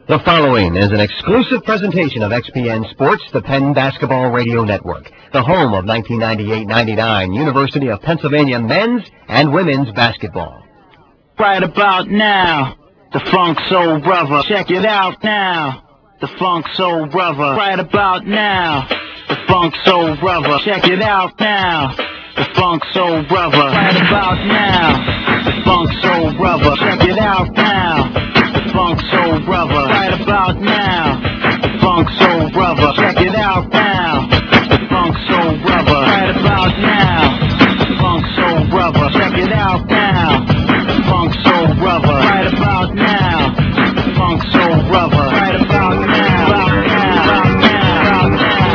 The following is an exclusive presentation of XPN Sports, the Penn Basketball Radio Network, the home of 1998-99 University of Pennsylvania men's and women's basketball. Right about now, the Funk Soul Brother. Check it out now, the Funk Soul Brother. Right about now, the Funk Soul Brother. Check it out now, the Funk Soul Brother. Right about now, the Funk Soul Brother. Check it out now, the Funk Soul Brother. Right about now, the Funk Soul Brother. Check it out now, the Funk Soul Brother. Right about now, the Funk Soul Brother. Check it out now, the Funk Soul Brother. Right about now, the Funk Soul Brother. Right about now, about now, about now, about now.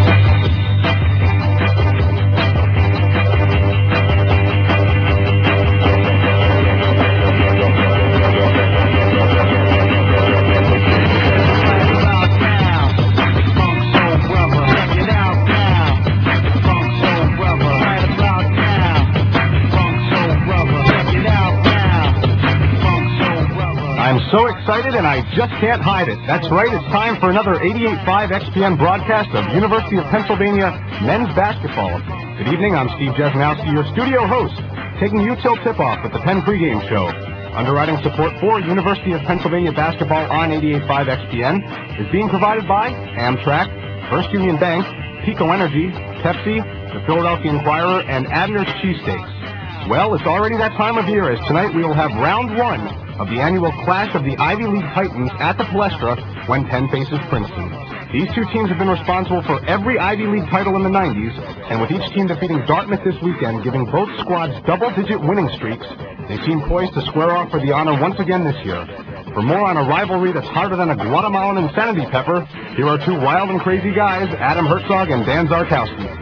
I'm so excited and I just can't hide it. That's right, it's time for another 88.5 XPN broadcast of University of Pennsylvania men's basketball. Good evening, I'm Steve Jesnowski, your studio host, taking you till tip-off with the Penn pregame show. Underwriting support for University of Pennsylvania basketball on 88.5 XPN is being provided by Amtrak, First Union Bank, Pico Energy, Pepsi, the Philadelphia Inquirer, and Abner's Cheesesteaks. Well, it's already that time of year, as tonight we will have round one of the annual Clash of the Ivy League Titans at the Palestra when Penn faces Princeton. These two teams have been responsible for every Ivy League title in the 90s, and with each team defeating Dartmouth this weekend, giving both squads double-digit winning streaks, they seem poised to square off for the honor once again this year. For more on a rivalry that's harder than a Guatemalan insanity pepper, here are two wild and crazy guys, Adam Herzog and Dan Zarkowski.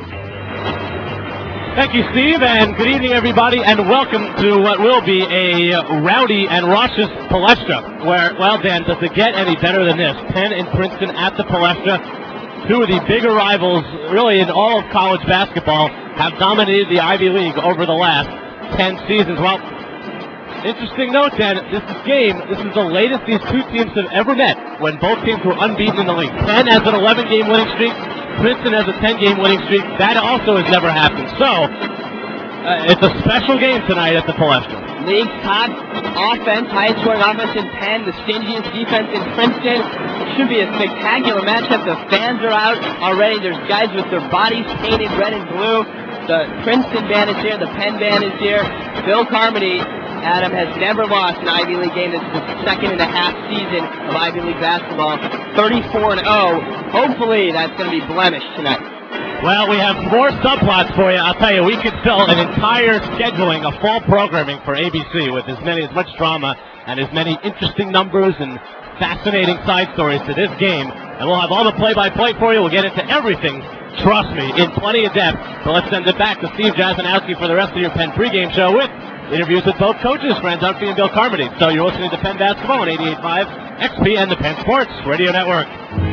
Thank you, Steve, and good evening, everybody, and welcome to what will be a rowdy and raucous Palestra, where, well, Dan, does it get any better than this? Penn and Princeton at the Palestra, two of the bigger rivals, really, in all of college basketball, have dominated the Ivy League over the last 10 seasons. Well, interesting note, Dan, this is the latest these two teams have ever met when both teams were unbeaten in the league. Penn has an 11-game winning streak. Princeton has a 10-game winning streak. That also has never happened. So, it's a special game tonight at the Palestra. League's top offense, highest scoring offense in Penn, the stingiest defense in Princeton. It should be a spectacular matchup. The fans are out already. There's guys with their bodies painted red and blue. The Princeton band is here. The Penn band is here. Bill Carmody, Adam, has never lost an Ivy League game. This is the second and a half season of Ivy League basketball. 34-0. Hopefully that's going to be blemished tonight. Well, we have more subplots for you. I'll tell you, we could fill an entire scheduling of fall programming for ABC with as much drama and as many interesting numbers and fascinating side stories to this game. And we'll have all the play-by-play for you. We'll get into everything, trust me, in plenty of depth. So let's send it back to Steve Jesnowski for the rest of your Penn pregame show with interviews with both coaches, Fran Dunphy and Bill Carmody. So you're listening to Penn Basketball on 88.5 XP and the Penn Sports Radio Network.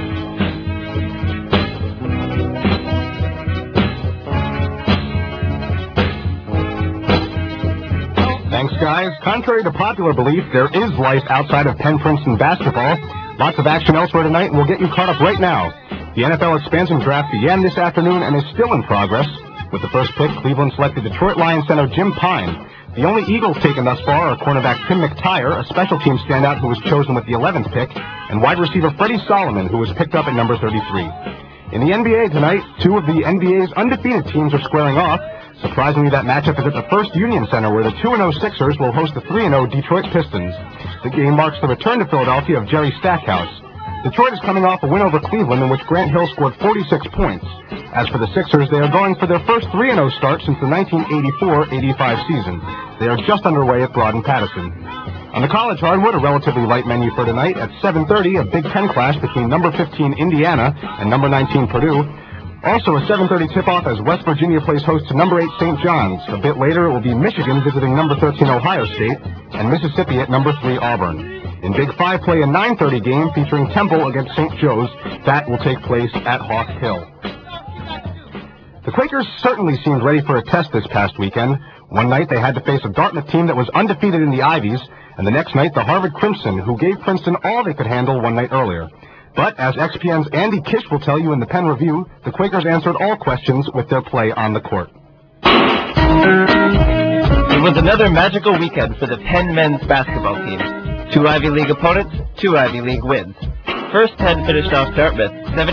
Thanks, guys. Contrary to popular belief, there is life outside of Penn-Princeton basketball. Lots of action elsewhere tonight, and we'll get you caught up right now. The NFL expansion draft began this afternoon and is still in progress. With the first pick, Cleveland selected Detroit Lions center Jim Pine. The only Eagles taken thus far are cornerback Tim McTire, a special team standout who was chosen with the 11th pick, and wide receiver Freddie Solomon, who was picked up at number 33. In the NBA tonight, two of the NBA's undefeated teams are squaring off. Surprisingly, that matchup is at the First Union Center, where the 2-0 Sixers will host the 3-0 Detroit Pistons. The game marks the return to Philadelphia of Jerry Stackhouse. Detroit is coming off a win over Cleveland, in which Grant Hill scored 46 points. As for the Sixers, they are going for their first 3-0 start since the 1984-85 season. They are just underway at Broad-and-Pattison. On the college hardwood, a relatively light menu for tonight. At 7:30, a Big Ten clash between number 15 Indiana and number 19 Purdue. Also a 7:30 tip-off as West Virginia plays host to number 8 St. John's. A bit later, it will be Michigan visiting number 13 Ohio State and Mississippi at number 3 Auburn. In Big 5 play, a 9:30 game featuring Temple against St. Joe's. That will take place at Hawk Hill. The Quakers certainly seemed ready for a test this past weekend. One night they had to face a Dartmouth team that was undefeated in the Ivies, And the next night, the Harvard Crimson, who gave Princeton all they could handle one night earlier. But as XPN's Andy Kish will tell you in the Penn Review, the Quakers answered all questions with their play on the court. It was another magical weekend for the Penn men's basketball team. 2 Ivy League opponents, 2 Ivy League wins. First, Penn finished off Dartmouth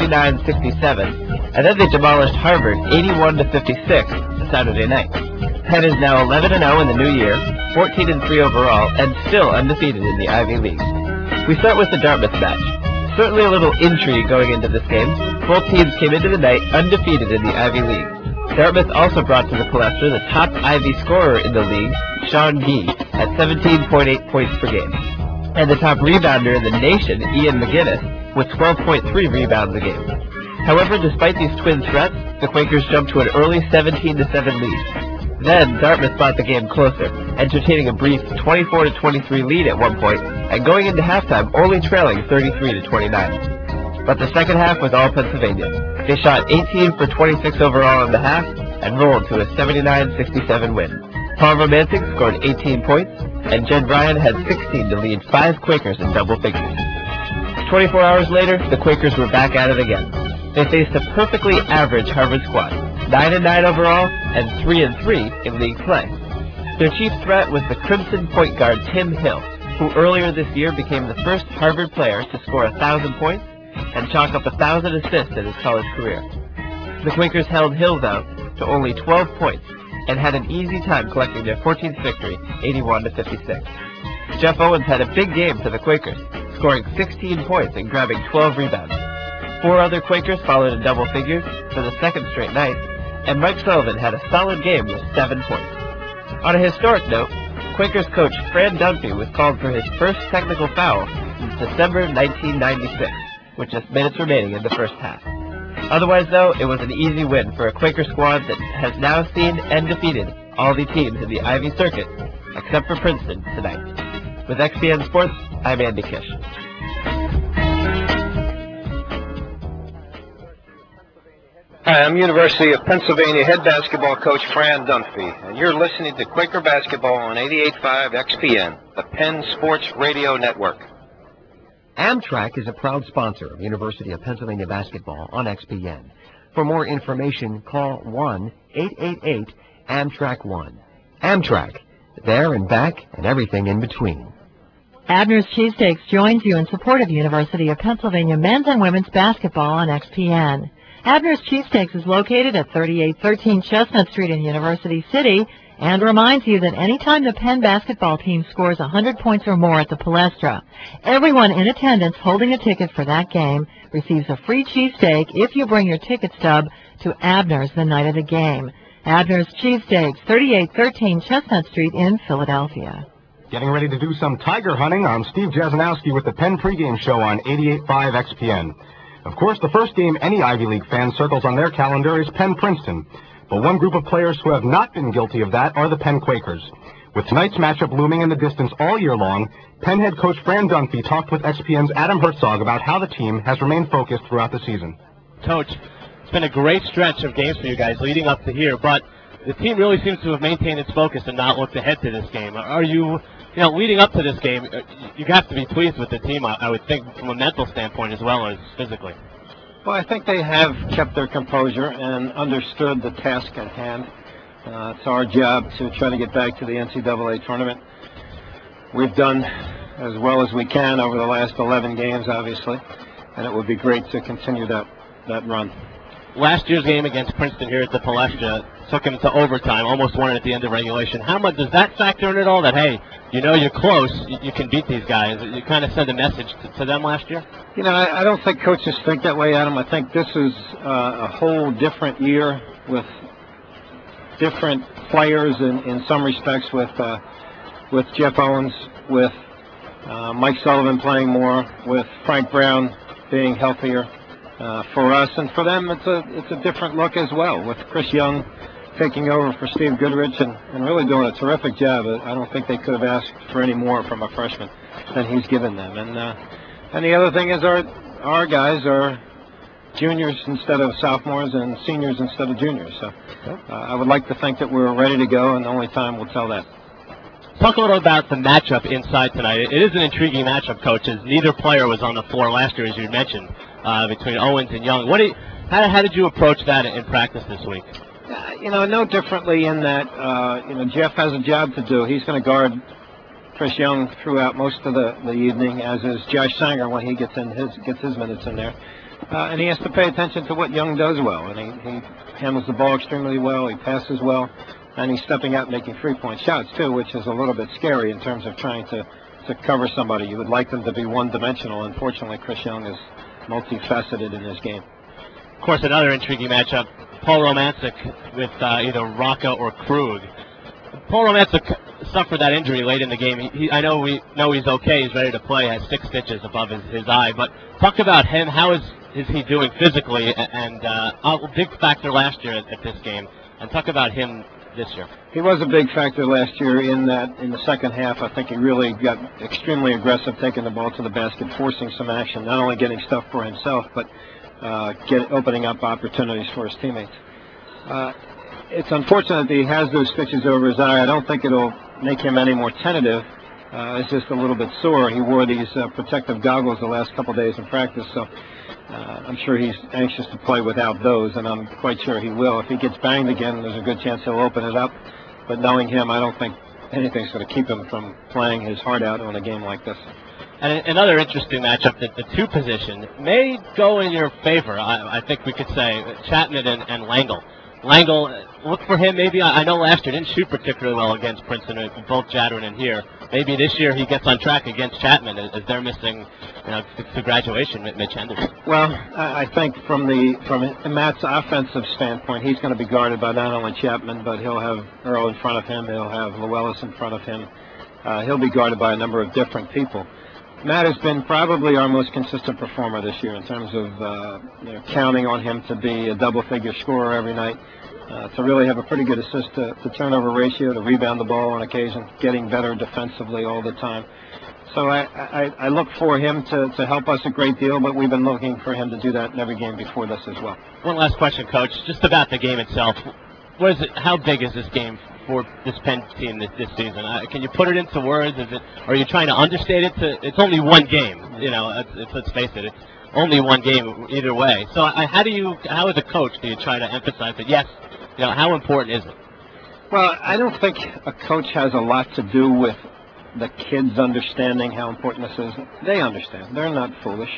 79-67, and then they demolished Harvard 81-56 the Saturday night. Penn is now 11-0 in the new year, 14-3 overall, and still undefeated in the Ivy League. We start with the Dartmouth match. Certainly a little intrigue going into this game. Both teams came into the night undefeated in the Ivy League. Dartmouth also brought to the Palestra the top Ivy scorer in the league, Sean Gee, at 17.8 points per game, and the top rebounder in the nation, Ian McGinnis, with 12.3 rebounds a game. However, despite these twin threats, the Quakers jumped to an early 17-7 lead. Then, Dartmouth brought the game closer, entertaining a brief 24-23 lead at one point, and going into halftime only trailing 33-29. But the second half was all Pennsylvania. They shot 18 for 26 overall in the half, and rolled to a 79-67 win. Paul Romantic scored 18 points, and Jed Ryan had 16 to lead 5 Quakers in double figures. 24 hours later, the Quakers were back at it again. They faced a perfectly average Harvard squad, 9-9 overall and 3-3 in league play. Their chief threat was the Crimson point guard Tim Hill, who earlier this year became the first Harvard player to score 1,000 points and chalk up 1,000 assists in his college career. The Quakers held Hill, though, to only 12 points and had an easy time collecting their 14th victory, 81-56. Jeff Owens had a big game for the Quakers, scoring 16 points and grabbing 12 rebounds. 4 other Quakers followed in double figures for the second straight night, and Mike Sullivan had a solid game with 7 points. On a historic note, Quakers coach Fran Dunphy was called for his first technical foul since December 1996, with just minutes remaining in the first half. Otherwise, though, it was an easy win for a Quaker squad that has now seen and defeated all the teams in the Ivy Circuit, except for Princeton tonight. With XPN Sports, I'm Andy Kish. Hi, I'm University of Pennsylvania head basketball coach Fran Dunphy, and you're listening to Quaker Basketball on 88.5 XPN, the Penn Sports Radio Network. Amtrak is a proud sponsor of University of Pennsylvania basketball on XPN. For more information, call 1-888-AMTRAK-1. Amtrak, there and back and everything in between. Abner's Cheesesteaks joins you in support of University of Pennsylvania men's and women's basketball on XPN. Abner's Cheesesteaks is located at 3813 Chestnut Street in University City and reminds you that anytime the Penn basketball team scores 100 points or more at the Palestra, everyone in attendance holding a ticket for that game receives a free cheesesteak if you bring your ticket stub to Abner's the night of the game. Abner's Cheesesteaks, 3813 Chestnut Street in Philadelphia. Getting ready to do some tiger hunting, I'm Steve Jasinowski with the Penn pregame show on 88.5 XPN. Of course, the first game any Ivy League fan circles on their calendar is Penn-Princeton. But one group of players who have not been guilty of that are the Penn Quakers. With tonight's matchup looming in the distance all year long, Penn head coach Fran Dunphy talked with XPN's Adam Herzog about how the team has remained focused throughout the season. Coach, it's been a great stretch of games for you guys leading up to here, but the team really seems to have maintained its focus and not looked ahead to this game. Are you leading up to this game, you have to be pleased with the team, I would think, from a mental standpoint as well as physically. Well, I think they have kept their composure and understood the task at hand. It's our job to try to get back to the NCAA tournament. We've done as well as we can over the last 11 games, obviously, and it would be great to continue that run. Last year's game against Princeton here at the Palestra took them to overtime, almost won it at the end of regulation. How much does that factor in at all? That, hey, you're close, you can beat these guys. You kind of sent a message to them last year? I don't think coaches think that way, Adam. I think this is a whole different year with different players in some respects, with Jeff Owens, with Mike Sullivan playing more, with Frank Brown being healthier. For us and for them, it's a different look as well, with Chris Young taking over for Steve Goodrich and really doing a terrific job. I don't think they could have asked for any more from a freshman than he's given them. And the other thing is our guys are juniors instead of sophomores and seniors instead of juniors. So I would like to think that we're ready to go, and only time will tell that. Talk a little about the matchup inside tonight. It is an intriguing matchup, Coach, as neither player was on the floor last year, as you mentioned, between Owens and Young. How did you approach that in practice this week? No differently in that, Jeff has a job to do. He's going to guard Chris Young throughout most of the evening, as is Josh Sanger when he gets his minutes in there. And he has to pay attention to what Young does well. And he handles the ball extremely well. He passes well. And he's stepping out and making three-point shots, too, which is a little bit scary in terms of trying to cover somebody. You would like them to be one-dimensional. Unfortunately, Chris Young is multifaceted in his game. Of course, another intriguing matchup, Paul Romancic with either Rocca or Krug. Paul Romancic suffered that injury late in the game. I know we know he's okay. He's ready to play. Has 6 stitches above his eye. But talk about him. How is he doing physically? And a big factor last year at this game. And talk about him this year. He was a big factor last year in that in the second half. I think he really got extremely aggressive, taking the ball to the basket, forcing some action, not only getting stuff for himself, but opening up opportunities for his teammates. It's unfortunate that he has those stitches over his eye. I don't think it'll make him any more tentative. It's just a little bit sore. He wore these protective goggles the last couple days in practice, so I'm sure he's anxious to play without those, and I'm quite sure he will. If he gets banged again, there's a good chance he'll open it up. But knowing him, I don't think anything's going to keep him from playing his heart out on a game like this. And another interesting matchup, the 2 position may go in your favor, I think we could say, Chapman and Langle. Langle, look for him maybe. I know last year didn't shoot particularly well against Princeton, both Jadwin and here. Maybe this year he gets on track against Chapman as they're missing to graduation, Mitch Henderson. Well, I think from Matt's offensive standpoint, he's going to be guarded by not only Chapman, but he'll have Earl in front of him. He'll have Llewellyn in front of him. He'll be guarded by a number of different people. Matt has been probably our most consistent performer this year in terms of counting on him to be a double-figure scorer every night, to really have a pretty good assist to turnover ratio, to rebound the ball on occasion, getting better defensively all the time. So I look for him to help us a great deal, but we've been looking for him to do that in every game before this as well. One last question, Coach, just about the game itself. How big is this game for this Penn team this season? Can you put it into words? Are you trying to understate it? It's only one game. Let's face it. It's only one game either way. So how as a coach do you try to emphasize it? Yes. How important is it? Well, I don't think a coach has a lot to do with the kids understanding how important this is. They understand. They're not foolish.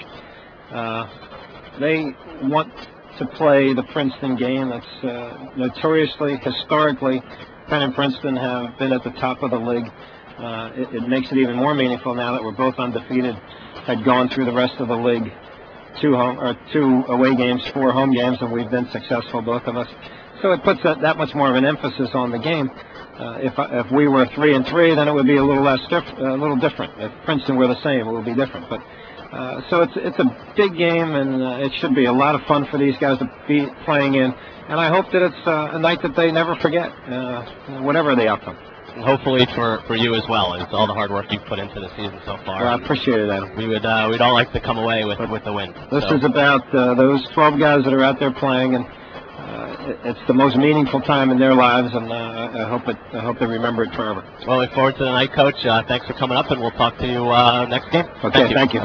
They want to play the Princeton game. That's notoriously, historically, Penn and Princeton have been at the top of the league. It makes it even more meaningful now that we're both undefeated, had gone through the rest of the league, 2 away games, 4 home games, and we've been successful, both of us. So it puts that much more of an emphasis on the game. If we were 3-3, then it would be a little different. If Princeton were the same, it would be different. But so it's a big game, and it should be a lot of fun for these guys to be playing in. And I hope that it's a night that they never forget, whatever the outcome. And hopefully for you as well, it's all the hard work you've put into the season so far. Well, I appreciate it, Adam. We'd all like to come away with the win. This is about those 12 guys that are out there playing, and it's the most meaningful time in their lives, and I hope they remember it forever. Well, look forward to the night, Coach. Thanks for coming up, and we'll talk to you next game. Okay, thank you.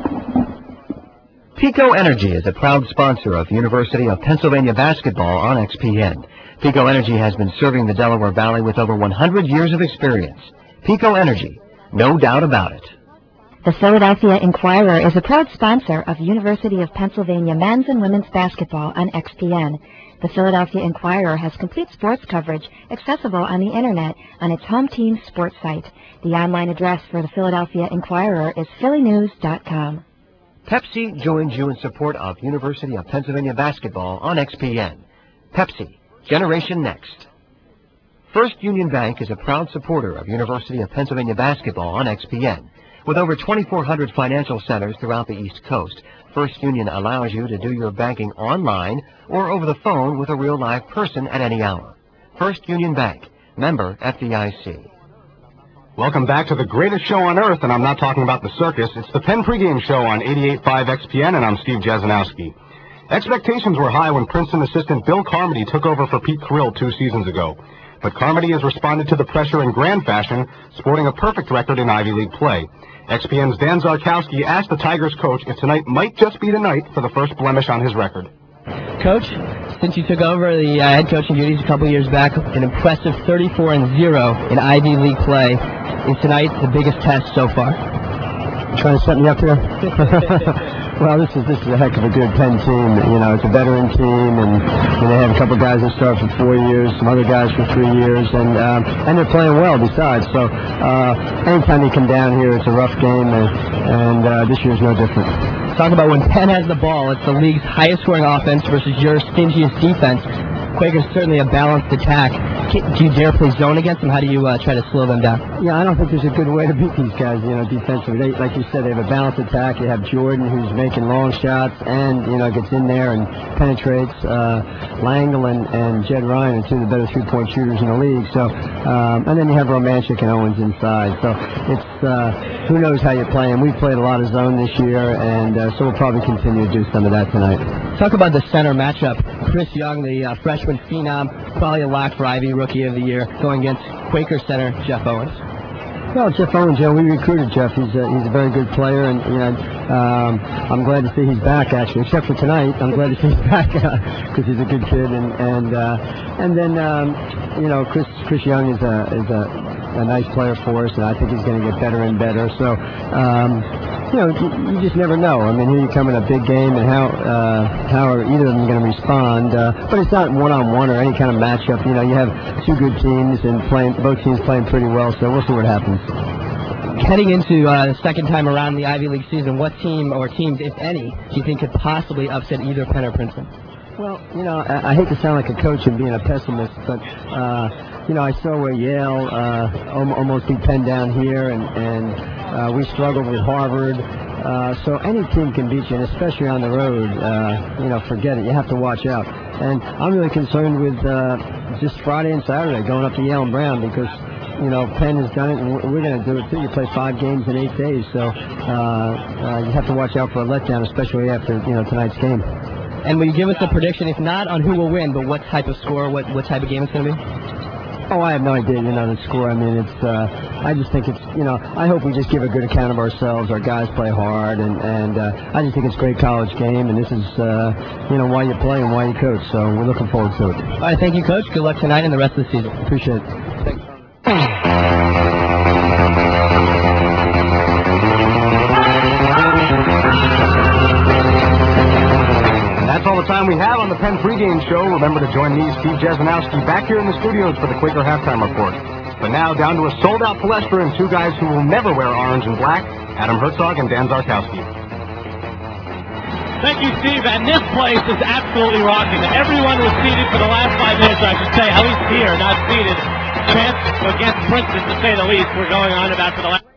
Pico Energy is a proud sponsor of University of Pennsylvania basketball on XPN. Pico Energy has been serving the Delaware Valley with over 100 years of experience. Pico Energy, no doubt about it. The Philadelphia Inquirer is a proud sponsor of University of Pennsylvania men's and women's basketball on XPN. The Philadelphia Inquirer has complete sports coverage accessible on the Internet on its home team's sports site. The online address for the Philadelphia Inquirer is phillynews.com. Pepsi joins you in support of University of Pennsylvania basketball on XPN. Pepsi, Generation Next. First Union Bank is a proud supporter of University of Pennsylvania basketball on XPN. With over 2,400 financial centers throughout the East Coast, First Union allows you to do your banking online or over the phone with a real live person at any hour. First Union Bank, member FDIC. Welcome back to the greatest show on earth, and I'm not talking about the circus. It's the Penn pregame show on 88.5 XPN, and I'm Steve Jazanowski. Expectations were high when Princeton assistant Bill Carmody took over for Pete Carrill 2 seasons ago. but Carmody has responded to the pressure in grand fashion, sporting a perfect record in Ivy League play. XPN's Dan Zarkowski asked the Tigers coach if tonight might just be the night for the first blemish on his record. Coach, since you took over the head coaching duties a couple years back, an impressive 34-0 in Ivy League play. Is tonight the biggest test so far? Trying to set me up here? Well, this is a heck of a good Penn team. You know, it's a veteran team, and they have a couple guys that start for 4 years, some other guys for 3 years, and they're playing well besides. So anytime they come down here, it's a rough game, and this year's no different. Talk about when Penn has the ball, it's the league's highest scoring offense versus your stingiest defense. Quakers certainly a balanced attack. Do you dare play zone against them? How do you try to slow them down? Yeah, I don't think there's a good way to beat these guys, you know, defensively. Like you said, they have a balanced attack. You have Jordan, who's making long shots and, you know, gets in there and penetrates. Langle and Jed Ryan are two of the better three-point shooters in the league. So, and then you have Romanchik and Owens inside. So it's who knows how you're playing. We've played a lot of zone this year, and so we'll probably continue to do some of that tonight. Talk about the center matchup. Chris Young, the freshman phenom, probably a lock for Ivy Rookie of the Year, going against Quaker center Jeff Owens. Well, Jeff Owens, we recruited Jeff. He's a very good player, and you know, I'm glad to see he's back. Actually, except for tonight, I'm glad to see he's back because he's a good kid. And then you know, Chris Young is a nice player for us, and I think he's going to get better and better. So you know, you just never know. I mean, here you come in a big game, and how are either of them going to respond? But it's not one-on-one or any kind of matchup. You know, you have two good teams and both teams playing pretty well. So we'll see what happens. Heading into the second time around the Ivy League season, what team or teams, if any, do you think could possibly upset either Penn or Princeton? Well, you know, I hate to sound like a coach and being a pessimist, but you know, I saw where Yale almost beat Penn down here, and we struggled with Harvard. So any team can beat you, and especially on the road, you know, forget it. You have to watch out. And I'm really concerned with just Friday and Saturday going up to Yale and Brown, because you know, Penn has done it, and we're going to do it too. You play 5 games in 8 days, so you have to watch out for a letdown, especially after, you know, tonight's game. And will you give us a prediction, if not on who will win, but what type of score, what type of game it's going to be? Oh, I have no idea, you know, the score. I mean, it's, I just think it's, you know, I hope we just give a good account of ourselves. Our guys play hard, and I just think it's a great college game, and this is, you know, why you play and why you coach. So we're looking forward to it. All right, thank you, Coach. Good luck tonight and the rest of the season. Appreciate it. Thanks. That's all the time we have on the Penn pregame show. Remember to join me, Steve Jesenowski, back here in the studios for the Quaker halftime report. But now down to a sold-out Palestra and two guys who will never wear orange and black, Adam Herzog and Dan Zarkowski. Thank you, Steve. And this place is absolutely rocking. Everyone was seated for the last 5 minutes, I should say, at least here, not seated. Chance against Princeton, to say the least. We're going on about for the last.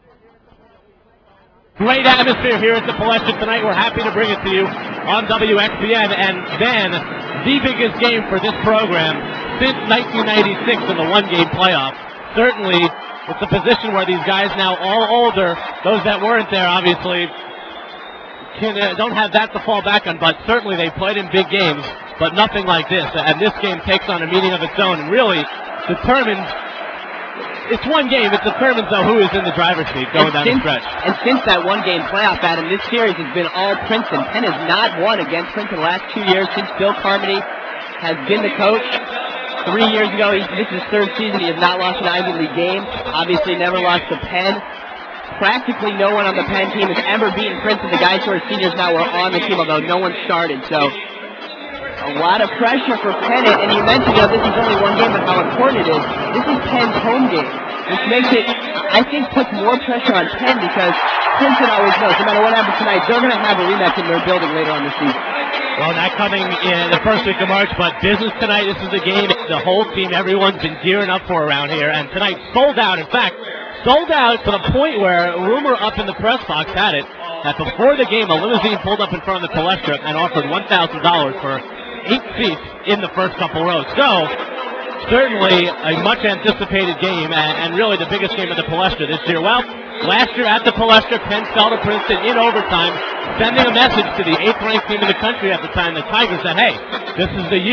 Great atmosphere here at the Palestra tonight. We're happy to bring it to you on WXPN. And then the biggest game for this program since 1996 in the one-game playoff. Certainly, it's a position where these guys now all older, those that weren't there obviously don't have that to fall back on, but certainly they played in big games, but nothing like this. And this game takes on a meaning of its own and really determines. It's one game. It determines, though, who is in the driver's seat going down the stretch. And since that one-game playoff, Adam, this series has been all Princeton. Penn has not won against Princeton the last 2 years since Bill Carmody has been the coach. 3 years ago, this is his 3rd season. He has not lost an Ivy League game. Obviously, never lost to Penn. Practically no one on the Penn team has ever beaten Princeton. The guys who are seniors now were on the team, although no one started. So a lot of pressure for Penn, and you mentioned, you know, this is only one game, but how important it is. This is Penn's home game, which makes it, I think, puts more pressure on Penn, because Princeton always knows, no matter what happens tonight, they're going to have a rematch in their building later on this season. Well, not coming in the first week of March, but business tonight. This is a game the whole team, everyone's been gearing up for around here, and tonight sold out. In fact, sold out to the point where a rumor up in the press box had it that before the game, a limousine pulled up in front of the Palestra and offered $1,000 for 8 seats in the first couple rows. So, certainly a much-anticipated game, and really the biggest game of the Palestra this year. Well, last year at the Palestra, Penn fell to Princeton in overtime, sending a message to the 8th-ranked team in the country at the time, the Tigers, that, hey, this is the year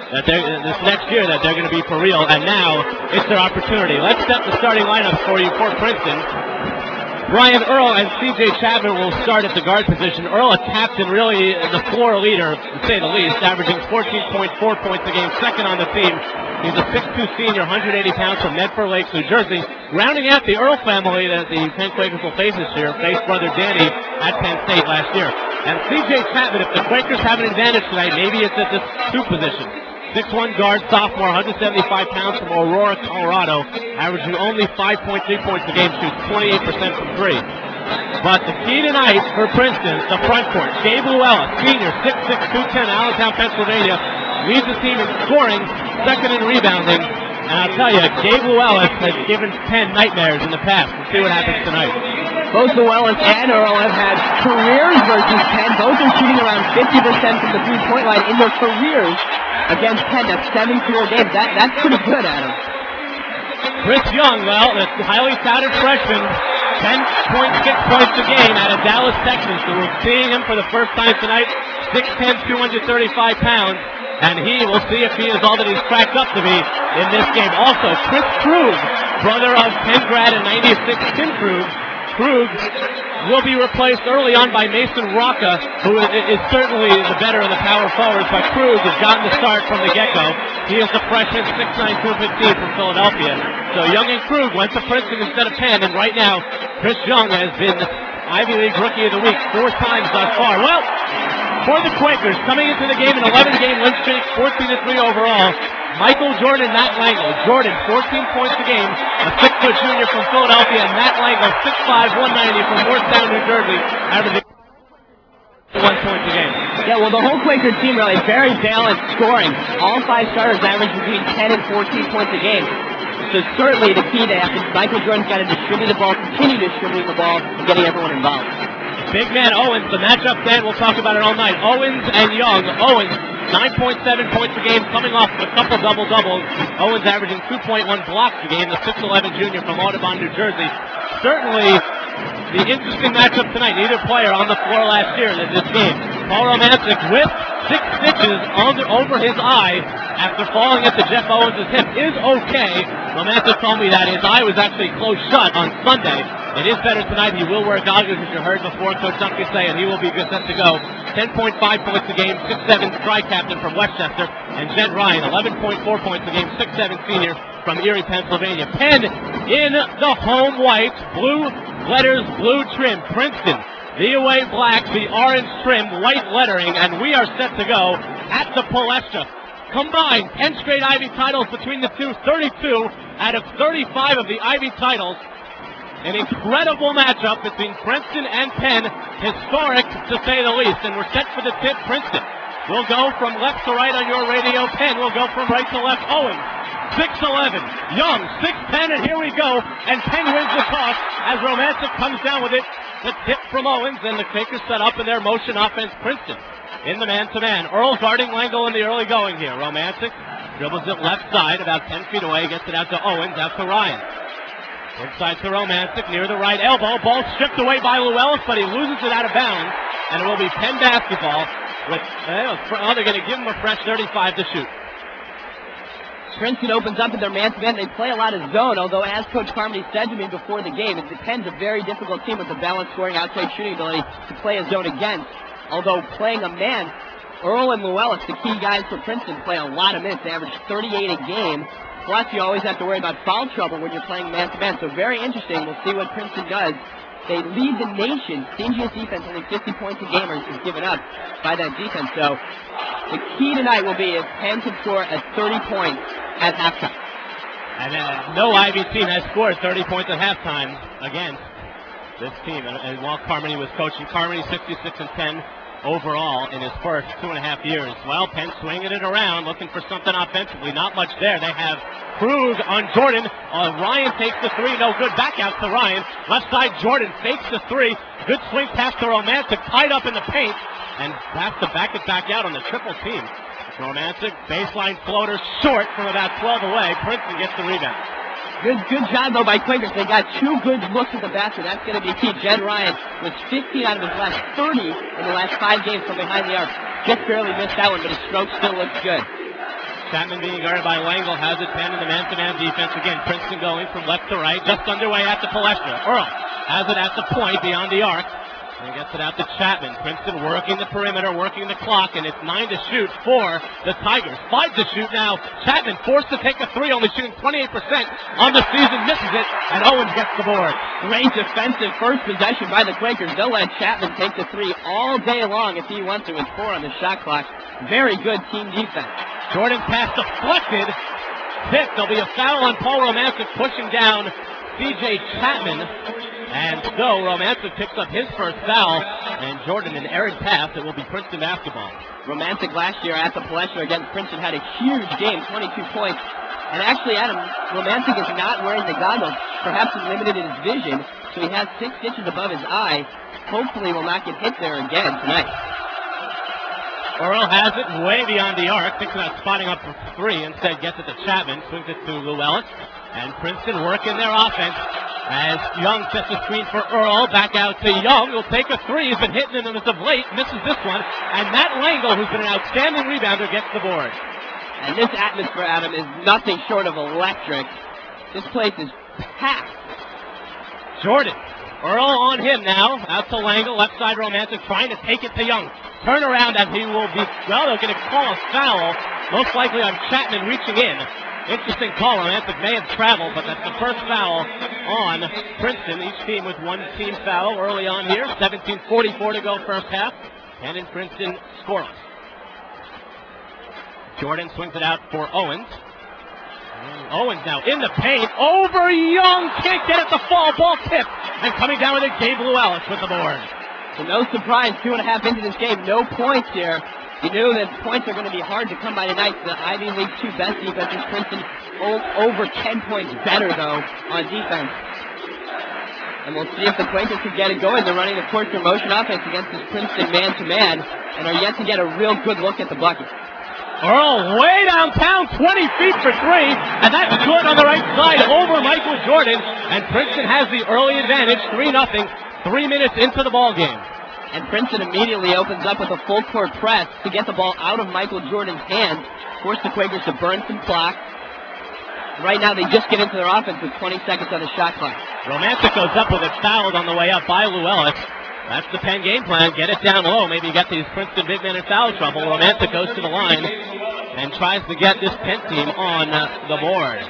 that this next year that they're going to be for real, and now it's their opportunity. Let's set the starting lineup for you for Princeton. Brian Earl and C.J. Chapman will start at the guard position. Earl, a captain, really the floor leader, to say the least, averaging 14.4 points a game, second on the team. He's a 6'2 senior, 180 pounds from Medford Lakes, New Jersey. Rounding out the Earl family that the Penn Quakers will face this year, faced brother Danny at Penn State last year. And C.J. Chapman, if the Quakers have an advantage tonight, maybe it's at this 2 position. 6'1 guard, sophomore, 175 pounds from Aurora, Colorado, averaging only 5.3 points a game, shoots 28% from 3. But the key tonight for Princeton, the front court. Gabe Llewellyn, senior, 6'6", 210, Allentown, Pennsylvania, leads the team in scoring, second in rebounding. And I'll tell you, Gabe Llewellyn has given Penn nightmares in the past. We'll see what happens tonight. Both Llewellyn and Earl have had careers versus Penn. Both are shooting around 50% from the three-point line in their careers against Penn. That's 7 career games. That's pretty good, Adam. Chris Young, well, the highly touted freshman, 10.6 points a game out of Dallas, Texas. So we're seeing him for the first time tonight, 6'10", 235 pounds. And we'll see if he is all that he's cracked up to be in this game. Also, Chris Krug, brother of Penn grad in 96, Tim Krug. Krug will be replaced early on by Mason Rocca, who is certainly the better of the power forwards, but Krug has gotten the start from the get-go. He is the freshman, 6'9", 215 from Philadelphia. So Young and Krug went to Princeton instead of Penn, and right now, Chris Young has been Ivy League Rookie of the Week 4 times thus far. Well, for the Quakers, coming into the game, an 11-game win streak, 14-3 overall. Michael Jordan, Matt Langle. Jordan, 14 points a game, a 6-foot junior from Philadelphia, and Matt Langle, 6'5", 190 from Morristown, New Jersey, averaging 1 point a game. Yeah, well, the whole Quaker team really very balanced scoring. All 5 starters average between 10 and 14 points a game. So certainly the key to Michael Jordan's got to distribute the ball, continue distributing the ball, and getting everyone involved. Big man Owens, the matchup then, we'll talk about it all night. Owens and Young. Owens, 9.7 points a game, coming off a couple double-doubles. Owens averaging 2.1 blocks a game, the 6'11 junior from Audubon, New Jersey. Certainly the interesting matchup tonight. Neither player on the floor last year in this game. Paul Romancic with 6 stitches over his eye after falling at the Jeff Owens' hip is okay. Romancic told me that his eye was actually closed shut on Sunday. It is better tonight. He will wear goggles, as you heard before Coach Duncan say, and he will be good set to go. 10.5 points a game, 6'7 tri-captain from Westchester. And Jed Ryan, 11.4 points a game, 6'7 senior from Erie, Pennsylvania. Penn in the home white, blue letters, blue trim. Princeton, the away black, the orange trim, white lettering, and we are set to go at the Palestra. Combined 10 straight Ivy titles between the two, 32 out of 35 of the Ivy titles. An incredible matchup between Princeton and Penn, historic to say the least, and we're set for the tip. Princeton will go from left to right on your radio. Penn will go from right to left. Owens, 6'11", Young, 6'10", and here we go, and Penn wins the toss as Romancic comes down with it. The tip from Owens, and the Quakers set up in their motion offense. Princeton in the man-to-man. Earl guarding Langle in the early going here. Romancic dribbles it left side, about 10 feet away, gets it out to Owens, out to Ryan. Inside to Romancic, near the right elbow. Ball stripped away by Llewellyn, but he loses it out of bounds. And it will be Penn basketball with, they're going to give him a fresh 35 to shoot. Princeton opens up in their man-to-man. They play a lot of zone, although as Coach Carmody said to me before the game, Penn's a very difficult team with a balanced scoring, outside shooting ability to play a zone against. Although playing a man, Earl and Llewellyn, the key guys for Princeton, play a lot of minutes. They average 38 a game. Plus, you always have to worry about foul trouble when you're playing man-to-man. So very interesting. We'll see what Princeton does. They lead the nation. Stingiest defense, only 50 points a game is given up by that defense. So the key tonight will be if Penn can score at 30 points at halftime. And no Ivy team has scored 30 points at halftime against this team. And while Carmody was coaching, Carmody 66-10. Overall in his first 2.5 years. Well, Penn swinging it around, looking for something offensively. Not much there. They have Krug on Jordan. Ryan takes the 3. No good. Back out to Ryan. Left side, Jordan fakes the 3. Good swing pass to Romancic. Tied up in the paint. And has to back it back out on the triple team. Romancic, baseline floater, short from about 12 away. Princeton gets the rebound. Good job, though, by Quakers. They got 2 good looks at the basket. That's going to be key. Jed Ryan was 15 out of his last 30 in the last 5 games from behind the arc. Just barely missed that one, but his stroke still looks good. Chapman being guarded by Langle, has it Penn in the man-to-man defense. Again, Princeton going from left to right, just underway at the Palestra. Earl has it at the point beyond the arc. And gets it out to Chapman. Princeton working the perimeter, working the clock, and it's 9 to shoot for the Tigers. 5 to shoot now. Chapman forced to take a three, only shooting 28% on the season, misses it, and Owens gets the board. Great defensive first possession by the Quakers. They'll let Chapman take the three all day long if he wants to with 4 on the shot clock. Very good team defense. Jordan pass deflected. Pick. There'll be a foul on Paul Romantic pushing down C.J. Chapman. And so Romantic picks up his first foul, and Jordan an errant pass. It will be Princeton basketball. Romantic last year at the Palestra against Princeton had a huge game, 22 points. And actually, Adam, Romantic is not wearing the goggles, perhaps limited in his vision, so he has 6 inches above his eye. Hopefully will not get hit there again tonight. Earl has it way beyond the arc, thinks about spotting up for 3, instead gets it to Chapman, swings it to Llewellyn, and Princeton working their offense. As Young sets the screen for Earl, back out to Young, who'll take a 3. He's been hitting them as of late, misses this one. And Matt Langle, who's been an outstanding rebounder, gets the board. And this atmosphere, Adam, is nothing short of electric. This place is packed. Jordan, Earl on him now, out to Langle, left side Romantic, trying to take it to Young. Turn around and he will be, well, they're going to call a foul, most likely on Chapman reaching in. Interesting call. Romantic may have traveled, but that's the first foul on Princeton. Each team with one team foul early on here. 17:44 to go first half. And in Princeton scoreless. Jordan swings it out for Owens. And Owens now in the paint. Over Young. Can't get it to fall. Ball tipped. And coming down with it, Gabe Llewellyn with the board. So no surprise, 2.5 into this game. No points here. You knew that points are going to be hard to come by tonight. The Ivy League's 2 best defenses, Princeton over 10 points better, though, on defense. And we'll see if the Quakers can get it going. They're running the court-to motion offense against this Princeton man-to-man and are yet to get a real good look at the bucket. Earl way downtown, 20 feet for 3, and that's good on the right side over Michael Jordan. And Princeton has the early advantage, 3-0, 3 minutes into the ball game. And Princeton immediately opens up with a full court press to get the ball out of Michael Jordan's hands, force the Quakers to burn some clock. Right now they just get into their offense with 20 seconds on the shot clock. Romantic goes up with it fouled on the way up by Llewellyn. That's the Penn game plan. Get it down low. Maybe get these Princeton big men in foul trouble. Romantic goes to the line and tries to get this Penn team on the board.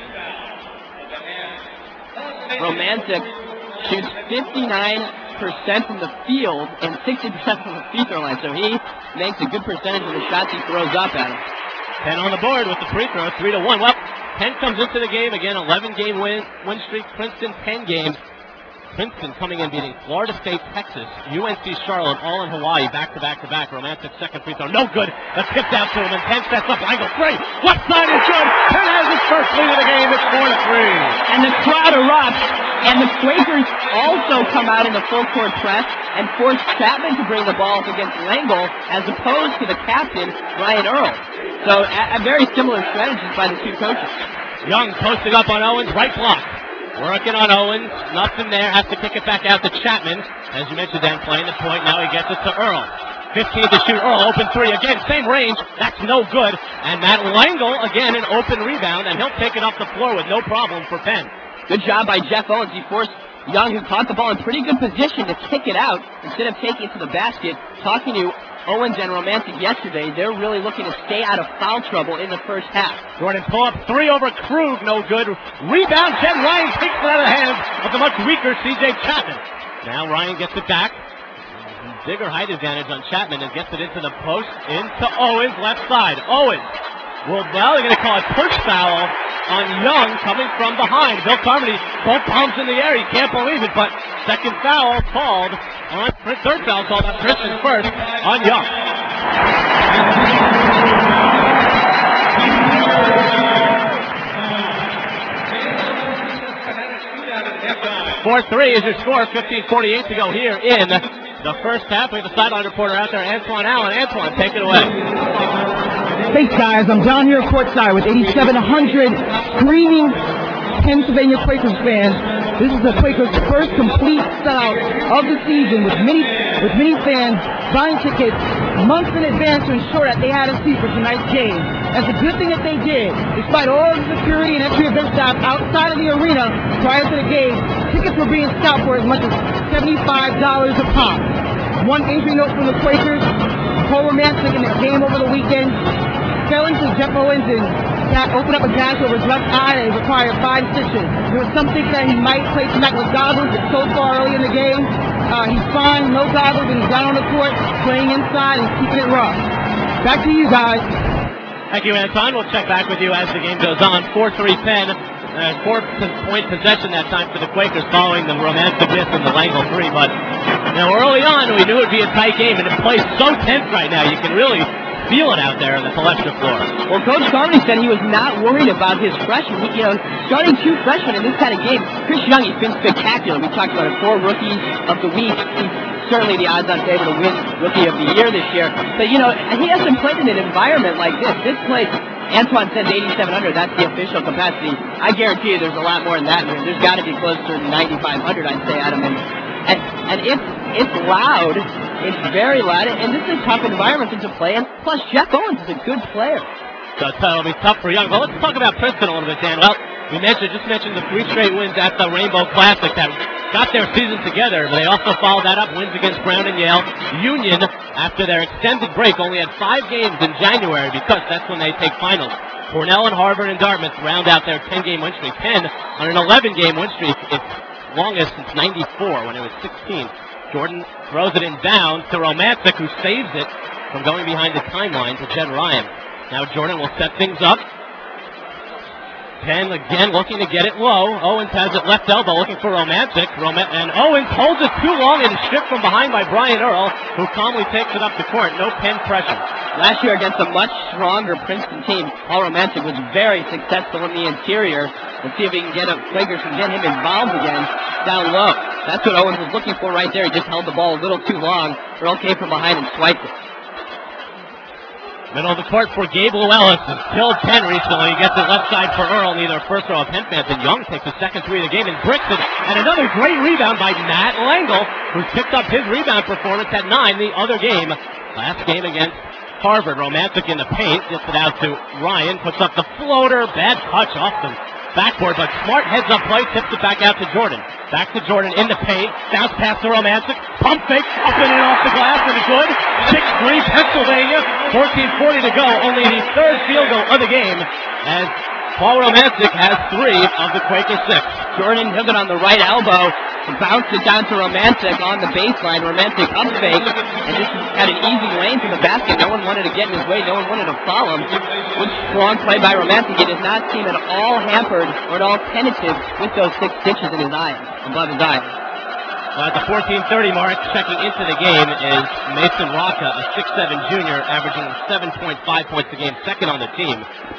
Romantic shoots 59% from the field and 60% from the free throw line. So he makes a good percentage of the shots he throws up at him. Penn on the board with the free throw, 3-1. Well, Penn comes into the game again, 11-game win streak. Princeton 10 games. Princeton coming in beating Florida State, Texas, UNC Charlotte, all in Hawaii, back-to-back. Romantic second free throw, no good. That's tipped out to him, and Penn sets up Langle. 3, left side is good. Penn has his first lead of the game. It's 4-3. And the crowd erupts, and the Quakers also come out in the full court press and force Chapman to bring the ball up against Langle, as opposed to the captain, Ryan Earl. So a very similar strategies by the two coaches. Young posting up on Owens, right block. Working on Owens, nothing there, has to kick it back out to Chapman. As you mentioned, Dan playing the point, now he gets it to Earl. 15 to shoot, Earl, open 3, again, same range, that's no good. And Matt Langle, again, an open rebound, and he'll take it off the floor with no problem for Penn. Good job by Jeff Owens. He forced Young, who caught the ball in pretty good position, to kick it out instead of taking it to the basket. Talking to Owens and Romantic yesterday, they're really looking to stay out of foul trouble in the first half. Jordan pull up 3 over Krug, no good. Rebound, Jen Ryan takes it out of the hands of the much weaker C.J. Chapman. Now Ryan gets it back. Bigger height advantage on Chapman and gets it into the post, into Owens, left side. Owens. Well, they're going to call a push foul on Young coming from behind. Bill Carmody, both palms in the air. He can't believe it, but second foul called on, third foul called on Princeton first on Young. 4-3 is your score. 15:48 to go here in the first half. We have a sideline reporter out there, Antoine Allen. Antoine, take it away. Thanks, guys. I'm down here courtside with 8,700 screaming Pennsylvania Quakers fans This is the Quakers' first complete sellout of the season with many fans buying tickets months in advance to ensure that they had a seat for tonight's game. That's a good thing that they did. Despite all the security and extra event staff outside of the arena prior to the game, tickets were being scalped for as much as $75 a pop. One injury note from the Quakers: Paul Romantic in the game over the weekend fell into Jeff Owens and opened up a gash over his left eye that required 5 stitches. There was some thinking that he might play tonight with goggles, but so far early in the game, he's fine, no goggles, and he's down on the court, playing inside and keeping it rough. Back to you guys. Thank you, Anton. We'll check back with you as the game goes on. 4-3 Penn. 4-point possession that time for the Quakers following the Romantic miss and the Langle 3. But early on, we knew it would be a tight game, and it plays so tense right now. You can really feel it out there on the Palestra floor. Well, Coach Carmody said he was not worried about his freshmen. Starting 2 freshmen in this kind of game, Chris Young, he's been spectacular. We talked about it, 4 rookies of the week. He's certainly the odds-on favorite to win Rookie of the Year this year. But, he hasn't played in an environment like this. This place, Antoine says 8,700. That's the official capacity. I guarantee you there's a lot more than that here. There's got to be closer to 9,500, I'd say, Adam. And it's loud. It's very loud, and this is a tough environment to play in. Plus, Jeff Owens is a good player. So it'll be tough for Young. But let's talk about Princeton a little bit, Dan. Well, we just mentioned the 3 straight wins at the Rainbow Classic that got their season together. But they also followed that up wins against Brown and Yale. Union, after their extended break, only had 5 games in January because that's when they take finals. Cornell and Harvard and Dartmouth round out their 10-game win streak. Penn on an 11-game win streak. It's longest since '94 when it was 16. Jordan throws it in bounds to Romantic, who saves it from going behind the timeline to Jed Ryan. Now Jordan will set things up. Penn again looking to get it low. Owens has it left elbow looking for Romantic. And Owens holds it too long and is stripped from behind by Brian Earl, who calmly takes it up the court. No Penn pressure. Last year against a much stronger Princeton team, Paul Romantic was very successful in the interior. Let's see if he can get Quakers and get him involved again down low. That's what Owens was looking for right there. He just held the ball a little too long. Earl came from behind and swiped it. Middle of the court for Gabe Llewellyn. Has killed Penn recently. He gets it left side for Earl. Neither first row of Penn fans. And Young takes the second 3 of the game and bricks it. And another great rebound by Matt Langle, who's picked up his rebound performance at 9 the other game. Last game against Harvard. Romantic in the paint. Gets it out to Ryan. Puts up the floater. Bad touch off the backboard, but smart heads-up play. Tips it back out to Jordan. Back to Jordan in the paint. Bounce pass to Romantic. Pump fake. Up and in off the glass and it's good. 6-3 Pennsylvania. 14:40 to go. Only the 3rd field goal of the game as Paul Romantic has 3 of the Quaker 6. Jordan took it on the right elbow and bounced it down to Romantic on the baseline. Romantic up fake and just had an easy lane to the basket. No one wanted to get in his way. No one wanted to foul him. Good strong play by Romantic. He does not seem at all hampered or at all tentative with those 6 stitches in his eye, above his eye. Well, at the 14:30 mark, checking into the game is Mason Rocca, a 6'7 junior, averaging 7.5 points a game, second on the team.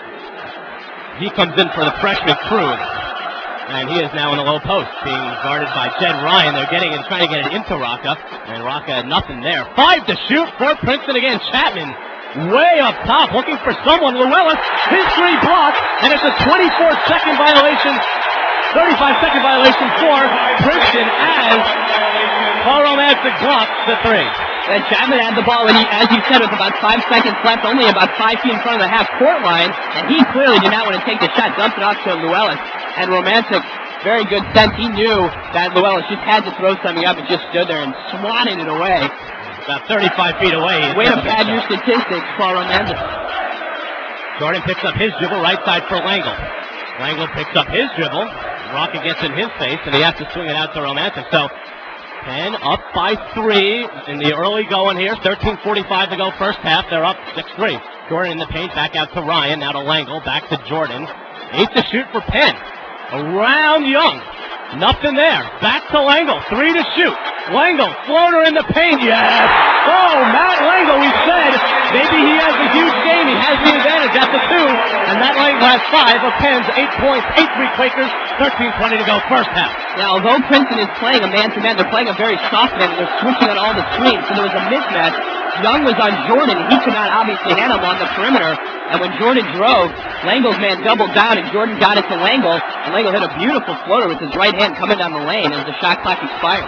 He comes in for the freshman Cruz, and he is now in the low post, being guarded by Jed Ryan. They're trying to get it into Rocca, and Rocca had nothing there. 5 to shoot for Princeton again. Chapman way up top, looking for someone. Llewellyn, his 3 blocked, and it's a 24-second violation, 35-second violation for Princeton as Paul Romantic blocks the 3. And Chapman had the ball, and as you said, with about 5 seconds left, only about 5 feet in front of the half-court line, and he clearly did not want to take the shot, dumped it off to Llewellyn. And Romantic, very good sense, he knew that Llewellyn just had to throw something up and just stood there and swatted it away. About 35 feet away. Way to pad your statistics, Paul Romantic. Jordan picks up his dribble, right side for Langle. Langle picks up his dribble. Rocket gets in his face, and he has to swing it out to Romantic. So Penn up by 3 in the early going here. 13:45 to go first half. They're up 6-3. Jordan in the paint, back out to Ryan. Now to Langle, back to Jordan. 8 to shoot for Penn. Around Young. Nothing there. Back to Langle. 3 to shoot. Langle, floater in the paint. Yes! Oh, Matt Langle, we said maybe he has a huge game. He has the advantage at the 2. And Matt Langle has 5 of Penn's 8 points. 8-3 Quakers. 13:20 to go first half. Now, although Princeton is playing a man-to-man, they're playing a very soft man. They're switching on all the screens, so there was a mismatch. Young was on Jordan. He could not obviously handle him on the perimeter. And when Jordan drove, Langle's man doubled down, and Jordan got it to Langle. And Langle hit a beautiful floater with his right hand coming down the lane as the shot clock expired.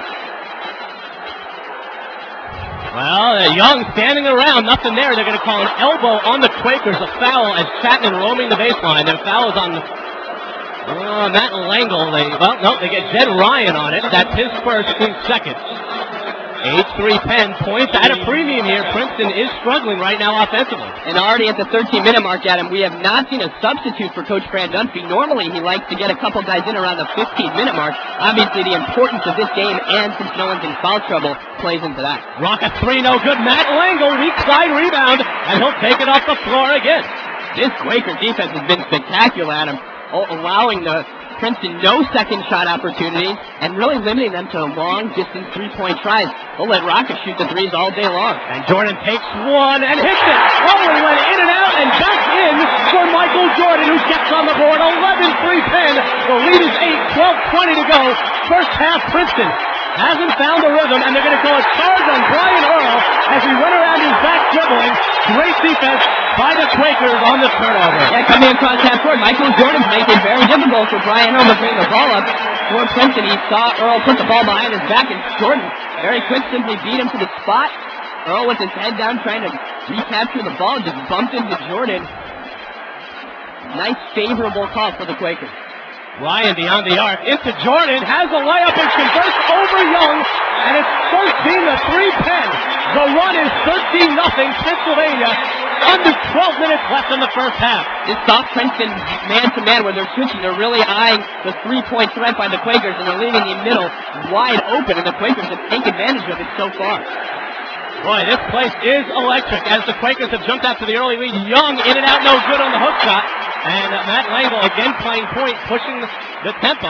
Well, Young standing around, nothing there. They're going to call an elbow on the Quakers, a foul as Chapman roaming the baseline. The foul is on Matt Langle. They get Jed Ryan on it. That's his first, team second. 8-3 Penn, points at a premium here. Princeton is struggling right now offensively. And already at the 13-minute mark, Adam, we have not seen a substitute for Coach Fran Dunphy. Normally, he likes to get a couple guys in around the 15-minute mark. Obviously, the importance of this game, and since no one's in foul trouble, plays into that. Rocket 3, no good. Matt Langle, weak side rebound, and he'll take it off the floor again. This Quaker defense has been spectacular, Adam, allowing the Princeton no second shot opportunities and really limiting them to long distance three-point tries. They'll let Rocket shoot the threes all day long. And Jordan takes one and hits it. Oh, he went in and out and back in for Michael Jordan, who gets on the board. 11-3 Penn. The lead is 8, 12-20 to go. First half, Princeton hasn't found the rhythm, and they're going to call a charge on Brian Earl as he went around his back dribbling. Great defense by the Quakers on the turnover. Yeah, coming across half court, Michael Jordan's making it very difficult for Brian Earl to bring the ball up for Princeton. He saw Earl put the ball behind his back, and Jordan, very quick, simply beat him to the spot. Earl with his head down trying to recapture the ball, just bumped into Jordan. Nice favorable call for the Quakers. Ryan beyond the arc, into Jordan, has a layup and converts over Young, and it's 13-3 Penn. The run is 13-0 Pennsylvania. Under 12 minutes left in the first half. This soft Princeton man-to-man where they're switching, they're really eyeing the three-point threat by the Quakers, and they're leaving the middle wide open, and the Quakers have taken advantage of it so far. Boy, this place is electric as the Quakers have jumped out to the early lead. Young in and out, no good on the hook shot. And Matt Langle again playing point, pushing the tempo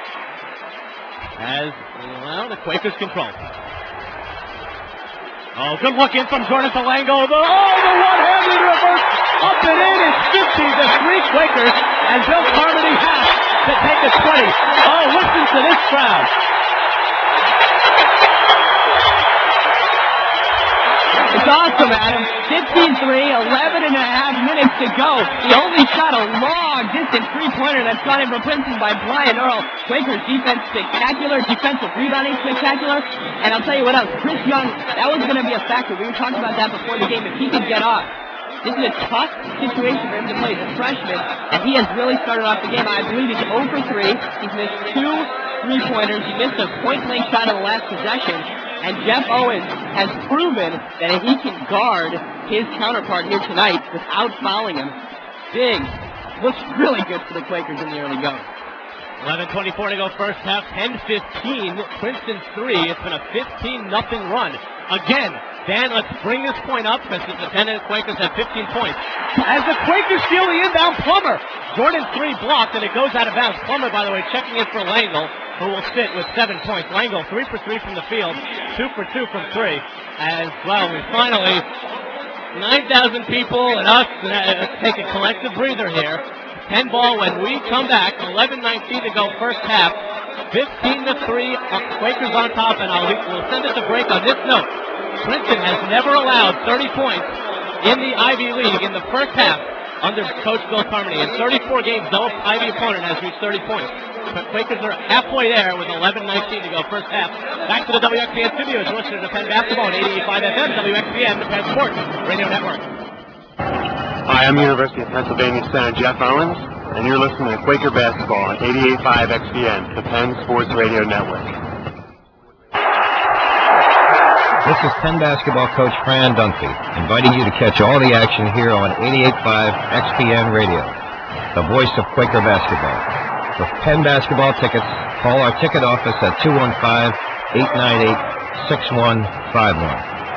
as, well, the Quakers control. Oh, good look in from Jordan to Langle. The one-handed reverse up and in is 50-3 Quakers, and Bill Carmody has to take a 20. Oh, listen to this crowd. It's awesome, Adam. 15-3, 11 and a half minutes to go. The only shot, a long distance three-pointer that's gone in for Princeton by Brian Earl. Quakers defense spectacular, defensive rebounding spectacular. And I'll tell you what else, Chris Young, that was going to be a factor. We were talking about that before the game. If he could get off, this is a tough situation for him to play. He's a freshman, and he has really started off the game. I believe he's 0 for 3. He's missed 2 three-pointers. He missed a point-blank shot on the last possession. And Jeff Owens has proven that he can guard his counterpart here tonight without fouling him. Big. Looks really good for the Quakers in the early going. 11:24 to go first half, 10-15, Princeton 3. It's been a 15-0 run. Again, Dan, let's bring this point up since the Independent Quakers have 15 points. As the Quakers steal the inbound, Plummer. Jordan 3 blocked, and it goes out of bounds. Plummer, by the way, checking in for Langle, who will sit with 7 points. Langle 3 for 3 from the field, 2 for 2 from 3. As well, we finally, 9,000 people and us take a collective breather here. 10 ball when we come back. 11:19 to go first half. 15-3. Quakers on top, and we'll send it to break on this note. Princeton has never allowed 30 points in the Ivy League in the first half under Coach Bill Carmody. In 34 games, no Ivy opponent has reached 30 points. But Quakers are halfway there with 11:19 to go first half. Back to the WXPN studios. You're listening to Penn Basketball on 88.5 FM, WXPN, the Penn Sports Radio Network. Hi, I'm University of Pennsylvania Center Jeff Owens, and you're listening to Quaker Basketball on 88.5 XPN, the Penn Sports Radio Network. This is Penn Basketball coach Fran Dunphy, inviting you to catch all the action here on 88.5 XPN Radio, the voice of Quaker Basketball. For Penn Basketball tickets, call our ticket office at 215-898-6151.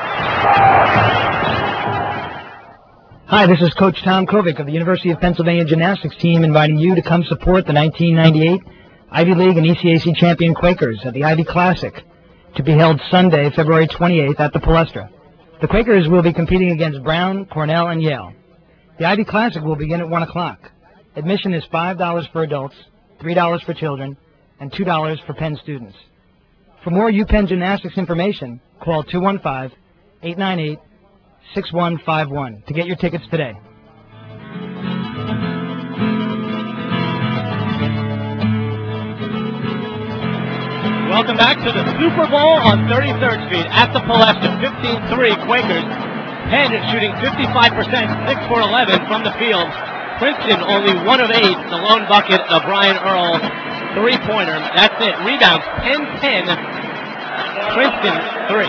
Hi, this is Coach Tom Kovic of the University of Pennsylvania gymnastics team, inviting you to come support the 1998 Ivy League and ECAC champion Quakers at the Ivy Classic, to be held Sunday, February 28th at the Palestra. The Quakers will be competing against Brown, Cornell, and Yale. The Ivy Classic will begin at 1 o'clock. Admission is $5 for adults, $3 for children, and $2 for Penn students. For more UPenn gymnastics information, call 215-898-6151. 6151 to get your tickets today. Welcome back to the Super Bowl on 33rd Street at the Palestra. 15-3 Quakers. Penn is shooting 55%, 6 for 11 from the field. Princeton only 1 of 8. The lone bucket of Brian Earl three-pointer. That's it. Rebounds 10-10. Princeton 3.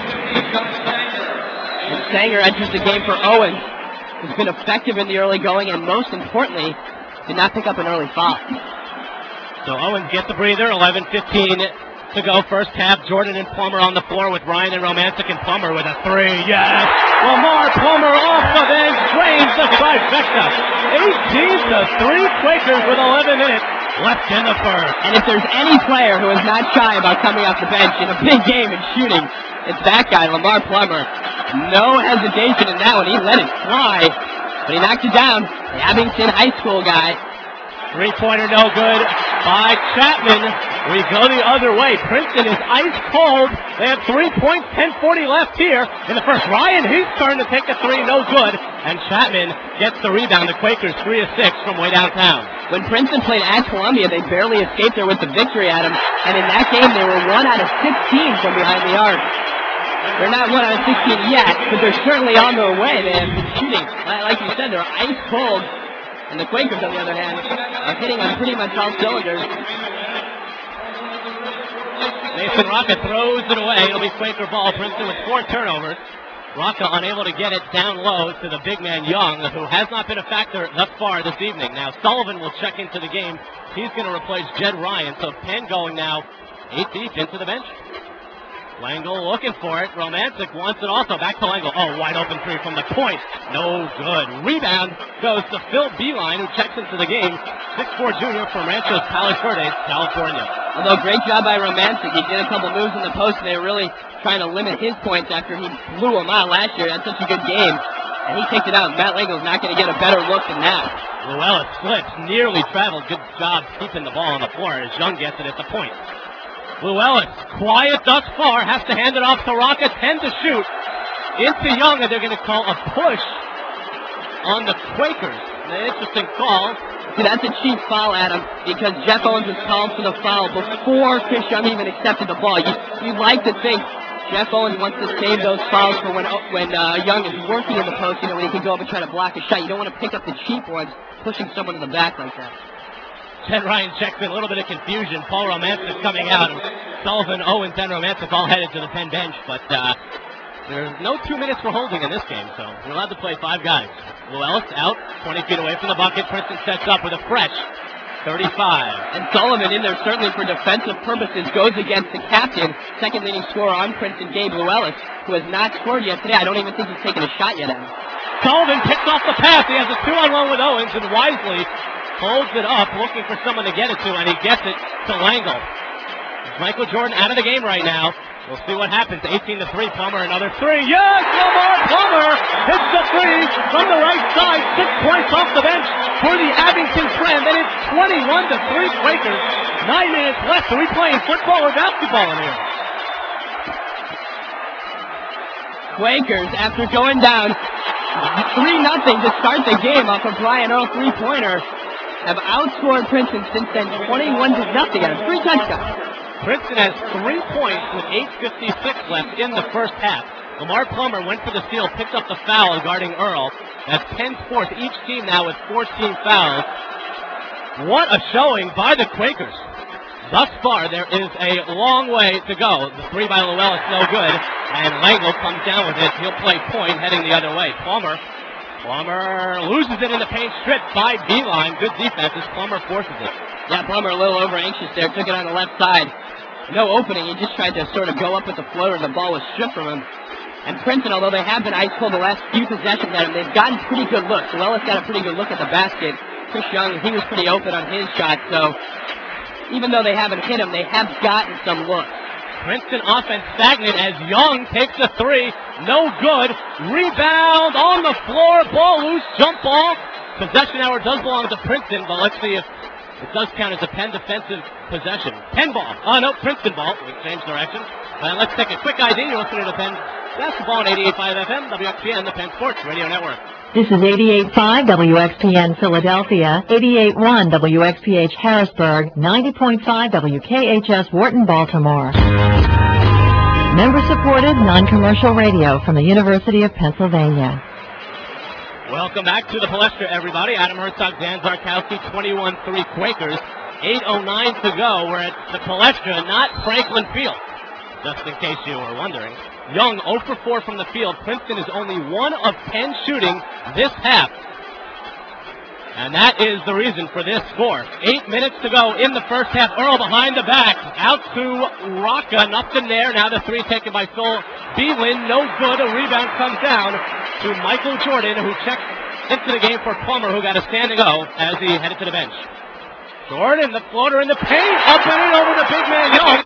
And Sanger enters the game for Owens, who's been effective in the early going and most importantly, did not pick up an early foul. So Owens gets a breather, 11:15 to go. First half, Jordan and Plummer on the floor with Ryan and Romantic, and Plummer with a three. Yes! Lamar Plummer off the bench, drains the trifecta. 18-3 Quakers with 11 minutes left in the first. And if there's any player who is not shy about coming off the bench in a big game and shooting, it's that guy, Lamar Plummer. No hesitation in that one. He let it fly, but he knocked it down. The Abington High School guy. Three-pointer no good by Chapman. We go the other way. Princeton is ice cold. They have 3 points, 10:40 left here in the first. Ryan, he's starting to take a three, no good. And Chapman gets the rebound. The Quakers 3 of 6 from way downtown. When Princeton played at Columbia, they barely escaped there with the victory at them. And in that game, they were 1 out of 16 from behind the arc. They're not 1 out of 16 yet, but they're certainly on their way. They have been shooting. Like you said, they're ice cold. And the Quakers, on the other hand, are hitting on pretty much all cylinders. Mason Rocca throws it away. It'll be Quaker ball. Princeton with 4 turnovers. Rocca unable to get it down low to the big man Young, who has not been a factor thus far this evening. Now Sullivan will check into the game. He's going to replace Jed Ryan. So Penn going now 8 deep into the bench. Langle looking for it. Romantic wants it also. Back to Langle. Oh, wide open three from the point. No good. Rebound goes to Phil Beeline, who checks into the game. 6'4" junior from Rancho Palos Verdes, California. Although great job by Romantic. He did a couple moves in the post, and they were really trying to limit his points after he blew them out last year. That's such a good game. And he kicked it out. Matt Langle's not going to get a better look than that. Llewellyn slips, nearly traveled. Good job keeping the ball on the floor as Young gets it at the point. Llewellyn, quiet thus far, has to hand it off to Rocca, 10 to shoot. Into Young, and they're going to call a push on the Quakers. An interesting call. See, that's a cheap foul, Adam, because Jeff Owens was called for the foul before Chris Young even accepted the ball. You'd like to think Jeff Owens wants to save those fouls for when Young is working in the post, when he can go up and try to block a shot. You don't want to pick up the cheap ones, pushing someone in the back like that. Ted Ryan checks in, a little bit of confusion. Paul Romantic coming out. Sullivan, Owens, and Romantic all headed to the Penn bench, but there's no 2 minutes for holding in this game, so we're allowed to play 5 guys. Llewellyn out, 20 feet away from the bucket. Princeton sets up with a fresh 35. And Sullivan in there certainly for defensive purposes goes against the captain, second leading scorer on Princeton, Gabe Llewellyn, who has not scored yet today. I don't even think he's taken a shot yet, Adam. Sullivan picks off the pass. He has a 2-on-1 with Owens, and wisely holds it up, looking for someone to get it to, and he gets it to Langle. Michael Jordan out of the game right now. We'll see what happens. 18-3, Plummer, another three. Yes, Lamar Plummer hits the three from the right side. 6 points off the bench for the Abington Trend, and it's 21-3 Quakers. 9 minutes left. Are we playing football or basketball in here? Quakers, after going down 3-0 to start the game off of Brian Earl three-pointer, have outscored Princeton since then 21-0 on 3 touchdowns. Princeton has 3 points with 8:56 left in the first half. Lamar Plummer went for the steal, picked up the foul guarding Earl. That's 10th fourth. Each team now with 14 fouls. What a showing by the Quakers. Thus far, there is a long way to go. The three by Llewellyn is no good, and Langle comes down with it. He'll play point, heading the other way. Plummer loses it in the paint, stripped by Beeline. Good defense as Plummer forces it. Yeah, Plummer a little over anxious there. Took it on the left side. No opening. He just tried to sort of go up with the floater. The ball was stripped from him. And Princeton, although they have been ice cold the last few possessions at him, they've gotten pretty good looks. Llewellyn's got a pretty good look at the basket. Chris Young, he was pretty open on his shot. So even though they haven't hit him, they have gotten some looks. Princeton offense stagnant as Young takes a three. No good. Rebound on the floor. Ball loose. Jump ball. Possession hour does belong to Princeton, but let's see if it does count as a Penn defensive possession. Penn ball. Oh, no, Princeton ball. We changed direction. Let's take a quick ID. You're listening to Penn Basketball on 88.5 FM, WXPN, the Penn Sports Radio Network. This is 88.5 WXPN Philadelphia, 88.1 WXPH Harrisburg, 90.5 WKHS Wharton, Baltimore. Member-supported, non-commercial radio from the University of Pennsylvania. Welcome back to the Palestra, everybody. Adam Herzog, Dan Zarkowski, 21-3 Quakers. 8:09 to go. We're at the Palestra, not Franklin Field. Just in case you were wondering. Young 0 for 4 from the field. Princeton is only 1 of 10 shooting this half. And that is the reason for this score. 8 minutes to go in the first half. Earl behind the back. Out to Rocca. Nothing there. Now the three taken by Phil Beelin. No good. A rebound comes down to Michael Jordan, who checked into the game for Plummer, who got a standing O as he headed to the bench. Jordan, the floater in the paint. Up and in over the big man Young.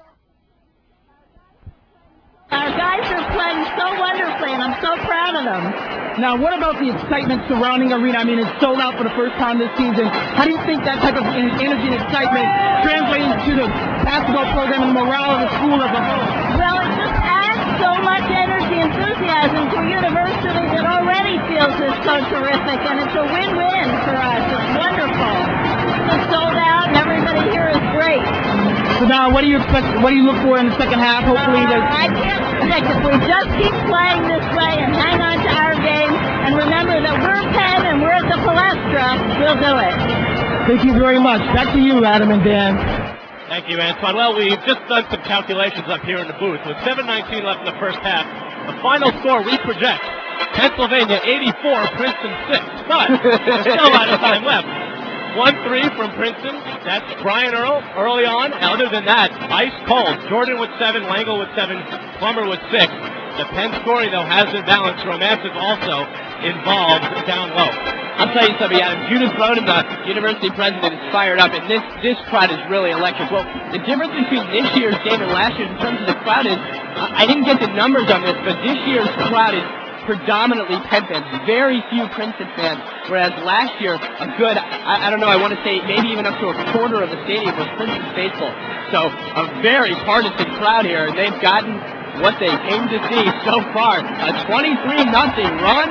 Our guys are playing so wonderfully, and I'm so proud of them. Now, what about the excitement surrounding arena? I mean, it's sold out for the first time this season. How do you think that type of energy and excitement translates to the basketball program and the morale of the school as a whole? Well, it just adds so much energy and enthusiasm to a university that already feels is so terrific, and it's a win-win for us. It's wonderful. It's sold out, and everybody here is great. So now, what do you expect? What do you look for in the second half? Hopefully, I can't predict. If we just keep playing this way and hang on to our game, and remember that we're Penn and we're at the Palestra, we'll do it. Thank you very much. Back to you, Adam and Dan. Thank you, Antoine. Well, we've just done some calculations up here in the booth. With 7:19 left in the first half, the final score we project: Pennsylvania 84, Princeton 6. But there's still a lot of time left. 1-3 from Princeton. That's Brian Earl early on. Other than that, ice cold. Jordan with 7, Langle with 7, Plummer with 6. The Penn scoring, though, has been balanced. Romantic also involved down low. I'll tell you something, Adam. Judith Bowden, the university president, is fired up, and this crowd is really electric. Well, the difference between this year's game and last year's in terms of the crowd is, I didn't get the numbers on this, but this year's crowd is predominantly Penn fans, very few Princeton fans, whereas last year, a good, I don't know, I want to say maybe even up to a quarter of the stadium was Princeton faithful. So a very partisan crowd here, and they've gotten what they came to see so far. A 23-0 run,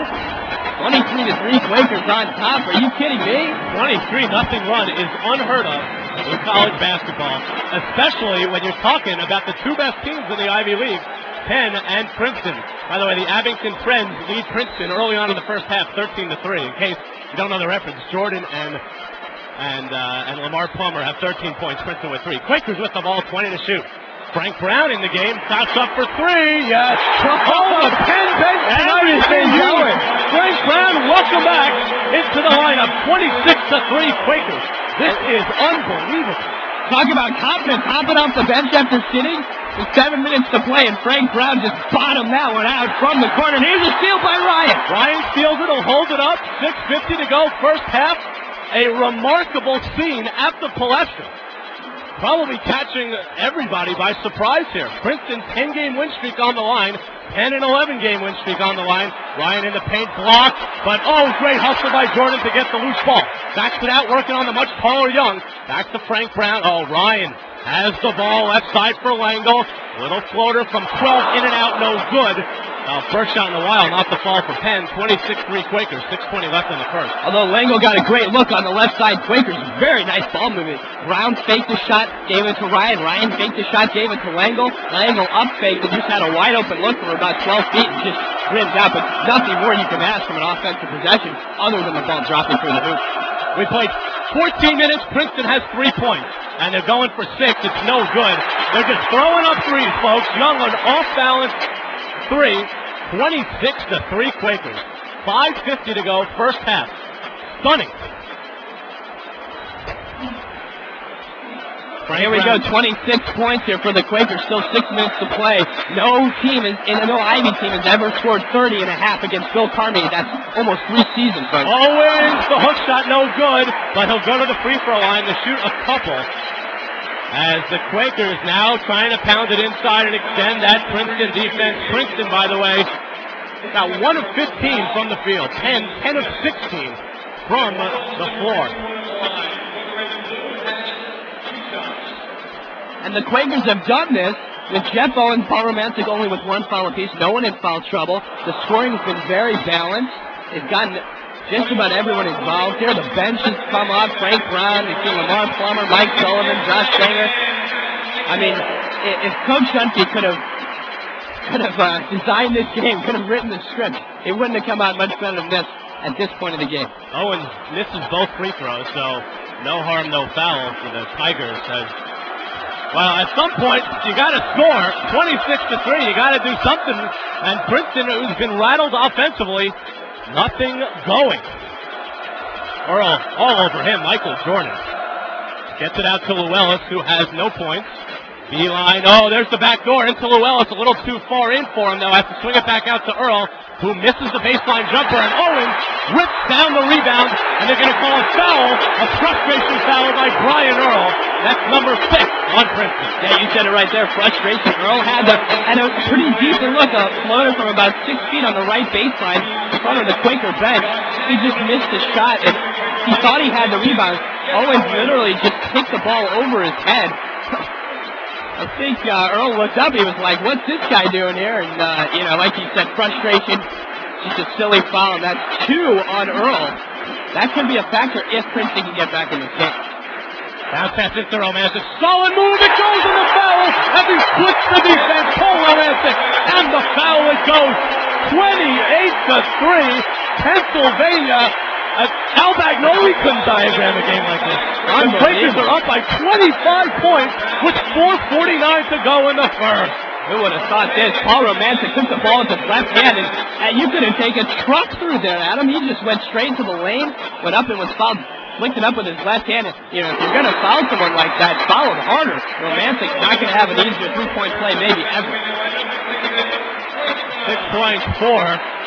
23-3 Quakers on top. Are you kidding me? 23-0 run is unheard of in college basketball, especially when you're talking about the two best teams in the Ivy League, Penn and Princeton. By the way, the Abington Friends lead Princeton early on in the first half, 13-3. In case you don't know the reference, Jordan and Lamar Plummer have 13 points. Princeton with 3. Quakers with the ball, 20 to shoot. Frank Brown in the game, stops up for 3. Yes. Oh, the Penn bench tonight is going. Frank Brown, welcome back into the lineup. 26-3 Quakers. This is unbelievable. Talk about confidence, hopping off the bench after sitting with 7 minutes to play, and Frank Brown just bottomed that one out from the corner. Here's a steal by Ryan. Ryan steals it, will hold it up. 6:50 to go, first half. A remarkable scene at the Palestra. Probably catching everybody by surprise here. Princeton's 10-game win streak on the line. 10 and 11-game win streak on the line. Ryan in the paint, blocked, but great hustle by Jordan to get the loose ball. Backs it out, working on the much taller Young. Back to Frank Brown. Ryan has the ball left side for Langle. Little floater from 12, in and out, no good. First shot in a while, not the fall for Penn. 26-3 Quakers, 6:20 left in the first. Although Langle got a great look on the left side, Quakers, very nice ball movement. Brown faked the shot, gave it to Ryan. Ryan faked the shot, gave it to Langle. Langle up faked and just had a wide open look for about 12 feet and just rimmed out. But nothing more you can ask from an offensive possession other than the ball dropping through the hoop. We played 14 minutes. Princeton has 3 points. And they're going for 6. It's no good. They're just throwing up threes, folks. Young on off-balance 3. 26-3 Quakers. 5:50 to go, first half. Stunning. Here we go, 26 points here for the Quakers, still 6 minutes to play. No Ivy team has ever scored 30 and a half against Bill Carmody. That's almost 3 seasons, folks. Owens, the hook shot, no good, but he'll go to the free throw line to shoot a couple. As the Quakers now trying to pound it inside and extend that Princeton defense. Princeton, by the way, got 1 of 15 from the field. 10 of 16 from the floor. And the Quakers have done this With Jeff Owens, Paul Romantic only with one foul apiece. No one in foul trouble. The scoring has been very balanced. It's gotten just about everyone involved here. The bench has come up. Frank Brown, we've seen Lamar Plummer, Mike Sullivan, Josh Sanger. I mean, if Coach Dunphy could have designed this game, could have written the script, it wouldn't have come out much better than this at this point of the game. Owens misses both free throws, so no harm, no foul for the Tigers. Well, at some point, you got to score 26-3. You got to do something. And Princeton, who's been rattled offensively, nothing going. Earl all over him. Michael Jordan gets it out to Llewellys, who has no points. Beeline. Oh, there's the back door into Llewellys. A little too far in for him, though. Has to swing it back out to Earl, who misses the baseline jumper. And Owens rips down the rebound, and they're going to call a foul, a frustration foul by Brian Earl. That's number 6 on Princeton. Yeah, you said it right there. Frustration. Earl had a pretty deep look, a floater from about 6 feet on the right baseline in front of the Quaker bench. He just missed the shot, and he thought he had the rebound. Owens literally just kicked the ball over his head. I think Earl looked up. He was like, what's this guy doing here? And, like you said, frustration. Just a silly foul, and that's 2 on Earl. That could be a factor if Princeton can get back in this game. Bounce pass into Romantic. Solid move. It goes in the foul as he splits the defense. Paul Romantic. And the foul it goes. 28-3. Pennsylvania. Al Bagnoli couldn't diagram a game like this. The Quakers are up by 25 points with 4:49 to go in the first. Who would have thought this? Paul Romantic took the ball with his left hand, and you couldn't take a truck through there, Adam. He just went straight to the lane, went up and was fouled, flicked it up with his left hand. And, if you're going to foul someone like that, foul him harder. Romantic's not going to have an easier three-point play maybe ever. 6 points for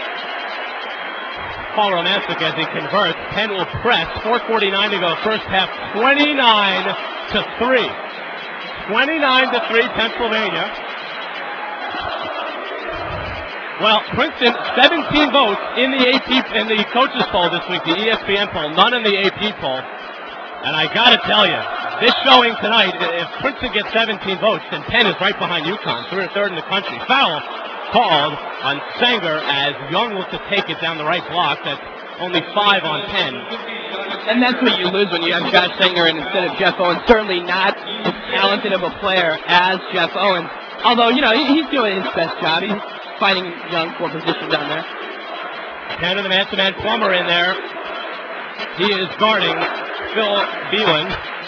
Paul Romantic as he converts. Penn will press. 4:49 to go. First half, 29-3. 29-3, Pennsylvania. Well, Princeton, 17 votes in the coaches poll this week, the ESPN poll, none in the AP poll. And I got to tell you, this showing tonight, if Princeton gets 17 votes, then Penn is right behind UConn, third in the country. Foul called on Sanger as Young looked to take it down the right block. That's only 5 on Penn. And that's what you lose when you have Josh Sanger instead of Jeff Owens. Certainly not as talented of a player as Jeff Owens. Although, he's doing his best job. He's fighting Young for position down there. Penn and the man-to-man Plummer in there. He is guarding Phil Beeland.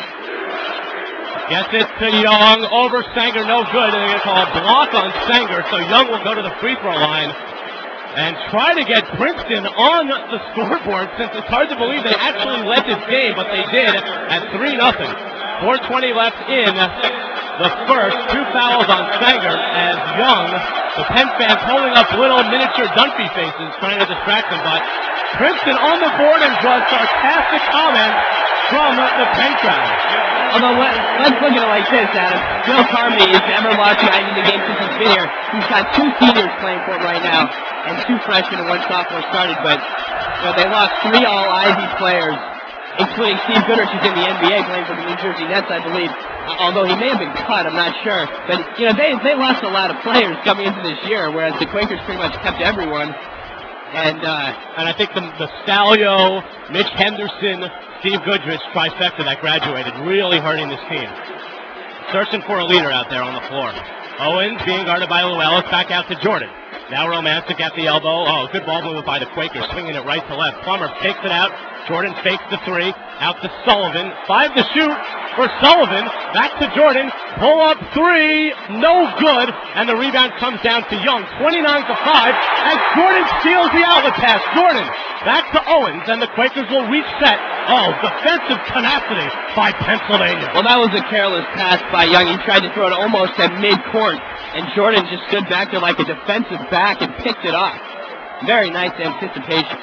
Gets it to Young, over Sanger, no good. And they're going to call a block on Sanger, so Young will go to the free throw line and try to get Princeton on the scoreboard, since it's hard to believe they actually led this game, but they did at 3-0. 4:20 left in the first. 2 fouls on Sanger as Young, the Penn fans holding up little miniature Dunphy faces, trying to distract them, but Princeton on the board and draws sarcastic comments from the Penn crowd. Although, let's look at it like this, Adam. Bill Carmody has never lost 90 games since he's been here. He's got 2 seniors playing for him right now, and 2 freshmen and 1 sophomore started, but they lost 3 All-Ivy players, including Steve Goodrich, who's in the NBA playing for the New Jersey Nets, I believe. Although he may have been cut, I'm not sure. But, they lost a lot of players coming into this year, whereas the Quakers pretty much kept everyone. And I think the Stalio, Mitch Henderson, Steve Goodrich trifecta that graduated, really hurting this team. Searching for a leader out there on the floor. Owens being guarded by Llewellys, back out to Jordan. Now Romantic at the elbow. Oh, good ball movement by the Quakers, swinging it right to left. Plummer takes it out. Jordan fakes the 3. Out to Sullivan. 5 to shoot for Sullivan. Back to Jordan. Pull up 3. No good. And the rebound comes down to Young. 29-5. As Jordan steals the outlet pass. Jordan back to Owens. And the Quakers will reset. Oh, defensive tenacity by Pennsylvania. Well, that was a careless pass by Young. He tried to throw it almost at midcourt. And Jordan just stood back there like a defensive back and picked it off. Very nice anticipation.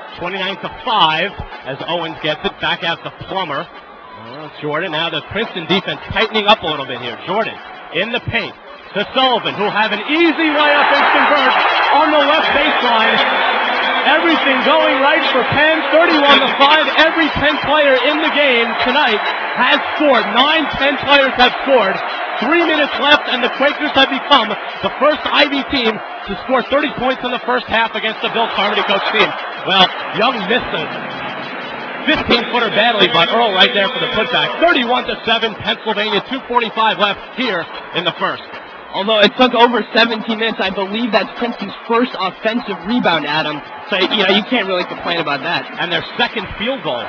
29-5 as Owens gets it back out to Plummer. Jordan, now the Princeton defense tightening up a little bit here. Jordan in the paint to Sullivan, who'll have an easy layup and convert on the left baseline. Everything going right for Penn. 31-5. Every Penn player in the game tonight has scored. 9 Penn players have scored. 3 minutes left, and the Quakers have become the first Ivy team to score 30 points in the first half against the Bill Carmody coach team. Well, Young missed a 15-footer badly, but Earl right there for the putback. 31-7, Pennsylvania, 2:45 left here in the first. Although it took over 17 minutes, I believe that's Princeton's first offensive rebound, Adam. So, you can't really complain about that. And their second field goal.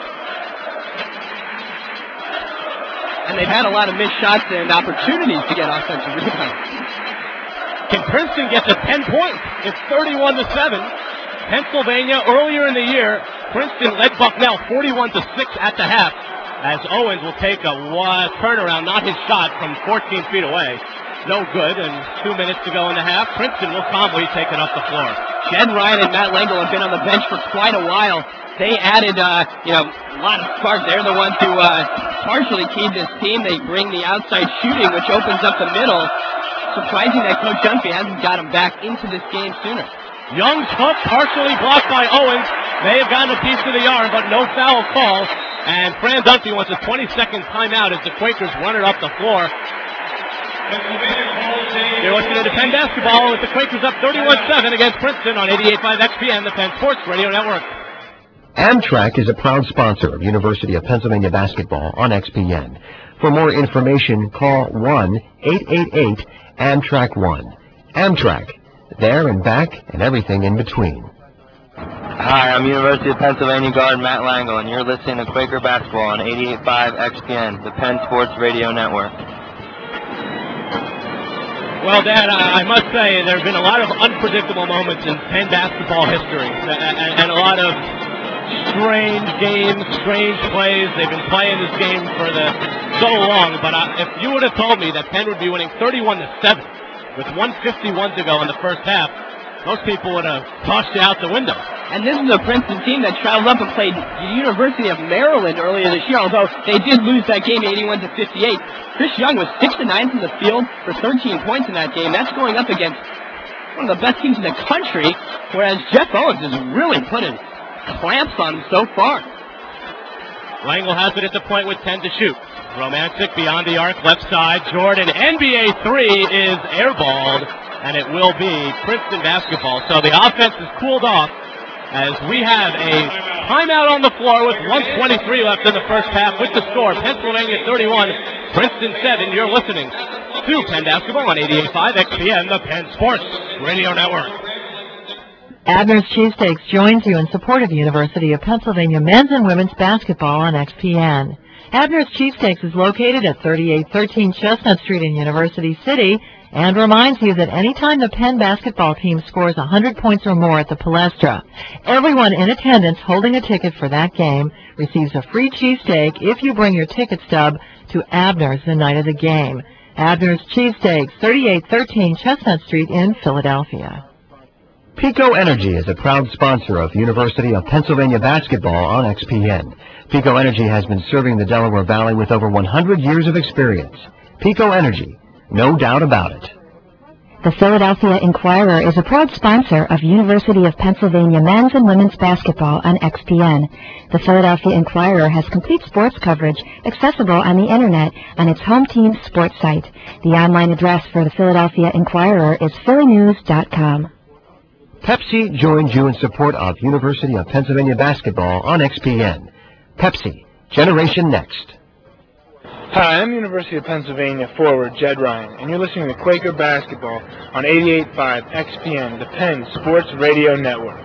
And they've had a lot of missed shots and opportunities to get offensive rebounds. Can Princeton get to 10 points? It's 31-7. Pennsylvania, earlier in the year, Princeton led Bucknell 41-6 at the half, as Owens will take a turnaround, not his shot, from 14 feet away. No good, and 2 minutes to go in the half. Princeton will calmly take it up the floor. Jed Ryan and Matt Langle have been on the bench for quite a while. They added, a lot of spark. They're the ones who partially keyed this team. They bring the outside shooting, which opens up the middle. Surprising that Coach Dunphy hasn't got him back into this game sooner. Young's hook partially blocked by Owens. May have gotten a piece of the arm, but no foul call. And Fran Dunphy wants a 20-second timeout as the Quakers run it up the floor. You're listening to Penn Basketball with the Quakers up 31-7 against Princeton on 88.5 XPN, the Penn Sports Radio Network. Amtrak is a proud sponsor of University of Pennsylvania basketball on XPN. For more information, call 1-888-AMTRAK-1. Amtrak, there and back and everything in between. Hi, I'm University of Pennsylvania guard Matt Langle, and you're listening to Quaker Basketball on 88.5 XPN, the Penn Sports Radio Network. Well, Dad, I must say there have been a lot of unpredictable moments in Penn basketball history, and a lot of strange games, strange plays. They've been playing this game for so long, but if you would have told me that Penn would be winning 31-7 with 1:51 to go in the first half, most people would have tossed you out the window. And this is a Princeton team that traveled up and played the University of Maryland earlier this year, although they did lose that game 81-58. Chris Young was 6-9 from the field for 13 points in that game. That's going up against one of the best teams in the country, whereas Jeff Owens has really put his clamps on him so far. Langle has it at the point with 10 to shoot. Romantic beyond the arc, left side. Jordan, NBA 3 is airballed, and it will be Princeton basketball. So the offense is cooled off as we have a timeout on the floor with 1:23 left in the first half with the score. Pennsylvania 31, Princeton 7. You're listening to Penn Basketball on 88.5 XPN, the Penn Sports Radio Network. Abner's Cheesesteaks joins you in support of the University of Pennsylvania men's and women's basketball on XPN. Abner's Cheesesteaks is located at 3813 Chestnut Street in University City and reminds you that anytime the Penn basketball team scores 100 points or more at the Palestra, everyone in attendance holding a ticket for that game receives a free cheesesteak if you bring your ticket stub to Abner's the night of the game. Abner's Cheesesteaks, 3813 Chestnut Street in Philadelphia. Pico Energy is a proud sponsor of University of Pennsylvania basketball on XPN. Pico Energy has been serving the Delaware Valley with over 100 years of experience. Pico Energy, no doubt about it. The Philadelphia Inquirer is a proud sponsor of University of Pennsylvania men's and women's basketball on XPN. The Philadelphia Inquirer has complete sports coverage accessible on the Internet on its home team's sports site. The online address for the Philadelphia Inquirer is phillynews.com. Pepsi joins you in support of University of Pennsylvania basketball on XPN. Pepsi, Generation Next. Hi, I'm University of Pennsylvania forward Jed Ryan, and you're listening to Quaker Basketball on 88.5 XPN, the Penn Sports Radio Network.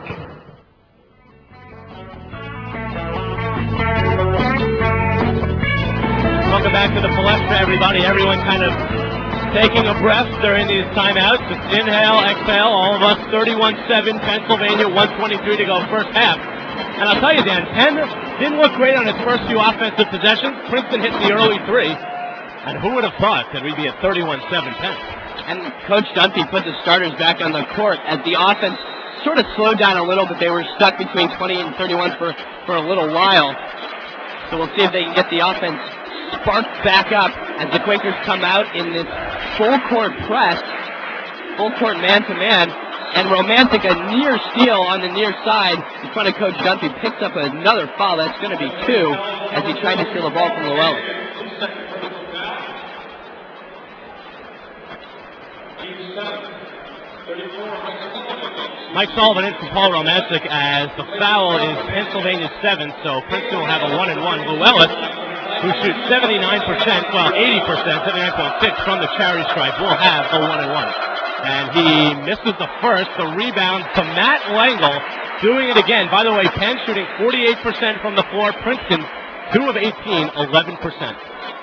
Welcome back to the Palestra, everybody. Everyone kind of taking a breath during these timeouts. It's inhale, exhale. All of us 31-7, Pennsylvania, 1:23 to go first half. And I'll tell you, Dan, Penn didn't look great on its first few offensive possessions. Princeton hit the early three. And who would have thought that we'd be at 31-7 Penn? And Coach Dunphy put the starters back on the court as the offense sort of slowed down a little, but they were stuck between 20 and 31 for a little while. So we'll see if they can get the offense sparked back up as the Quakers come out in this full-court press, full-court man-to-man. And Romantic, a near steal on the near side in front of Coach Dunphy, picks up another foul. That's going to be 2 as he tried to steal the ball from Llewellyn. Mike Sullivan in from Paul Romantic as the foul is Pennsylvania's 7th, so Princeton will have a 1-and-1. Llewellyn, who shoots 79%, well 80%, 79.6 from the charity stripe, will have a 1-and-1. And he misses the first. The rebound to Matt Langle, doing it again. By the way, Penn shooting 48% from the floor. Princeton 2 of 18, 11%.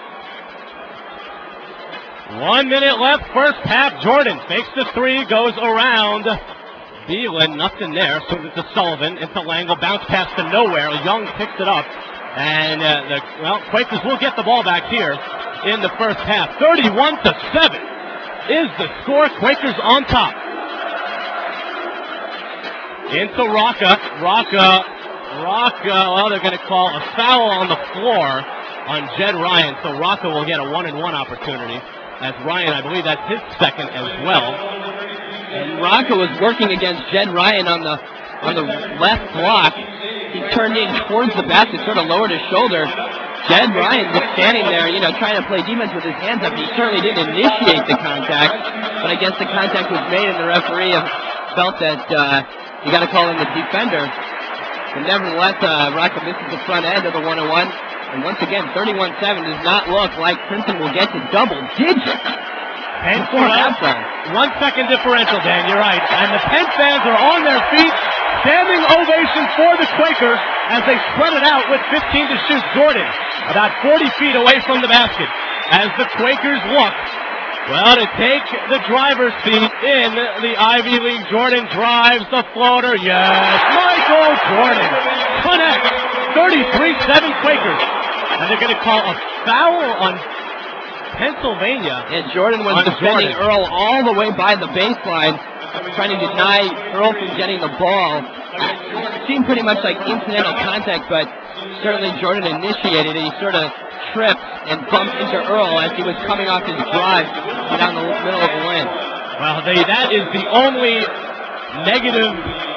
1 minute left, first half. Jordan fakes the three, goes around Beelan, nothing there. So it's to Sullivan, into Langle, bounce pass to nowhere. Young picks it up. And the Quakers will get the ball back here in the first half. 31-7 is the score. Quakers on top. Into Rocca. Rocca, well, they're going to call a foul on the floor on Jed Ryan. So Rocca will get a 1-and-1 opportunity. As Ryan, I believe that's his second as well. And Rocca was working against Jed Ryan on the left block. He turned in towards the basket, sort of lowered his shoulder. Jed Ryan was standing there, trying to play defense with his hands up. He certainly didn't initiate the contact, but I guess the contact was made, and the referee felt that you got to call in the defender. But nevertheless, Rocca misses the front end of the 1-on-1. And once again, 31-7 does not look like Princeton will get to double digits. Penn 1 second differential, Dan, you're right. And the Penn fans are on their feet. Standing ovation for the Quakers as they spread it out with 15 to shoot. Jordan about 40 feet away from the basket as the Quakers look, well, to take the driver's seat in the Ivy League. Jordan drives the floater. Yes, Michael Jordan connects. 33-7 Quakers. And they're going to call a foul on Pennsylvania. And Jordan was defending Earl all the way by the baseline, trying to deny Earl from getting the ball. It seemed pretty much like incidental contact, but certainly Jordan initiated it. He sort of tripped and bumped into Earl as he was coming off his drive down the middle of the lane. Well, that is the only negative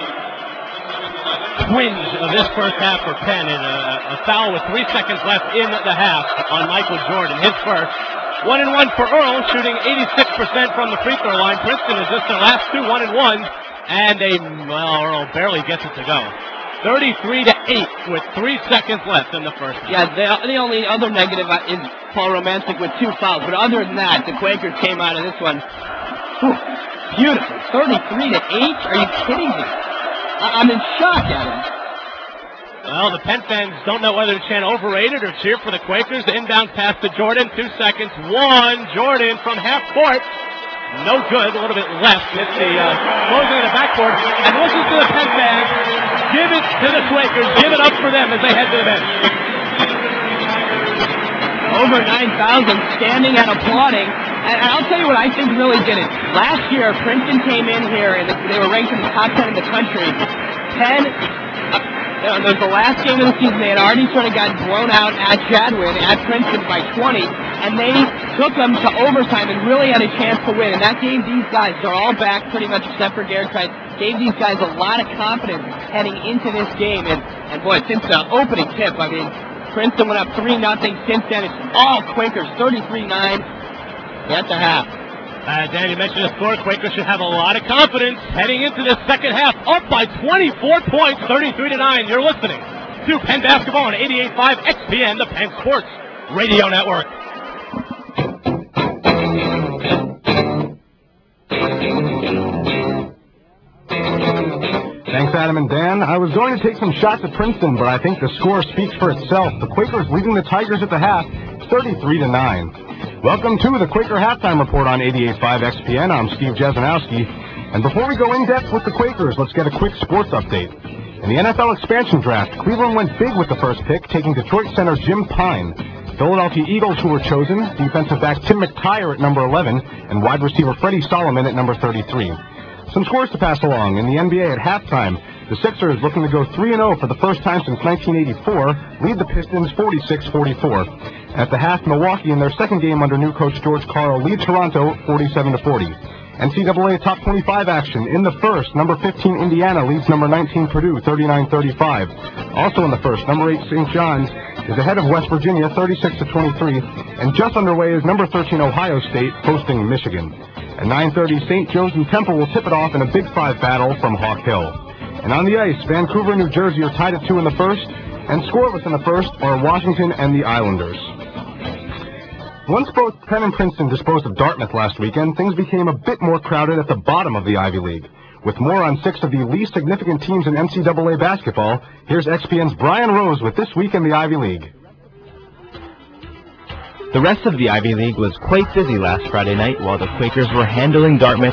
twinge of this first half for Penn, and a foul with 3 seconds left in the half on Michael Jordan, his first. 1-and-1 for Earl, shooting 86% from the free throw line. Princeton is just their last 2 1-and-1s, and Earl barely gets it to go. 33-8 with 3 seconds left in the first half. Yeah, the only other negative is Paul Romantic with 2 fouls, but other than that, the Quakers came out of this one beautiful. 33-8? Are you kidding me? I'm in shock at him. Well, the Penn fans don't know whether to chant overrated or cheer for the Quakers. The inbound pass to Jordan, 2 seconds. Jordan from half court. No good, a little bit left. It's the closing of the backboard. And listen to the Penn fans. Give it to the Quakers. Give it up for them as they head to the bench. Over 9,000 standing and applauding. And I'll tell you what I think really did it. Last year, Princeton came in here and they were ranked in the top 10 in the country. Penn, it was the last game of the season. They had already sort of gotten blown out at Jadwin, at Princeton by 20, and they took them to overtime and really had a chance to win. And that gave these guys, they're all back pretty much except for Garrett Price, gave these guys a lot of confidence heading into this game. And boy, since the opening tip, I mean, Princeton went up 3-0. Since then, it's all Quakers, 33-9 at the half. Dan, you mentioned the score. Quakers should have a lot of confidence heading into this second half. Up by 24 points, 33-9. You're listening to Penn Basketball on 88.5 XPN, the Penn Sports Radio Network. Thanks, Adam and Dan. I was going to take some shots at Princeton, but I think the score speaks for itself. The Quakers leading the Tigers at the half, 33-9. Welcome to the Quaker Halftime Report on 88.5 XPN. I'm Steve Jesenowski. And before we go in depth with the Quakers, let's get a quick sports update. In the NFL expansion draft, Cleveland went big with the first pick, taking Detroit center Jim Pine. Philadelphia Eagles, who were chosen, defensive back Tim McTire at number 11, and wide receiver Freddie Solomon at number 33. Some scores to pass along. In the NBA at halftime, the Sixers, looking to go 3-0 for the first time since 1984, lead the Pistons 46-44. At the half, Milwaukee, in their second game under new coach George Karl, lead Toronto 47-40. NCAA Top 25 action. In the first, number 15 Indiana leads number 19 Purdue 39-35. Also in the first, number 8 St. John's is ahead of West Virginia 36-23. And just underway is number 13 Ohio State hosting Michigan. At 9:30, St. Joe's and Temple will tip it off in a Big Five battle from Hawk Hill. And on the ice, Vancouver and New Jersey are tied at 2 in the first, and scoreless in the first are Washington and the Islanders. Once both Penn and Princeton disposed of Dartmouth last weekend, things became a bit more crowded at the bottom of the Ivy League. With more on 6 of the least significant teams in NCAA basketball, here's XPN's Brian Rose with This Week in the Ivy League. The rest of the Ivy League was quite busy last Friday night while the Quakers were handling Dartmouth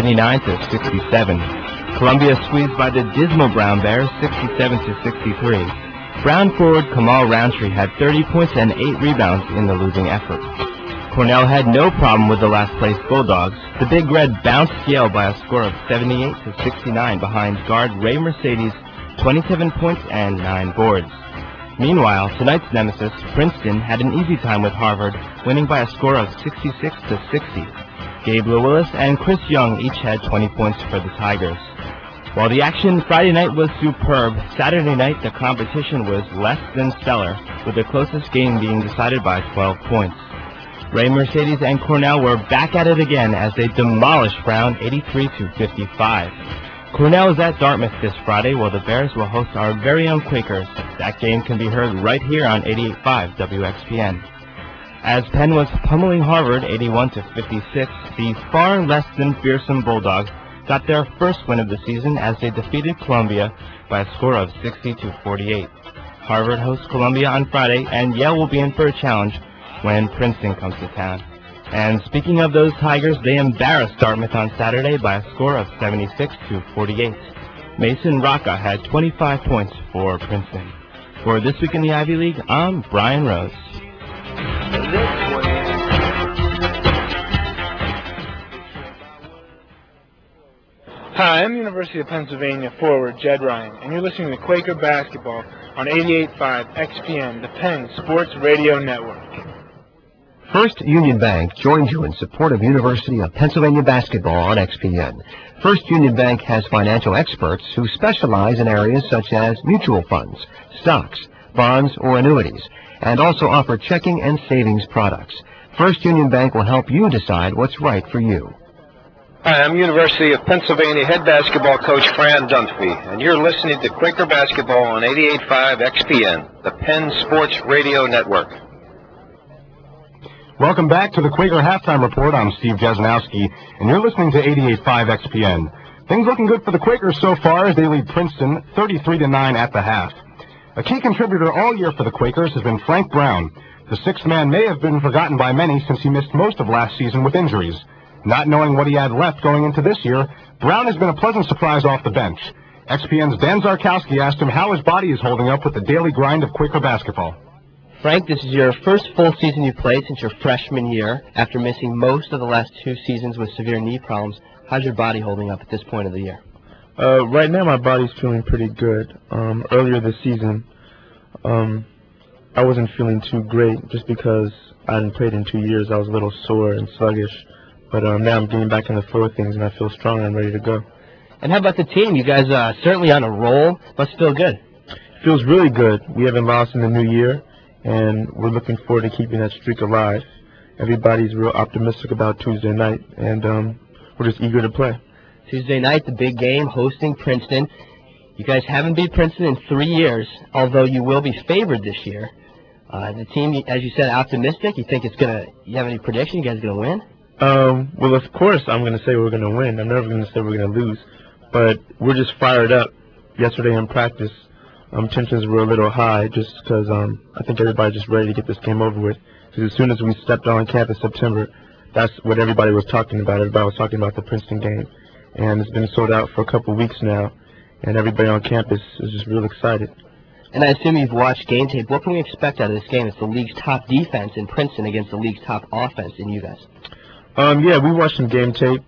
79-67. Columbia squeezed by the dismal Brown Bears 67-63. Brown forward Kamal Roundtree had 30 points and 8 rebounds in the losing effort. Cornell had no problem with the last-place Bulldogs. The Big Red bounced Yale by a score of 78-69 behind guard Ray Mercedes' 27 points and 9 boards. Meanwhile, tonight's nemesis, Princeton, had an easy time with Harvard, winning by a score of 66-60. Gabe Lewis and Chris Young each had 20 points for the Tigers. While the action Friday night was superb, Saturday night the competition was less than stellar, with the closest game being decided by 12 points. Ray Mercedes and Cornell were back at it again as they demolished Brown 83-55. Cornell is at Dartmouth this Friday, while the Bears will host our very own Quakers. That game can be heard right here on 88.5 WXPN. As Penn was pummeling Harvard 81-56, the far less than fearsome Bulldogs got their first win of the season as they defeated Columbia by a score of 60-48. Harvard hosts Columbia on Friday, and Yale will be in for a challenge when Princeton comes to town. And speaking of those Tigers, they embarrassed Dartmouth on Saturday by a score of 76-48. Mason Rocca had 25 points for Princeton. For This Week in the Ivy League, I'm Brian Rose. Hi, I'm University of Pennsylvania forward Jed Ryan, and you're listening to Quaker Basketball on 88.5 XPN, the Penn Sports Radio Network. First Union Bank joins you in support of University of Pennsylvania basketball on XPN. First Union Bank has financial experts who specialize in areas such as mutual funds, stocks, bonds, or annuities, and also offer checking and savings products. First Union Bank will help you decide what's right for you. Hi, I'm University of Pennsylvania head basketball coach Fran Dunphy, and you're listening to Quaker Basketball on 88.5 XPN, the Penn Sports Radio Network. Welcome back to the Quaker Halftime Report. I'm Steve Jesnowski, and you're listening to 88.5 XPN. Things looking good for the Quakers so far as they lead Princeton 33-9 at the half. A key contributor all year for the Quakers has been Frank Brown. The sixth man may have been forgotten by many since he missed most of last season with injuries. Not knowing what he had left going into this year, Brown has been a pleasant surprise off the bench. XPN's Dan Zarkowski asked him how his body is holding up with the daily grind of Quaker basketball. Frank, this is your first full season you've played since your freshman year, after missing most of the last 2 seasons with severe knee problems. How's your body holding up at this point of the year? Right now my body's feeling pretty good. Earlier this season, I wasn't feeling too great just because I hadn't played in 2 years. I was a little sore and sluggish. But now I'm getting back in the flow of things, and I feel strong and ready to go. And how about the team? You guys certainly on a roll. Must feel good. It feels really good. We haven't lost in the new year, and we're looking forward to keeping that streak alive. Everybody's real optimistic about Tuesday night, and we're just eager to play. Tuesday night, the big game, hosting Princeton. You guys haven't beat Princeton in 3 years, although you will be favored this year. The team, as you said, optimistic. You think it's gonna? You have any prediction? You guys gonna win? Well, of course, I'm going to say we're going to win. I'm never going to say we're going to lose. But we're just fired up. Yesterday in practice, tensions were a little high just because I think everybody's just ready to get this game over with. Because as soon as we stepped on campus September, that's what everybody was talking about. Everybody was talking about the Princeton game. And it's been sold out for a couple weeks now. And everybody on campus is just real excited. And I assume you've watched game tape. What can we expect out of this game? It's the league's top defense in Princeton against the league's top offense in you guys. Yeah, we watched some game tape.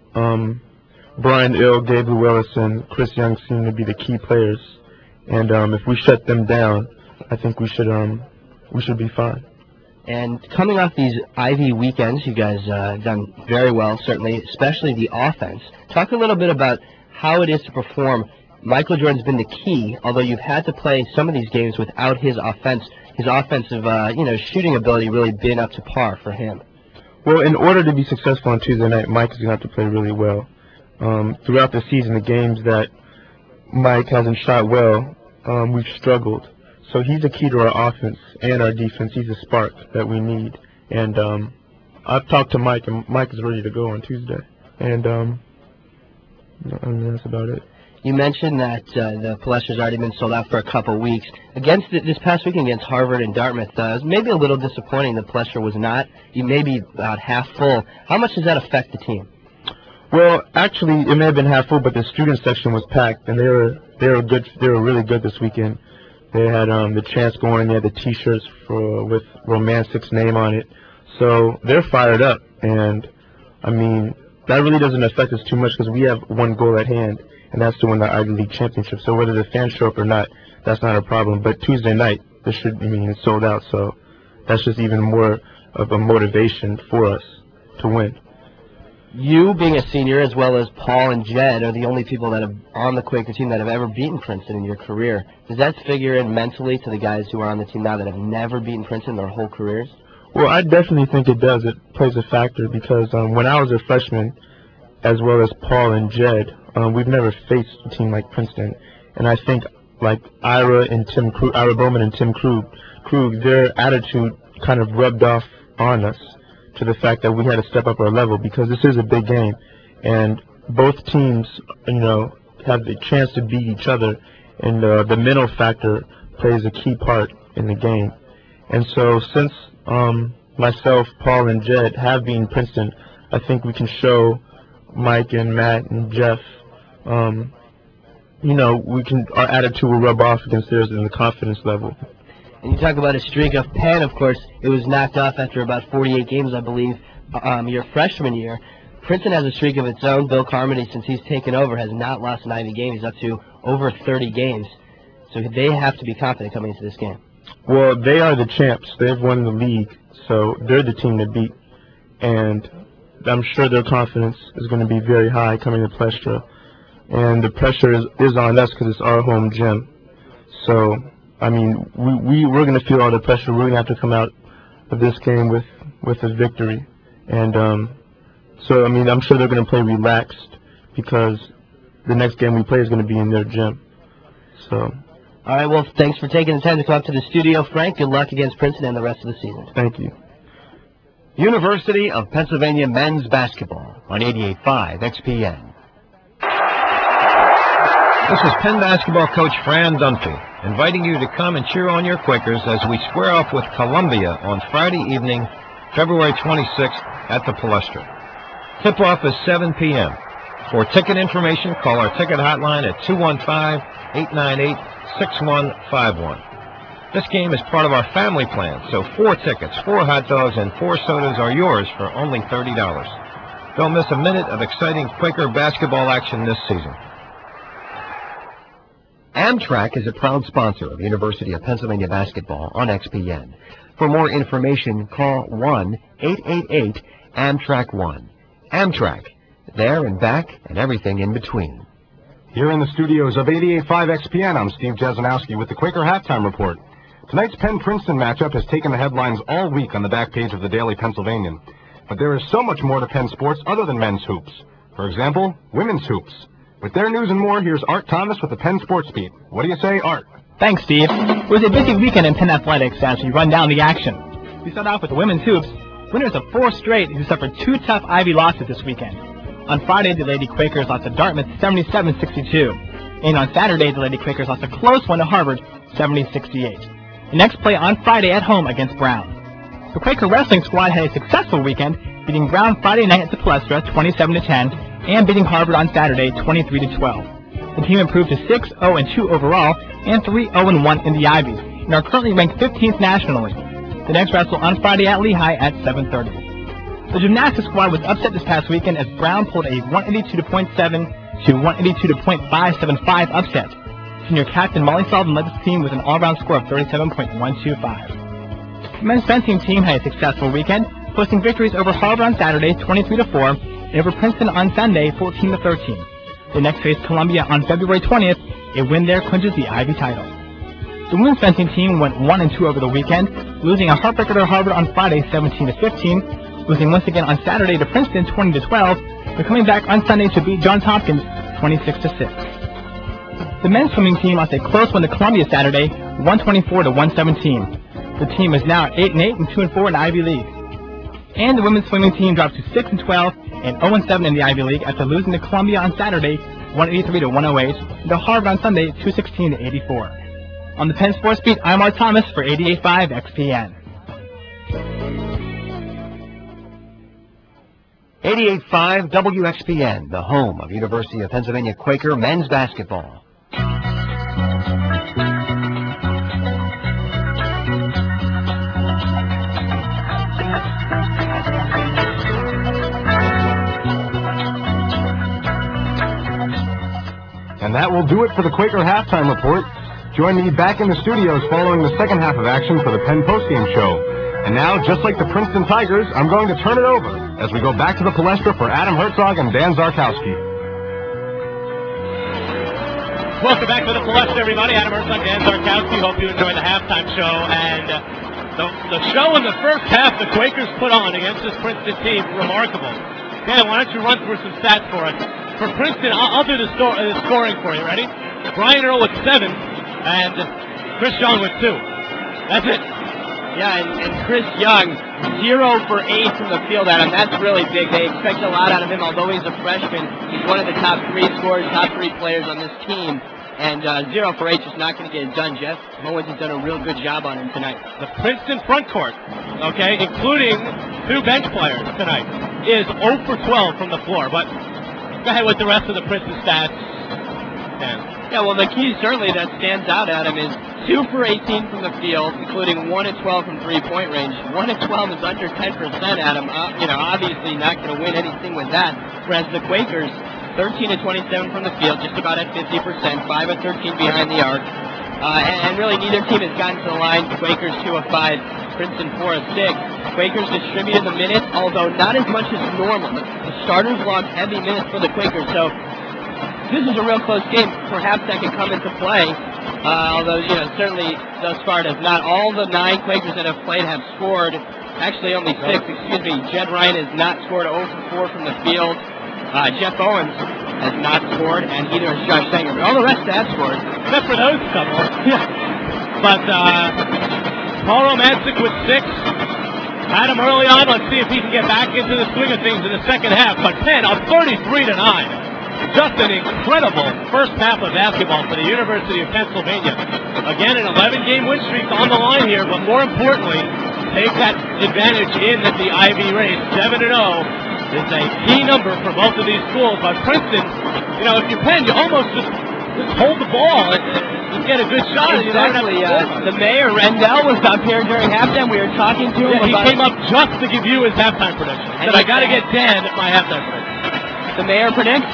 Brian Ill, Gabe Lewis, and Chris Young seem to be the key players. And if we shut them down, I think we should be fine. And coming off these Ivy weekends, you guys done very well, certainly, especially the offense. Talk a little bit about how it is to perform. Michael Jordan's been the key, although you've had to play some of these games without his offense. His offensive, shooting ability really been up to par for him. Well, in order to be successful on Tuesday night, Mike is going to have to play really well. Throughout the season, the games that Mike hasn't shot well, we've struggled. So he's a key to our offense and our defense. He's a spark that we need. And I've talked to Mike, and Mike is ready to go on Tuesday. And that's about it. You mentioned that the Palestra's already been sold out for a couple weeks. Against this past weekend against Harvard and Dartmouth, it was maybe a little disappointing the Palestra was not. You maybe about half full. How much does that affect the team? Well, actually, it may have been half full, but the student section was packed, and they were really good this weekend. They had the chants going. They had the T-shirts with Romantic's name on it, so they're fired up. And I mean, that really doesn't affect us too much because we have one goal at hand, and that's to win the Ivy League championship. So whether the fans show up or not, that's not a problem. But Tuesday night, it's sold out, so that's just even more of a motivation for us to win. You, being a senior, as well as Paul and Jed, are the only people that have on the Quaker team that have ever beaten Princeton in your career. Does that figure in mentally to the guys who are on the team now that have never beaten Princeton their whole careers? Well, I definitely think it does. It plays a factor because when I was a freshman, as well as Paul and Jed, we've never faced a team like Princeton. And I think like Ira Bowman and Tim Krug, their attitude kind of rubbed off on us to the fact that we had to step up our level because this is a big game. And both teams, have the chance to beat each other. And the mental factor plays a key part in the game. And so since myself, Paul, and Jed have beaten Princeton, I think we can show Mike and Matt and Jeff, our attitude will rub off against theirs in the confidence level. And you talk about a streak of Penn, of course, it was knocked off after about 48 games, I believe, your freshman year. Princeton has a streak of its own. Bill Carmody, since he's taken over, has not lost an Ivy game. He's up to over 30 games. So they have to be confident coming into this game. Well, they are the champs. They've won the league, so they're the team to beat. And I'm sure their confidence is going to be very high coming to Palestra. And the pressure is on us because it's our home gym. So, I mean, we're going to feel all the pressure. We're going to have to come out of this game with a victory. And so, I mean, I'm sure they're going to play relaxed because the next game we play is going to be in their gym. So. All right, well, thanks for taking the time to come up to the studio, Frank. Good luck against Princeton and the rest of the season. Thank you. University of Pennsylvania men's basketball on 88.5 XPN. This is Penn basketball coach Fran Dunphy, inviting you to come and cheer on your Quakers as we square off with Columbia on Friday evening, February 26th at the Palestra. Tip-off is 7 p.m. For ticket information, call our ticket hotline at 215-898-6151. This game is part of our family plan, so 4 tickets, 4 hot dogs, and 4 sodas are yours for only $30. Don't miss a minute of exciting Quaker basketball action this season. Amtrak is a proud sponsor of University of Pennsylvania basketball on XPN. For more information, call 1-888-AMTRAK-1. Amtrak, there and back and everything in between. Here in the studios of 88.5 XPN, I'm Steve Jesenowski with the Quaker Halftime Report. Tonight's Penn-Princeton matchup has taken the headlines all week on the back page of the Daily Pennsylvanian. But there is so much more to Penn sports other than men's hoops. For example, women's hoops. With their news and more, here's Art Thomas with the Penn Sports Beat. What do you say, Art? Thanks, Steve. It was a busy weekend in Penn Athletics as we run down the action. We start off with the women's hoops, winners of 4 straight who suffered 2 tough Ivy losses this weekend. On Friday, the Lady Quakers lost to Dartmouth 77-62. And on Saturday, the Lady Quakers lost a close one to Harvard 70-68. The next play on Friday at home against Brown. The Quaker wrestling squad had a successful weekend, beating Brown Friday night at the Palestra 27-10 and beating Harvard on Saturday 23-12. The team improved to 6-0-2 overall and 3-0-1 in the Ivies and are currently ranked 15th nationally. The next wrestle on Friday at Lehigh at 7:30. The gymnastics squad was upset this past weekend as Brown pulled a 182.7 to 182.575 upset. Senior captain Molly Sullivan led the team with an all-round score of 37.125. The men's fencing team had a successful weekend, posting victories over Harvard on Saturday 23-4 and over Princeton on Sunday 14-13. They next face Columbia on February 20th. A win there clinches the Ivy title. The women's fencing team went 1-2 over the weekend, losing a heartbreaker to Harvard on Friday 17-15, losing once again on Saturday to Princeton 20-12. They're coming back on Sunday to beat Johns Hopkins 26-6. The men's swimming team lost a close one to Columbia Saturday, 124-117. The team is now 8-8 and 2-4 in the Ivy League. And the women's swimming team dropped to 6-12 and 0-7 in the Ivy League after losing to Columbia on Saturday, 183-108, and to Harvard on Sunday, 216-84. On the Penn Sports Beat, I'm Art Thomas for 88.5 XPN. 88.5 WXPN, the home of University of Pennsylvania Quaker men's basketball. And that will do it for the Quaker Halftime Report. Join me back in the studios following the second half of action for the Penn postgame show. And now, just like the Princeton Tigers, I'm going to turn it over as we go back to the Palestra for Adam Herzog and Dan Zarkowski. Welcome back to the Palestra, everybody. Adam Herzog, Dan Zarkowski. Hope you enjoyed the halftime show. And the show in the first half the Quakers put on against this Princeton team, remarkable. Dan, why don't you run through some stats for us? For Princeton, I'll do the scoring for you. Ready? Brian Earl with 7 and Chris Young with 2. That's it. Yeah, and Chris Young, 0 for 8 from the field, Adam. That's really big. They expect a lot out of him, although he's a freshman. He's one of the top 3 scorers, top 3 players on this team. And 0 for 8 is just not going to get it done, Jeff. Owens has done a real good job on him tonight. The Princeton front court, okay, including 2 bench players tonight, is 0 for 12 from the floor. But go ahead with the rest of the Princeton stats. Yeah, well, the key certainly that stands out, Adam, is 2 for 18 from the field, including 1 of 12 from three-point range. 1 of 12 is under 10%, Adam. Obviously not going to win anything with that. Whereas the Quakers, 13 of 27 from the field, just about at 50%, 5 of 13 behind the arc. And really neither team has gotten to the line. Quakers 2 of 5, Princeton 4 of 6. Quakers distributed the minutes, although not as much as normal. The starters logged heavy minutes for the Quakers, so this is a real close game. Perhaps that can come into play. Although, certainly thus far does not. All the 9 Quakers that have played have scored. Actually, only 6, excuse me. Jed Ryan has not scored, 0 for 4 from the field. Jeff Owens has not scored, and neither has Josh Sanger. But all the rest have scored. Except for those couple. Yeah. But Paul Romancic with 6. Had him early on. Let's see if he can get back into the swing of things in the second half. But Penn up 33-9. Just an incredible first half of basketball for the University of Pennsylvania. Again, an 11-game win streak on the line here, but more importantly, take that advantage in the Ivy race. 7-0 is a key number for both of these schools. But Princeton, if you're Penn, you almost just hold the ball and get a good shot. Exactly. The mayor, Rendell, was up here during halftime. We were talking to him. He came up just to give you his halftime prediction. He said, I got to get Dan my halftime prediction. The mayor predicts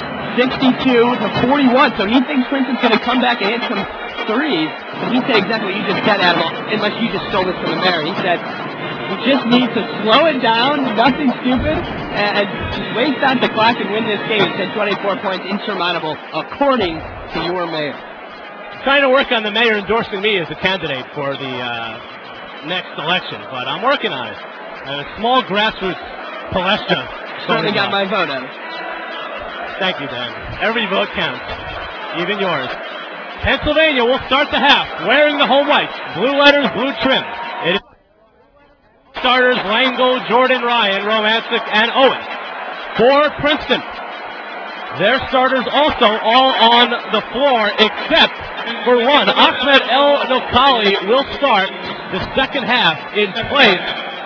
62-41, so he thinks Princeton's going to come back and hit some threes. And he said exactly what you just said, Adam, unless you just stole this from the mayor. He said, we just need to slow it down, nothing stupid, and just waste out the clock and win this game. He said 24 points, insurmountable, according to your mayor. Trying to work on the mayor endorsing me as a candidate for the next election, but I'm working on it. A small grassroots Palestra. Certainly got my vote, Adam. Thank you, Dan. Every vote counts, even yours. Pennsylvania will start the half wearing the home whites, blue letters, blue trim. It is starters Lango, Jordan, Ryan, Romancic, and Owen. For Princeton, their starters also all on the floor except for one. Ahmed El Nokali will start the second half in place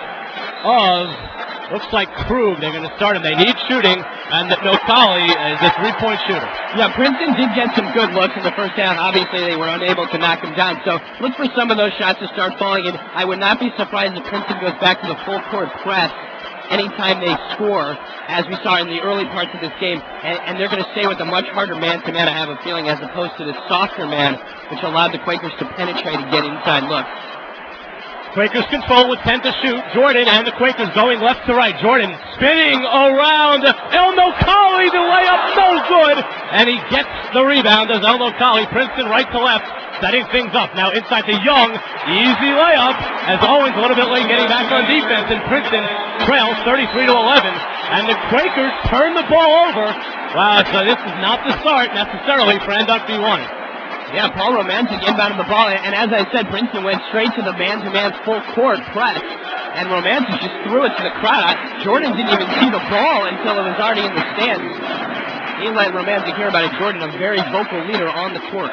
of, looks like Krug. They're going to start him. They need shooting, and Nokali is a three-point shooter. Yeah, Princeton did get some good looks in the first half. Obviously, they were unable to knock him down. So look for some of those shots to start falling in. I would not be surprised if Princeton goes back to the full-court press anytime they score, as we saw in the early parts of this game. And they're going to stay with a much harder man-to-man, I have a feeling, as opposed to the softer man, which allowed the Quakers to penetrate and get inside looks. Quakers control with 10 to shoot. Jordan and the Quakers going left to right. Jordan spinning around. El Nokali, the layup, no good. And he gets the rebound as El Nokali. Princeton right to left. setting things up. Now inside to Young. Easy layup as Owens a little bit late getting back on defense, and Princeton trails 33-11. And the Quakers turn the ball over. Wow, so this is not the start necessarily for Dunphy 1. Yeah, Paul Romantic inbounded the ball, and as I said, Princeton went straight to the man-to-man full-court press, and Romantic just threw it to the crowd. Jordan didn't even see the ball until it was already in the stands. He let Romantic hear about it. Jordan, a very vocal leader on the court.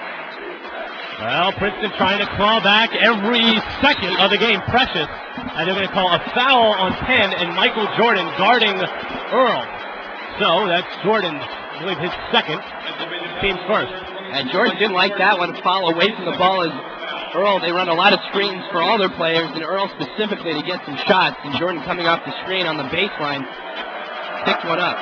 Well, Princeton trying to claw back every second of the game. Precious, and they're going to call a foul on Penn, and Michael Jordan guarding Earl. So that's Jordan, I believe, his second, team's first. And Jordan didn't like that one. Foul away from the ball as Earl, they run a lot of screens for all their players, and Earl specifically to get some shots. And Jordan coming off the screen on the baseline, picked one up.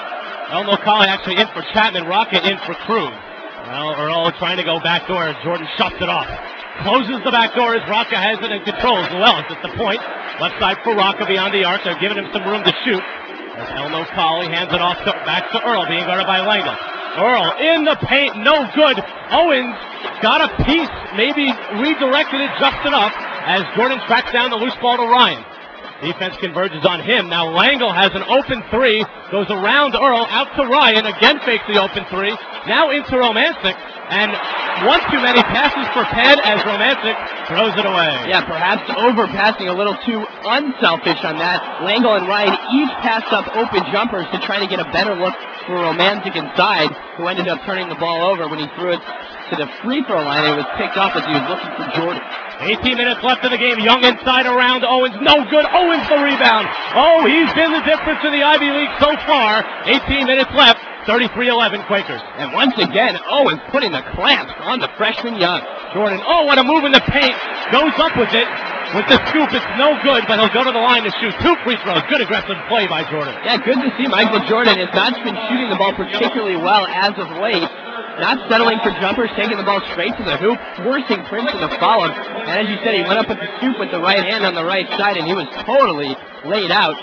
Elmo Colley actually in for Chapman, Rocket in for Cruz. Well, Earl trying to go backdoor as Jordan shuts it off. Closes the back door as Rocca has it and controls Llewellyn at the point. Left side for Rocca beyond the arc. They're giving him some room to shoot. As Elmo Colley hands it off back to Earl, being guarded by Langle. Earl in the paint, no good. Owens got a piece, maybe redirected it just enough as Jordan tracks down the loose ball to Ryan. Defense converges on him. Now Langle has an open three, goes around Earl, out to Ryan, again fakes the open three, now into Romantic, and one too many passes for Penn as Romantic throws it away. Yeah, perhaps overpassing a little too unselfish on that. Langle and Ryan each passed up open jumpers to try to get a better look for Romantic inside, who ended up turning the ball over when he threw it to the free throw line. It was picked off as he was looking for Jordan. 18 minutes left in the game. Young inside around Owens. No good. Owens the rebound. Oh, he's been the difference in the Ivy League so far. 18 minutes left. 33-11 Quakers. And once again, Owens putting the clamps on the freshman Young. Jordan, oh, what a move in the paint. Goes up with it. With the scoop, it's no good, but he'll go to the line to shoot 2 free throws. Good aggressive play by Jordan. Yeah, good to see Michael Jordan has not been shooting the ball particularly well as of late. Not settling for jumpers, taking the ball straight to the hoop, forcing Princeton to foul him. And as you said, he went up with the scoop with the right hand on the right side, and he was totally laid out.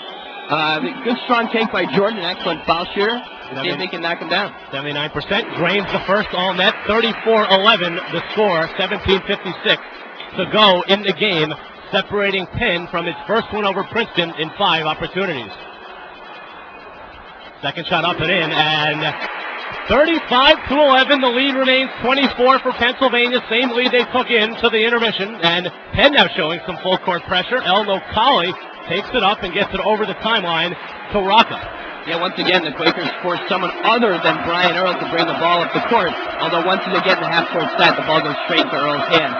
Good strong take by Jordan, an excellent foul shooter. See if they can knock him down. 79%, drains the first all net, 34-11 the score, 17:56 to go in the game, separating Penn from its first win over Princeton in 5 opportunities. Second shot up and in, and 35-11, the lead remains 24 for Pennsylvania, same lead they took into the intermission, and Penn now showing some full court pressure. Elmo Colley takes it up and gets it over the timeline to Rocca. Yeah, once again, the Quakers forced someone other than Brian Earl to bring the ball up the court, although once they get in the half-court set, the ball goes straight to Earl's hands.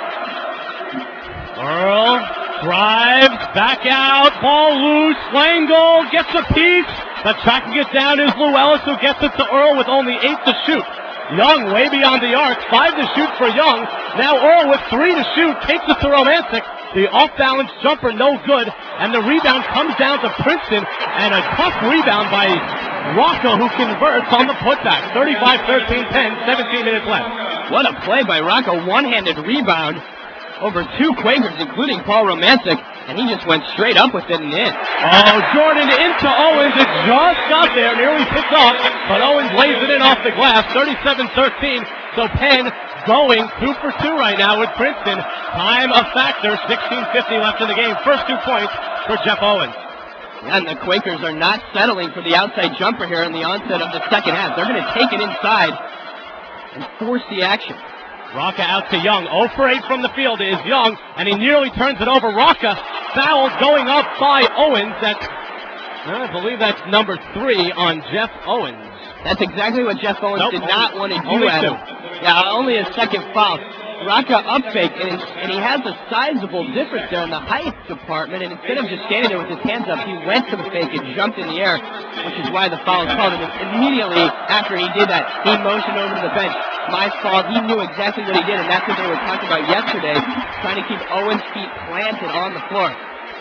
Earl drives, back out, ball loose, Langle gets a piece, but tracking it down is Llewellyn, who gets it to Earl with only 8 to shoot. Young way beyond the arc, 5 to shoot for Young. Now Earl with 3 to shoot, takes it to Romantic. The off-balance jumper no good, and the rebound comes down to Princeton, and a tough rebound by Rocco, who converts on the putback. 35-13, Penn, 17 minutes left. What a play by Rocco, one-handed rebound over 2 Quakers, including Paul Romantic, and he just went straight up with it and in. Oh, Jordan into Owens. It just got there, nearly picked off, but Owens lays it in off the glass. 37-13, so Penn going 2 for 2 right now with Princeton. Time a factor, 16:50 left in the game. First 2 points for Jeff Owens. And the Quakers are not settling for the outside jumper here in the onset of the second half. They're going to take it inside and force the action. Rocca out to Young. 0 for 8 from the field is Young, and he nearly turns it over. Rocca foul going up by Owens. I believe that's number 3 on Jeff Owens. That's exactly what Jeff Owens did not want to do, Adam. 2. Yeah, only a second foul. Rocca up fake, and he has a sizable difference there in the height department, and instead of just standing there with his hands up, he went to the fake and jumped in the air, which is why the foul is called. And immediately after he did that, he motioned over to the bench. My fault. He knew exactly what he did, and that's what they were talking about yesterday, trying to keep Owens' feet planted on the floor.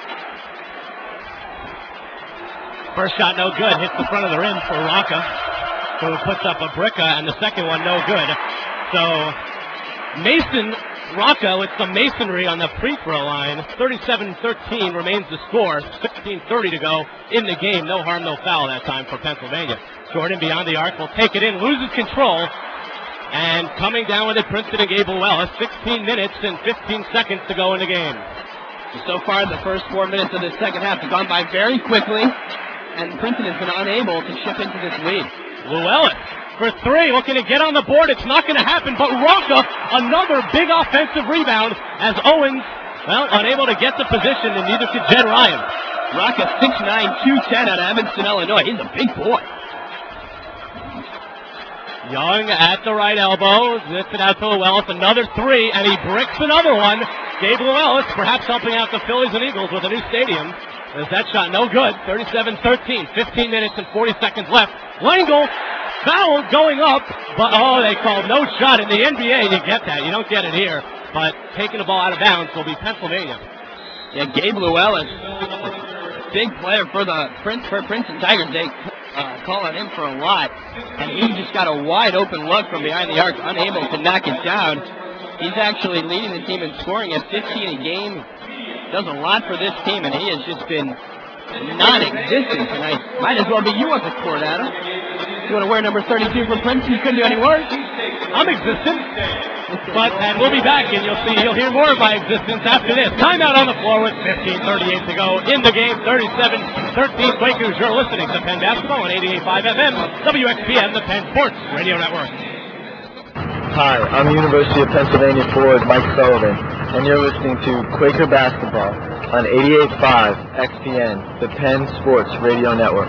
First shot no good, hits the front of the rim for Rocca, who puts up a bricka, and the second one no good. So Mason Rocca with some masonry on the free throw line. 37-13 remains the score. 16:30 to go in the game. No harm, no foul that time for Pennsylvania. Jordan beyond the arc will take it in, loses control. And coming down with it, Princeton and Gabe Llewellyn. 16 minutes and 15 seconds to go in the game. So far, the first 4 minutes of the second half have gone by very quickly, and Princeton has been unable to chip into this lead. Llewellyn for three, looking to get on the board. It's not going to happen, but Rocca, another big offensive rebound as Owens, well, unable to get the position, and neither could Jed Ryan. Rocca, 6'9", 210 out of Evanston, Illinois. He's a big boy. Young at the right elbow, lifts it out to Llewellyn, another three, and he bricks another one. Gabe Llewellyn perhaps helping out the Phillies and Eagles with a new stadium. As that shot no good, 37-13, 15 minutes and 40 seconds left. Langle, foul going up, but they called no shot. In the NBA, you get that. You don't get it here, but taking the ball out of bounds will be Pennsylvania. Yeah, Gabe Llewellyn, big player for the Princeton Tigers. They call on him for a lot, and he just got a wide open look from behind the arc, unable to knock it down. He's actually leading the team in scoring at 15 a game. Does a lot for this team, and he has just been non-existent tonight. Might as well be you on the court, Adam. You want to wear number 32 for Princeton? You couldn't do any worse. I'm existent. And we'll be back, and you'll hear more of my existence after this. Timeout on the floor with 15:38 to go in the game. 37-13 Quakers. You're listening to Penn Basketball on 88.5 FM, WXPN, the Penn Sports Radio Network. Hi, I'm University of Pennsylvania forward Mike Sullivan, and you're listening to Quaker Basketball on 88.5 XPN, the Penn Sports Radio Network.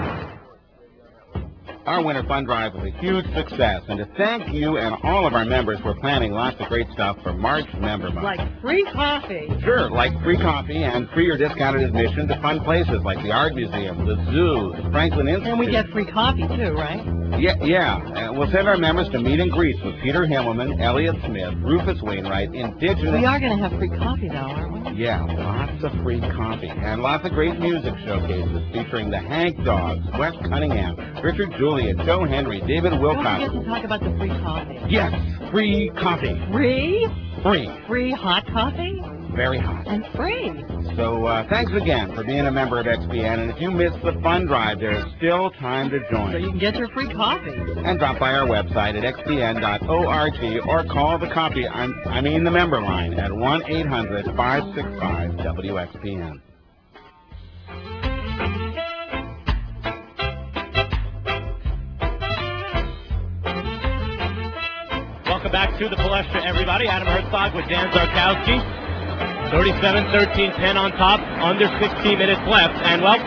Our winter fund drive was a huge success, and to thank you and all of our members, we're planning lots of great stuff for March member month. Like free coffee. Sure, like free coffee and free or discounted admission to fun places like the Art Museum, the Zoo, the Franklin Institute. And we get free coffee too, right? Yeah. We'll send our members to meet and greets with Peter Himmelman, Elliott Smith, Rufus Wainwright, Indigenous... We are going to have free coffee though, aren't we? Yeah, lots of free coffee and lots of great music showcases featuring the Hank Dogs, Wes Cunningham, Richard Juliet, Joe Henry, David Wilcox. Don't forget to talk about the free coffee. Yes, free coffee. Free? Free. Free hot coffee? Very hot. And free. So thanks again for being a member of XPN, and if you missed the fund drive, there's still time to join. So you can get your free coffee. And drop by our website at xpn.org or call the the member line at 1-800-565-WXPN. Welcome back to the Palestra, everybody. Adam Herzog with Dan Zarkowski. 37-13, 10 on top, under 16 minutes left. And, well,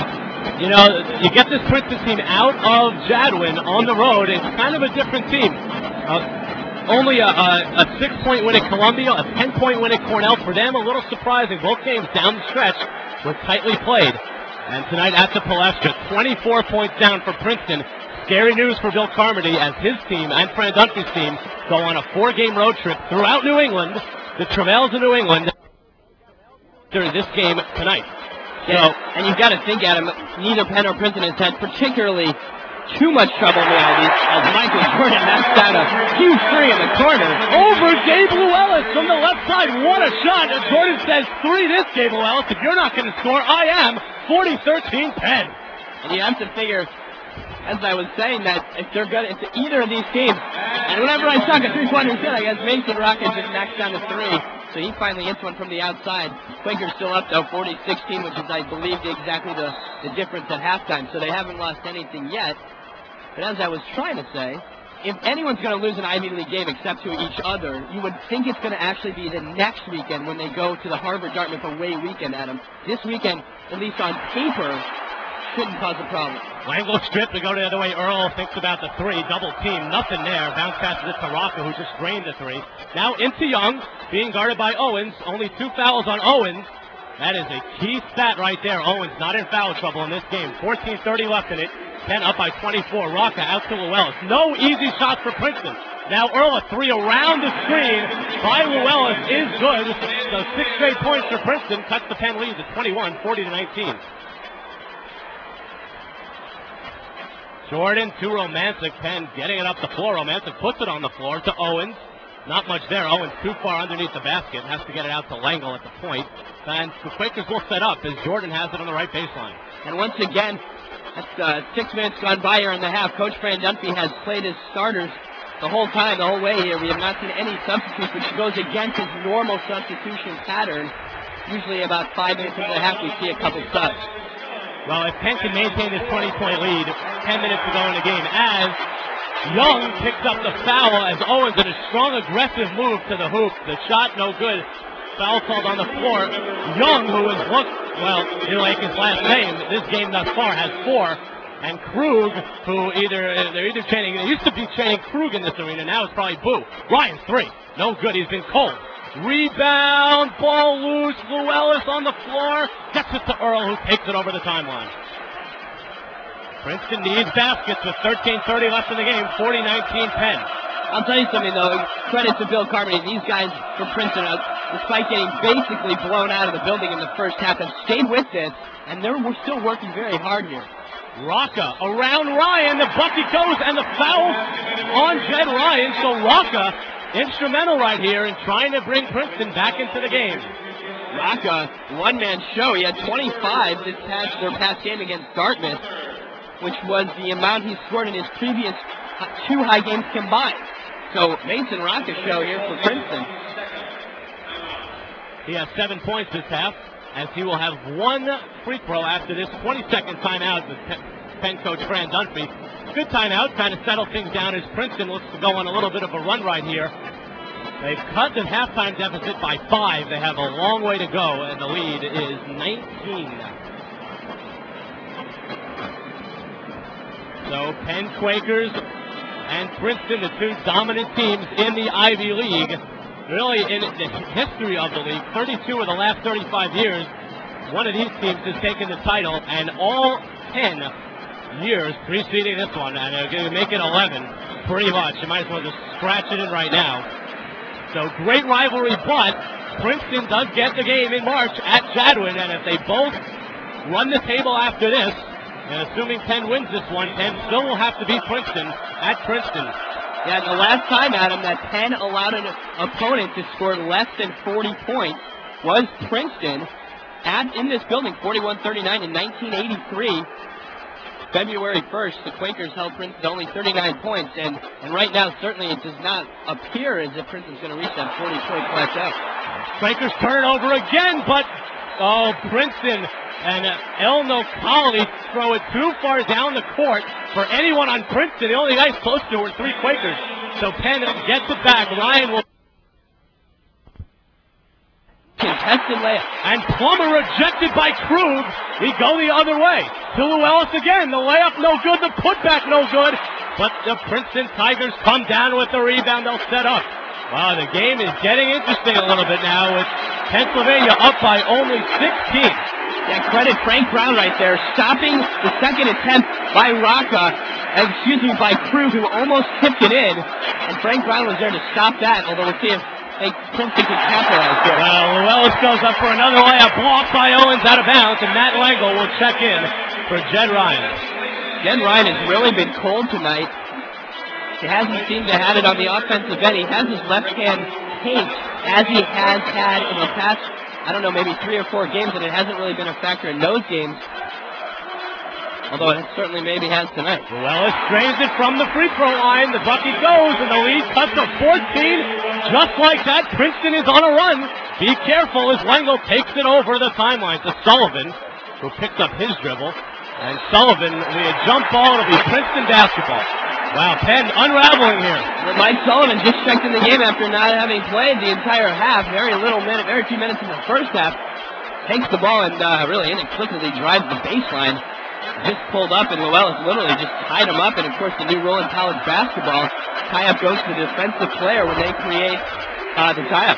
you get this Princeton team out of Jadwin on the road. It's kind of a different team. Only a 6-point win at Columbia, a 10-point win at Cornell. For them, a little surprising. Both games down the stretch were tightly played. And tonight at the Palestra, 24 points down for Princeton. Scary news for Bill Carmody as his team and Fran Dunphy's team go on a 4-game road trip throughout New England. The Travels of New England during this game tonight. Yeah, and you've got to think, Adam, neither Penn or Princeton has had particularly too much trouble now as Michael Jordan knocks down a huge three in the corner. Over Gabe Llewellyn from the left side. What a shot. And Jordan says, three this, Gabe Llewellyn. If you're not going to score, I am. 40-13 Penn. And you have to figure, as I was saying, that if they're good into either of these teams, and whenever I talk a three-pointer shot, I guess Mason Rocket just knocks down the three. So he finally hits one from the outside. Quakers still up, though, 40-16, which is, I believe, exactly the difference at halftime. So they haven't lost anything yet. But as I was trying to say, if anyone's going to lose an Ivy League game except to each other, you would think it's going to actually be the next weekend when they go to the Harvard-Dartmouth away weekend, Adam. This weekend, at least on paper, shouldn't cause a problem. Langle stripped to go the other way. Earl thinks about the three. Double team. Nothing there. Bounce passes it to Rocca, who just drained the three. Now into Young, being guarded by Owens. Only 2 fouls on Owens. That is a key stat right there. Owens not in foul trouble in this game. 14:30 left in it. Penn up by 24. Rocca out to Llewellyn. No easy shots for Princeton. Now Earl, a three around the screen by Llewellyn is good. So 6 straight points for Princeton. Cuts the Penn lead to 21, 40-19. Jordan to Romantic. Penn getting it up the floor. Romantic puts it on the floor to Owens. Not much there. Owens too far underneath the basket. Has to get it out to Langle at the point. And the Quakers will set up as Jordan has it on the right baseline. And once again, that's 6 minutes gone by here in the half. Coach Fran Dunphy has played his starters the whole time, the whole way here. We have not seen any substitutes, which goes against his normal substitution pattern. Usually about 5 minutes into the half, we see a couple subs. Well, if Penn can maintain this 20-point lead, 10 minutes to go in the game, as Young picks up the foul as Owens in a strong, aggressive move to the hoop. The shot, no good. Foul called on the floor. Young, who has looked, well, you like his last name, this game thus far has 4. And Krug, who they're either training, they used to be training Krug in this arena, now it's probably Boo. Ryan, 3. No good, he's been cold. Rebound, ball loose, Llewellyn on the floor, gets it to Earl, who takes it over the timeline. Princeton needs baskets with 13:30 left in the game, 40-19 Penn. I'll tell you something, though. Credit to Bill Carmody. These guys from Princeton, despite getting basically blown out of the building in the first half, have stayed with this, and we're still working very hard here. Rocca around Ryan, the bucket goes, and the foul on Jed Ryan, so Rocca instrumental right here in trying to bring Princeton back into the game. Rocca, one-man show. He had 25 this past game against Dartmouth, which was the amount he scored in his previous 2 high games combined. So Mason Rocca show here for Princeton. He has 7 points this half, as he will have 1 free throw after this 20-second timeout with Penn coach Fran Dunphy. Good timeout, kind of settle things down as Princeton looks to go on a little bit of a run right here. They've cut the halftime deficit by 5. They have a long way to go, and the lead is 19. So Penn Quakers and Princeton, the 2 dominant teams in the Ivy League. Really, in the history of the league, 32 of the last 35 years, one of these teams has taken the title, and all 10 years preceding this one, and they're going to make it 11, pretty much. You might as well just scratch it in right now. So great rivalry, but Princeton does get the game in March at Jadwin, and if they both run the table after this, and assuming Penn wins this one, Penn still will have to beat Princeton at Princeton. Yeah, the last time, Adam, that Penn allowed an opponent to score less than 40 points was Princeton in this building, 41-39 in 1983. February 1st, the Quakers held Princeton to only 39 points, and right now, certainly it does not appear as if Princeton's going to reach that 40-point plateau. Quakers turn over again, but, Princeton and El Nocali throw it too far down the court for anyone on Princeton. The only guys close to were 3 Quakers. So Penn gets it back. Ryan will contested layup. And Plummer rejected by Krug. We go the other way. To Llewellyn again. The layup no good. The putback no good. But the Princeton Tigers come down with the rebound. They'll set up. Wow, the game is getting interesting a little bit now with Pennsylvania up by only 16. Yeah, credit Frank Brown right there, stopping the second attempt by by Krug, who almost tipped it in. And Frank Brown was there to stop that, although we'll see if Princeton can capitalize here. Well, Llewellyn goes up for another layup, blocked by Owens out of bounds, and Matt Langle will check in for Jed Ryan. Jed Ryan has really been cold tonight. He hasn't seemed to have it on the offensive end. He has his left hand taped, as he has had in the past, I don't know, maybe 3 or 4 games, and it hasn't really been a factor in those games. Although it certainly maybe has tonight. Llewellyn drains it from the free throw line. The bucket goes, and the lead cuts to 14. Just like that, Princeton is on a run. Be careful as Langle takes it over the timeline to Sullivan, who picks up his dribble. And Sullivan, a jump ball, it'll be Princeton basketball. Wow, Penn unraveling here. Well, Mike Sullivan just checked in the game after not having played the entire half. Very few minutes in the first half. Takes the ball and really inexplicably drives the baseline. Just pulled up, and Llewellyn literally just tied him up. And of course, the new rule in college basketball, tie-up goes to the defensive player when they create the tie-up.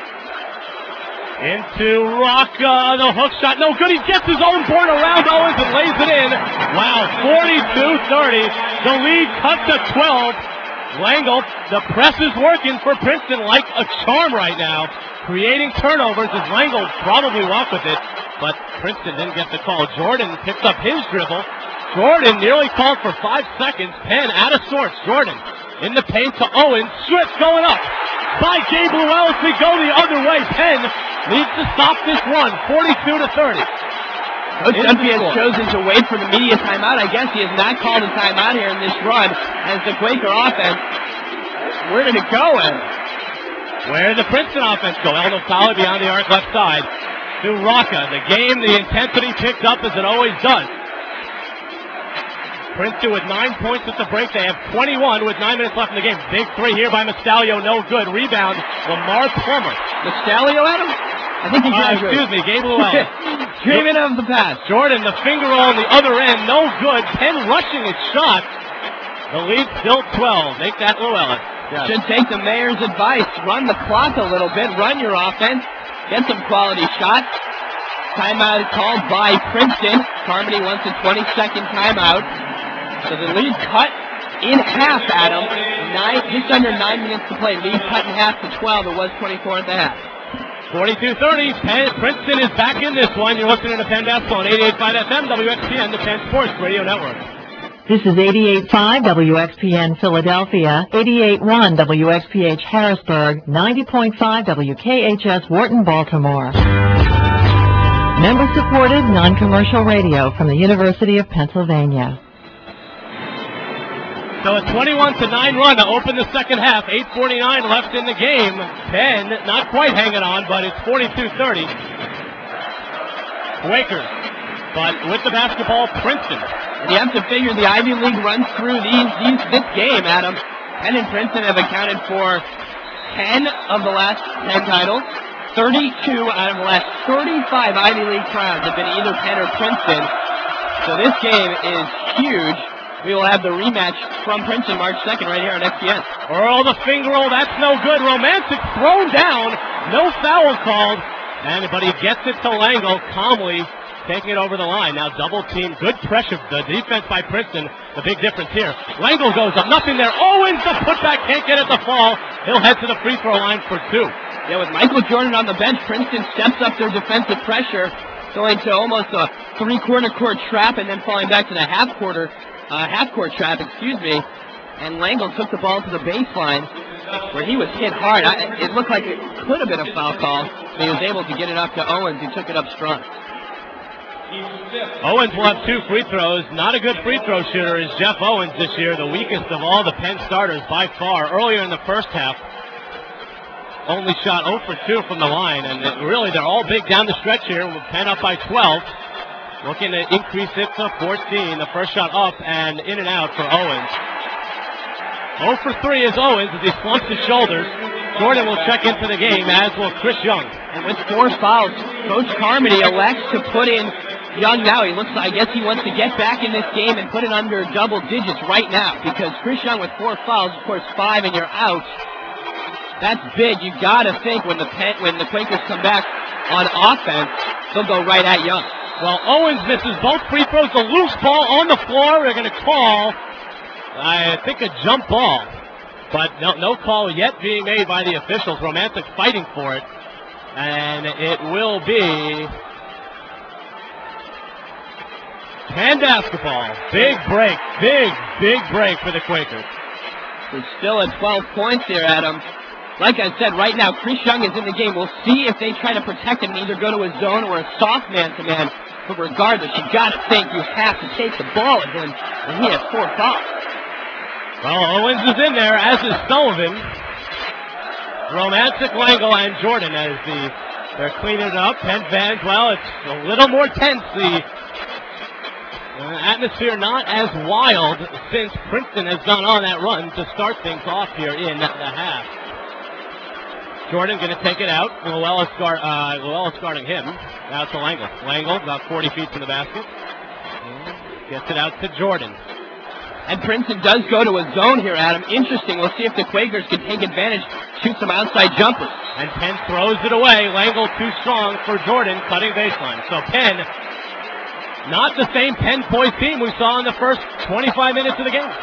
Into Rocca, the hook shot, no good. He gets his own board around Owens and lays it in. Wow, 42-30. The lead cut to 12. Langle, the press is working for Princeton like a charm right now, creating turnovers as Langle probably walked with it, but Princeton didn't get the call. Jordan picks up his dribble. Jordan nearly called for 5 seconds. Penn out of sorts. Jordan in the paint to Owens. Switch going up by Gabe Llewellyn. We go the other way. Penn needs to stop this run, 42-30. Coach Dunphy has chosen to wait for the media timeout. I guess he has not called a timeout here in this run as the Quaker offense Where did it go, Ed? Where did the Princeton offense go? Elno Colley beyond the arc left side to Rocca. The game, the intensity picked up as it always does. Princeton with 9 points at the break. They have 21 with 9 minutes left in the game. Big three here by Mastalio, no good. Rebound, Lamar Plummer. Mastalio, Adam? I think he graduated. Excuse me, Gabe Llewellyn. Dreaming of the past. Jordan, the finger roll on the other end, no good. Penn rushing its shot. The lead still 12. Make that Llewellyn. Yes. Should take the mayor's advice. Run the clock a little bit. Run your offense. Get some quality shots. Timeout called by Princeton. Carmody wants a 20-second timeout. So the lead cut in half, Adam. Just under 9 minutes to play. Lead cut in half to 12. It was 24 at the half. 42-30. Princeton is back in this one. You're listening to Penn Basketball on 88.5 FM, WXPN, the Penn Sports Radio Network. This is 88.5 WXPN Philadelphia, 88.1 WXPH Harrisburg, 90.5 WKHS Wharton, Baltimore. Member-supported, non-commercial radio from the University of Pennsylvania. So a 21-9 run to open the second half. 8:49 left in the game. Penn not quite hanging on, but it's 42-30. Quakers, but with the basketball, Princeton. You have to figure the Ivy League runs through this game, Adam. Penn and Princeton have accounted for 10 of the last 10 titles. 32 out of the last 35 Ivy League crowns have been either Penn or Princeton. So this game is huge. We will have the rematch from Princeton March 2nd right here on XPN. Earl, the finger roll, that's no good. Romantic thrown down. No foul called. But he gets it to Lango calmly, taking it over the line. Now double team. Good pressure. The defense by Princeton. The big difference here. Lango goes up. Nothing there. Owens, the putback. Can't get it to fall. He'll head to the free throw line for two. Yeah, with Michael Jordan on the bench, Princeton steps up their defensive pressure, going to almost a three-quarter court trap and then falling back to the half-court trap, and Lango took the ball to the baseline where he was hit hard. It looked like it could have been a foul call, but he was able to get it up to Owens, who took it up strong. Owens will have two free throws. Not a good free throw shooter is Jeff Owens this year, the weakest of all the Penn starters by far. Earlier in the first half, only shot 0 for 2 from the line, and really they're all big down the stretch here with Penn up by 12. Looking to increase it to 14. The first shot up and in and out for Owens. 0 for 3 is Owens as he slumps his shoulders. Jordan will check into the game, as will Chris Young. And with 4 fouls, Coach Carmody elects to put in Young now. He looks like, I guess he wants to get back in this game and put it under double digits right now, because Chris Young with 4 fouls, of course 5 and you're out. That's big. You gotta think when the Quakers come back on offense, they'll go right at Young. Well, Owens misses both free throws. The loose ball on the floor. They're going to call, I think, a jump ball. But no call yet being made by the officials. Romantic fighting for it. And it will be Penn basketball. Big break. Big break for the Quakers. We're still at 12 points here, Adam. Like I said, right now, Chris Young is in the game. We'll see if they try to protect him and either go to a zone or a soft man-to-man. But regardless, you got to think you have to take the ball at him, and he has 4 fouls. Well, Owens is in there, as is Sullivan. Romantic, Lango, and Jordan as they're cleaning it up. Penn fans, well, it's a little more tense. The atmosphere not as wild since Princeton has gone on that run to start things off here in the half. Jordan going to take it out. Llewellyn guarding him. Now to Lango. Lango about 40 feet from the basket. Gets it out to Jordan. And Princeton does go to a zone here, Adam. Interesting. We'll see if the Quakers can take advantage, shoot some outside jumpers. And Penn throws it away. Lango too strong for Jordan, cutting baseline. So Penn, not the same Penn poised team we saw in the first 25 minutes of the game.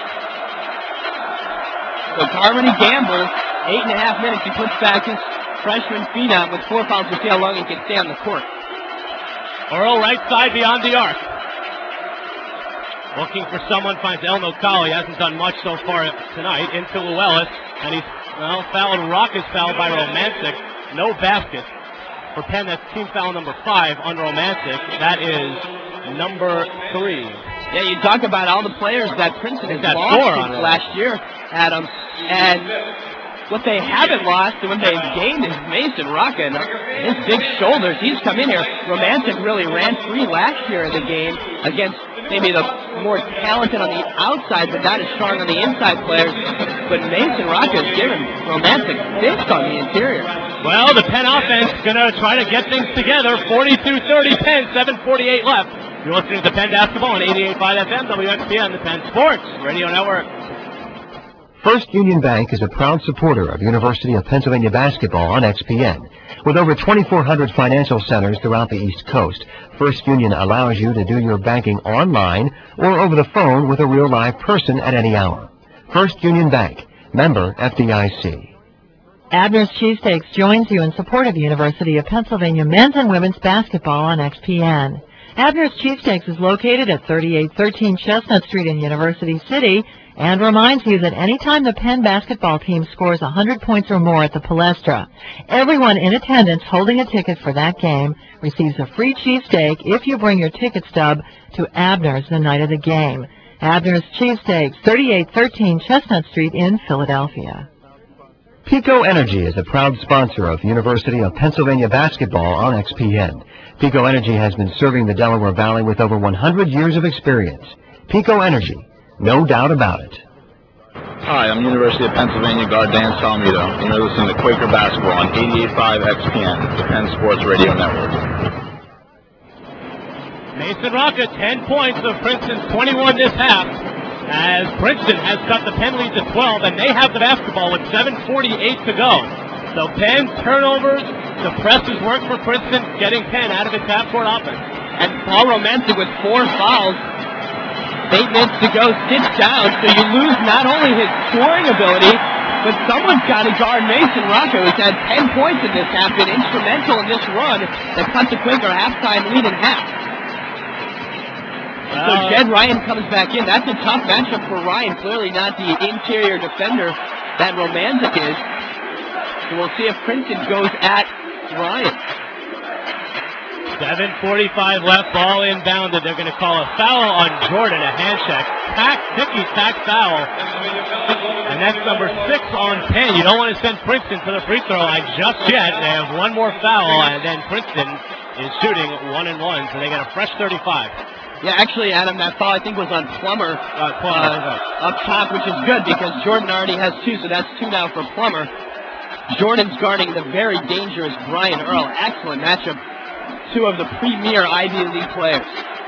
So Carmody gambles. 8.5 minutes, he puts back his freshman phenom with 4 fouls to see how long he can stay on the court. Earl right side beyond the arc. Looking for someone, finds Elno Colley. Hasn't done much so far tonight. Into Llewellyn, and he's fouled. Rock is fouled by Romantic. No basket. For Penn, that's team foul number 5 on Romantic. That is number 3. Yeah, you talk about all the players that Princeton has lost since last year, Adam. And what they haven't lost and what they've gained is Mason Rocca. And his big shoulders, he's come in here. Romantic really ran free last year in the game against maybe the more talented on the outside, but not as strong on the inside players. But Mason Rocca has given Romantic fits on the interior. Well, the Penn offense going to try to get things together. 42-30 Penn, 7:48 left. You're listening to Penn Basketball on 88.5 FM, WXPN, the Penn Sports Radio Network. First Union Bank is a proud supporter of University of Pennsylvania basketball on XPN. With over 2,400 financial centers throughout the East Coast, First Union allows you to do your banking online or over the phone with a real live person at any hour. First Union Bank, member FDIC. Abner's Cheesesteaks joins you in support of University of Pennsylvania men's and women's basketball on XPN. Abner's Cheesesteaks is located at 3813 Chestnut Street in University City and reminds you that anytime the Penn basketball team scores 100 points or more at the Palestra, everyone in attendance holding a ticket for that game receives a free cheesesteak if you bring your ticket stub to Abner's the night of the game. Abner's Cheesesteaks, 3813 Chestnut Street in Philadelphia. Pico Energy is a proud sponsor of University of Pennsylvania basketball on XPN. Pico Energy has been serving the Delaware Valley with over 100 years of experience. Pico Energy, no doubt about it. Hi, I'm University of Pennsylvania guard Dan Salmito, and you're listening to Quaker Basketball on 88.5 XPN, the Penn Sports Radio Network. Mason Rocca, 10 points of Princeton's 21 this half, as Princeton has cut the Penn lead to 12, and they have the basketball with 7:48 to go. So Penn turnovers, the presses work for Princeton, getting Penn out of its half-court offense. And Paul Romantic with 4 fouls. 8 minutes to go, sits down, so you lose not only his scoring ability, but someone's got to guard Mason Rocca, who's had 10 points in this half, been instrumental in this run that cut the Quaker halftime lead in half. So Jed Ryan comes back in. That's a tough matchup for Ryan, clearly not the interior defender that Romantic is. So we'll see if Princeton goes at Ryan. 7:45 left, ball inbounded. They're going to call a foul on Jordan, a hand check. Ticky-tack foul. And that's number 6 on Penn. You don't want to send Princeton to the free throw line just yet. They have one more foul, and then Princeton is shooting 1-1, so they got a fresh 35. Yeah, actually, Adam, that foul I think was on Plummer up top, which is good because Jordan already has 2, so that's 2 now for Plummer. Jordan's guarding the very dangerous Brian Earl. Excellent matchup. 2 of the premier Ivy League players.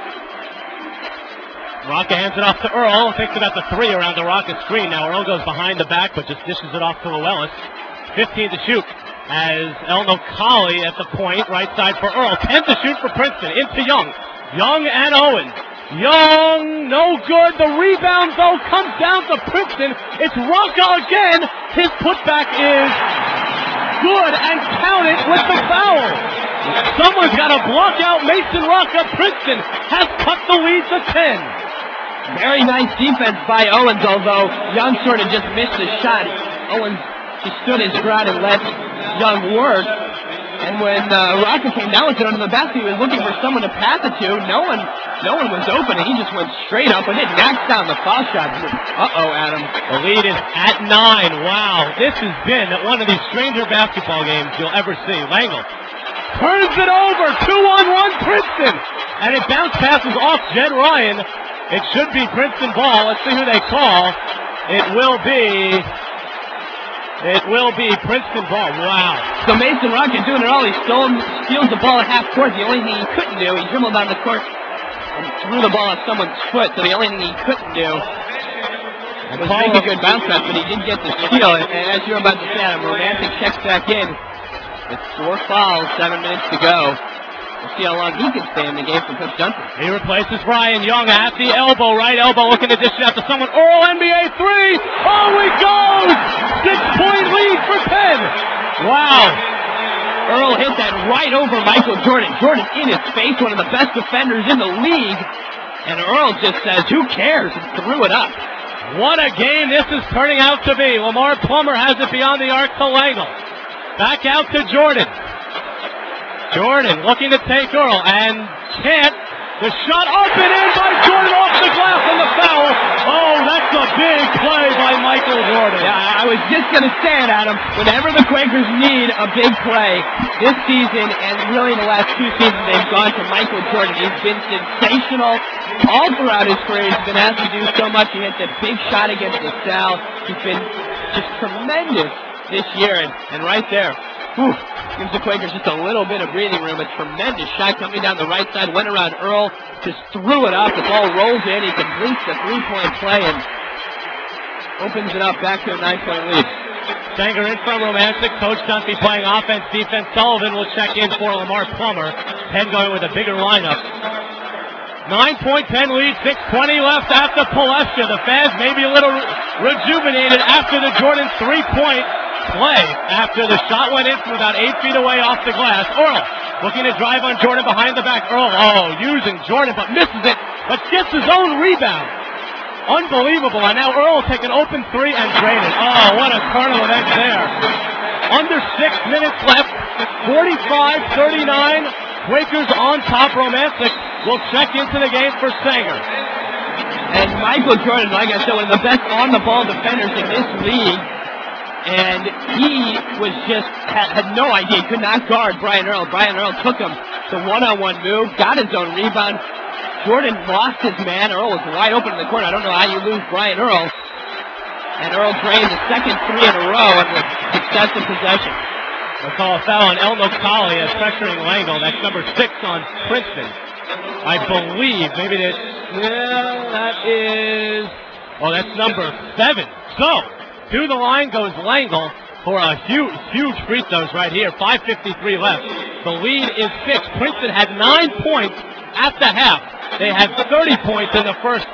Rocca hands it off to Earl. Thinks about the 3 around the Rocca screen. Now Earl goes behind the back, but just dishes it off to Llewellyn. 15 to shoot as Elno Colley at the point. Right side for Earl. 10 to shoot for Princeton. Into Young. Young and Owen. Young, no good. The rebound, though, comes down to Princeton. It's Rocca again. His putback is good and counted with the foul. Someone's got to block out Mason Rocca. Princeton has cut the lead to 10. Very nice defense by Owens, although Young sort of just missed the shot. Owens just stood his ground and let Young work. And when Rocca came down with it under the basket, he was looking for someone to pass it to. No one was open, and he just went straight up and it knocks down the foul shot. Uh-oh, Adam. The lead is at 9. Wow, this has been one of these stranger basketball games you'll ever see. Langle turns it over. 2-on-1 Princeton. And it bounce passes off Jed Ryan. It should be Princeton ball. Let's see who they call. It will be Princeton ball. Wow. So Mason Rocca doing it all. He steals the ball at half court. The only thing he couldn't do, he dribbled down the court and threw the ball at someone's foot. So the only thing he couldn't do was make a good bounce pass, but he did get the steal. And as you're about to say, Adam, Romantic checks back in. It's 4 fouls, 7 minutes to go. We'll see how long he can stay in the game for Coach Johnson. He replaces Ryan Young at the elbow, right elbow, looking to dish it out to someone. Earl, NBA 3. Oh, he goes! 6-point lead for Penn. Wow. Earl hit that right over Michael Jordan. Jordan in his face, one of the best defenders in the league. And Earl just says, who cares? And threw it up. What a game this is turning out to be. Lamar Plummer has it beyond the arc to Langle. Back out to Jordan. Jordan looking to take Earl and can't. The shot up and in by Jordan off the glass and the foul. Oh, that's a big play by Michael Jordan. Yeah, I was just going to say it, Adam. Whenever the Quakers need a big play this season and really the last two seasons, they've gone to Michael Jordan. He's been sensational all throughout his career. He's been asked to do so much. He hit that big shot against LaSalle. He's been just tremendous this year. And right there, gives the Quakers just a little bit of breathing room. A tremendous shot coming down the right side. Went around Earl, just threw it up. The ball rolls in. He completes the three-point play and opens it up back to a 9-point lead. Sanger in from Romantic. Coach Dunphy playing offense, defense. Sullivan will check in for Lamar Plummer. Penn going with a bigger lineup. 9-point Penn lead, 6:20 left at the Palestra. The fans may be a little rejuvenated after the Jordan three-point play. After the shot went in from about 8 feet away off the glass. Earl looking to drive on Jordan behind the back. Earl, using Jordan, but misses it, but gets his own rebound. Unbelievable. And now Earl will take an open three and drain it. Oh, what a turn of events there. Under 6 minutes left. 45-39. Quakers on top. Romantic will check into the game for Sanger. And Michael Jordan, like I said, one of the best on-the-ball defenders in this league. And he was just, had no idea. He could not guard Brian Earl. Brian Earl took him to one-on-one move, got his own rebound. Jordan lost his man. Earl was wide open in the corner. I don't know how you lose Brian Earl. And Earl drained the second three in a row and with successive possession. We'll call a foul on El Noctali as pressuring Langle. That's number 6 on Princeton. I believe, maybe that is, that's number 7. So, to the line goes Langle for a huge free throws right here. 5:53 left. The lead is 6. Princeton had 9 points at the half. They had 30 points in the first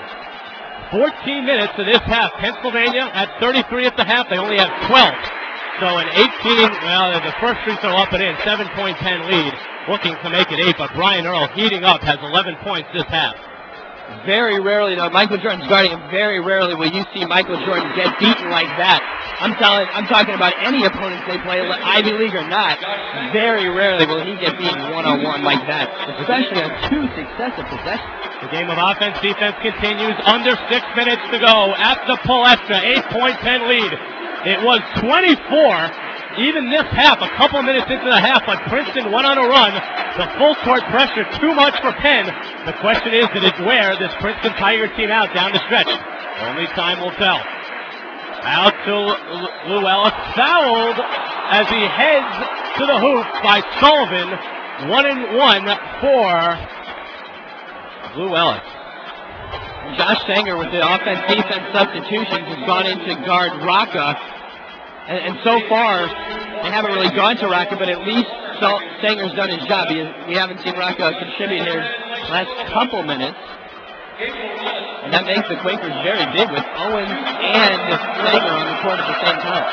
14 minutes of this half. Pennsylvania had 33 at the half. They only have 12. So an 18, the first free throw up and in. 7-point Penn lead. Looking to make it 8, but Brian Earl heating up, has 11 points this half. Very rarely, though, Michael Jordan's guarding him. Very rarely will you see Michael Jordan get beaten like that. I'm talking about any opponents they play, Ivy League or not. Very rarely will he get beaten one-on-one like that, especially on 2 successive possessions. The game of offense, defense continues. Under 6 minutes to go at the Palestra. 8-point Penn lead. It was 24. Even this half, a couple minutes into the half, but Princeton went on a run. The full court pressure, too much for Penn. The question is, did it wear this Princeton Tiger team out down the stretch? Only time will tell. Out to Lou Ellis, fouled as he heads to the hoop by Sullivan. 1-and-1 for Lou Ellis. Josh Sanger with the offense-defense substitutions has gone in to guard Rocca. And so far, they haven't really gone to Rocca, but at least Sanger's done his job. We haven't seen Rocca contribute here last couple minutes. And that makes the Quakers very big with Owens and Sanger on the court at the same time.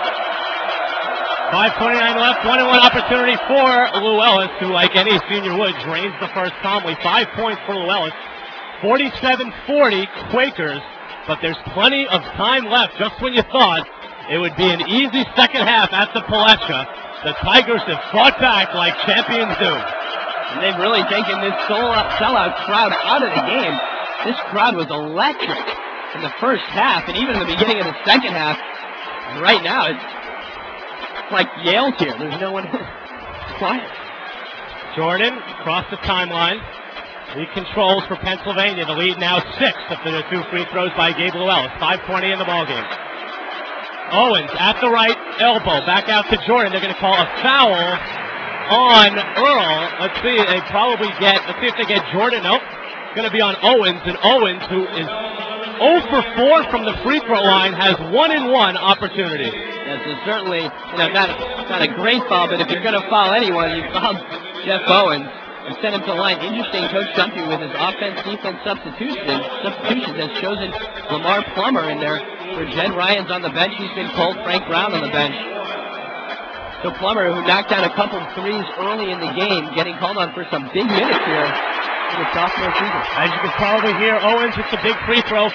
5:29 left, 1-and-1 opportunity for Lou Ellis, who, like any senior would, drains the first calmly. 5 points for Lou Ellis. 47-40 Quakers, but there's plenty of time left. Just when you thought it would be an easy second half at the Palestra, the Tigers have fought back like champions do. And they've really taken this sellout crowd out of the game. This crowd was electric in the first half and even in the beginning of the second half. And right now, it's like Yale's here. There's no one quiet. Jordan across the timeline. He controls for Pennsylvania. The lead now 6 after the 2 free throws by Gabe Lou Ellis. 5:20 in the ballgame. Owens at the right elbow. Back out to Jordan. They're going to call a foul on Earl. Let's see. Let's see if they get Jordan. Nope. It's going to be on Owens. And Owens, who is 0 for 4 from the free throw line, has 1-and-1 opportunity. Yes, it's certainly not a great foul, but if you're going to foul anyone, you foul Jeff Owens and send him to the line. Interesting, Coach Dunphy with his offense-defense substitutions has chosen Lamar Plummer in there. For Jed Ryan's on the bench. He's been cold. Frank Brown on the bench. So Plummer, who knocked down a couple threes early in the game, getting called on for some big minutes here in the sophomore season. As you can probably hear, Owens hits a big free throw.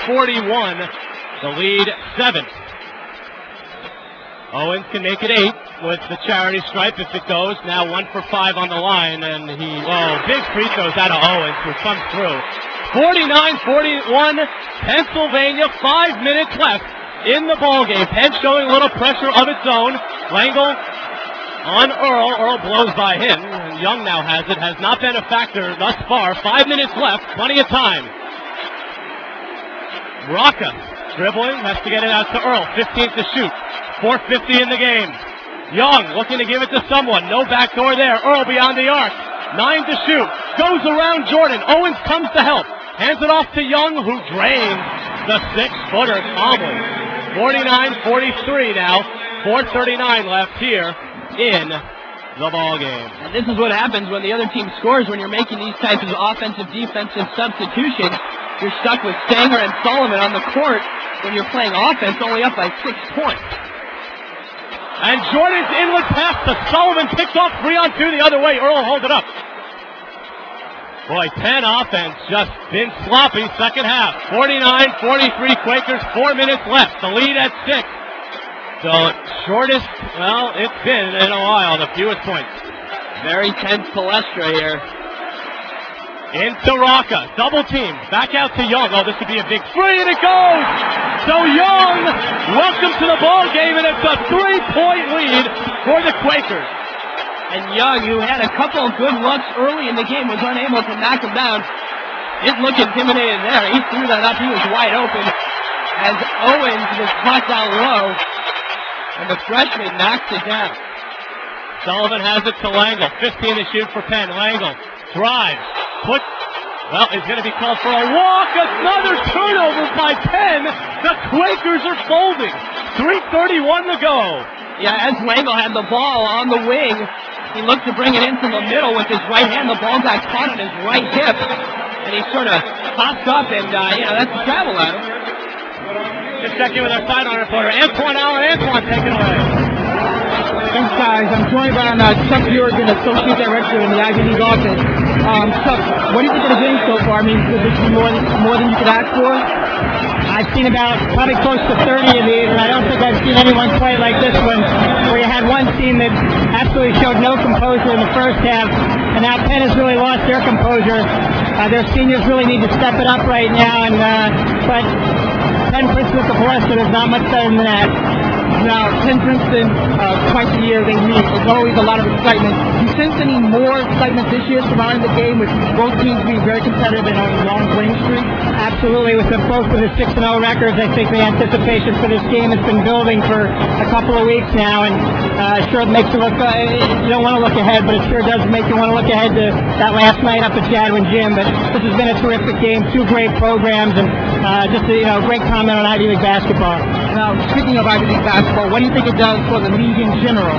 48-41. The lead 7. Owens can make it 8. with the charity stripe if it goes. Now 1 for 5 on the line, and big free throws out of Owens, who comes through. 49-41, Pennsylvania, 5 minutes left in the ballgame. Penn showing a little pressure of its own. Langle on Earl. Earl blows by him. And Young now has it. Has not been a factor thus far. 5 minutes left. Plenty of time. Rocca dribbling. Has to get it out to Earl. 15 to shoot. 4:50 in the game. Young looking to give it to someone. No backdoor there. Earl beyond the arc. 9 to shoot. Goes around Jordan. Owens comes to help. Hands it off to Young, who drains the 6-footer calmly. 49-43 now. 4:39 left here in the ball game. And this is what happens when the other team scores. When you're making these types of offensive, defensive substitutions, you're stuck with Stanger and Sullivan on the court when you're playing offense, only up by 6 points. And Jordan's inlet pass to Sullivan, picks off 3-on-2 the other way. Earl hold it up. Boy, Penn offense just been sloppy second half. 49-43 Quakers, 4 minutes left. The lead at 6. So shortest, well, it's been in a while, the fewest points. Very tense Palestra here. Into Rocca, double team, back out to Young. Oh, this could be a big three, and it goes! So Young, welcome to the ball game, and it's a 3-point lead for the Quakers. And Young, who had a couple of good looks early in the game, was unable to knock him down. Didn't look intimidated there. He threw that up, he was wide open. As Owens was caught down low, and the freshman knocks it down. Sullivan has it to Langle, 15 to shoot for Penn. Langle drives. It's going to be called for a walk. Another turnover by Penn. The Quakers are folding. 3:31 to go. Yeah, as Langle had the ball on the wing, he looked to bring it into the middle with his right hand. The ball got caught on his right hip, and he sort of popped up, and that's a travel at him. Just check in with our sideline reporter, Antoine Allen. Antoine, take it away. Thanks, guys. I'm joined by Chuck Jurgen, Associate Director in the Ivy League office. Chuck, what do you think of the game so far? I mean, could this be more than you could ask for? I've seen probably close to 30 of these, and I don't think I've seen anyone play like this one, where you had one team that absolutely showed no composure in the first half, and now Penn has really lost their composure. Their seniors really need to step it up right now, but Penn Princeton with the Palestra, there's not much better than that. Now, Penn Princeton, twice a year they meet. There's always a lot of excitement. Do you sense any more excitement this year surrounding the game, with both teams being very competitive and on a long winning streak? Absolutely. With both of the 6-0 records, I think the anticipation for this game has been building for a couple of weeks now, and sure it makes you look, you don't want to look ahead, but it sure does make you want to look ahead to that last night up at Jadwin Gym. But this has been a terrific game, 2 great programs, and just a great comment on Ivy League basketball. Now, speaking of Ivy League basketball, what do you think it does for the league in general?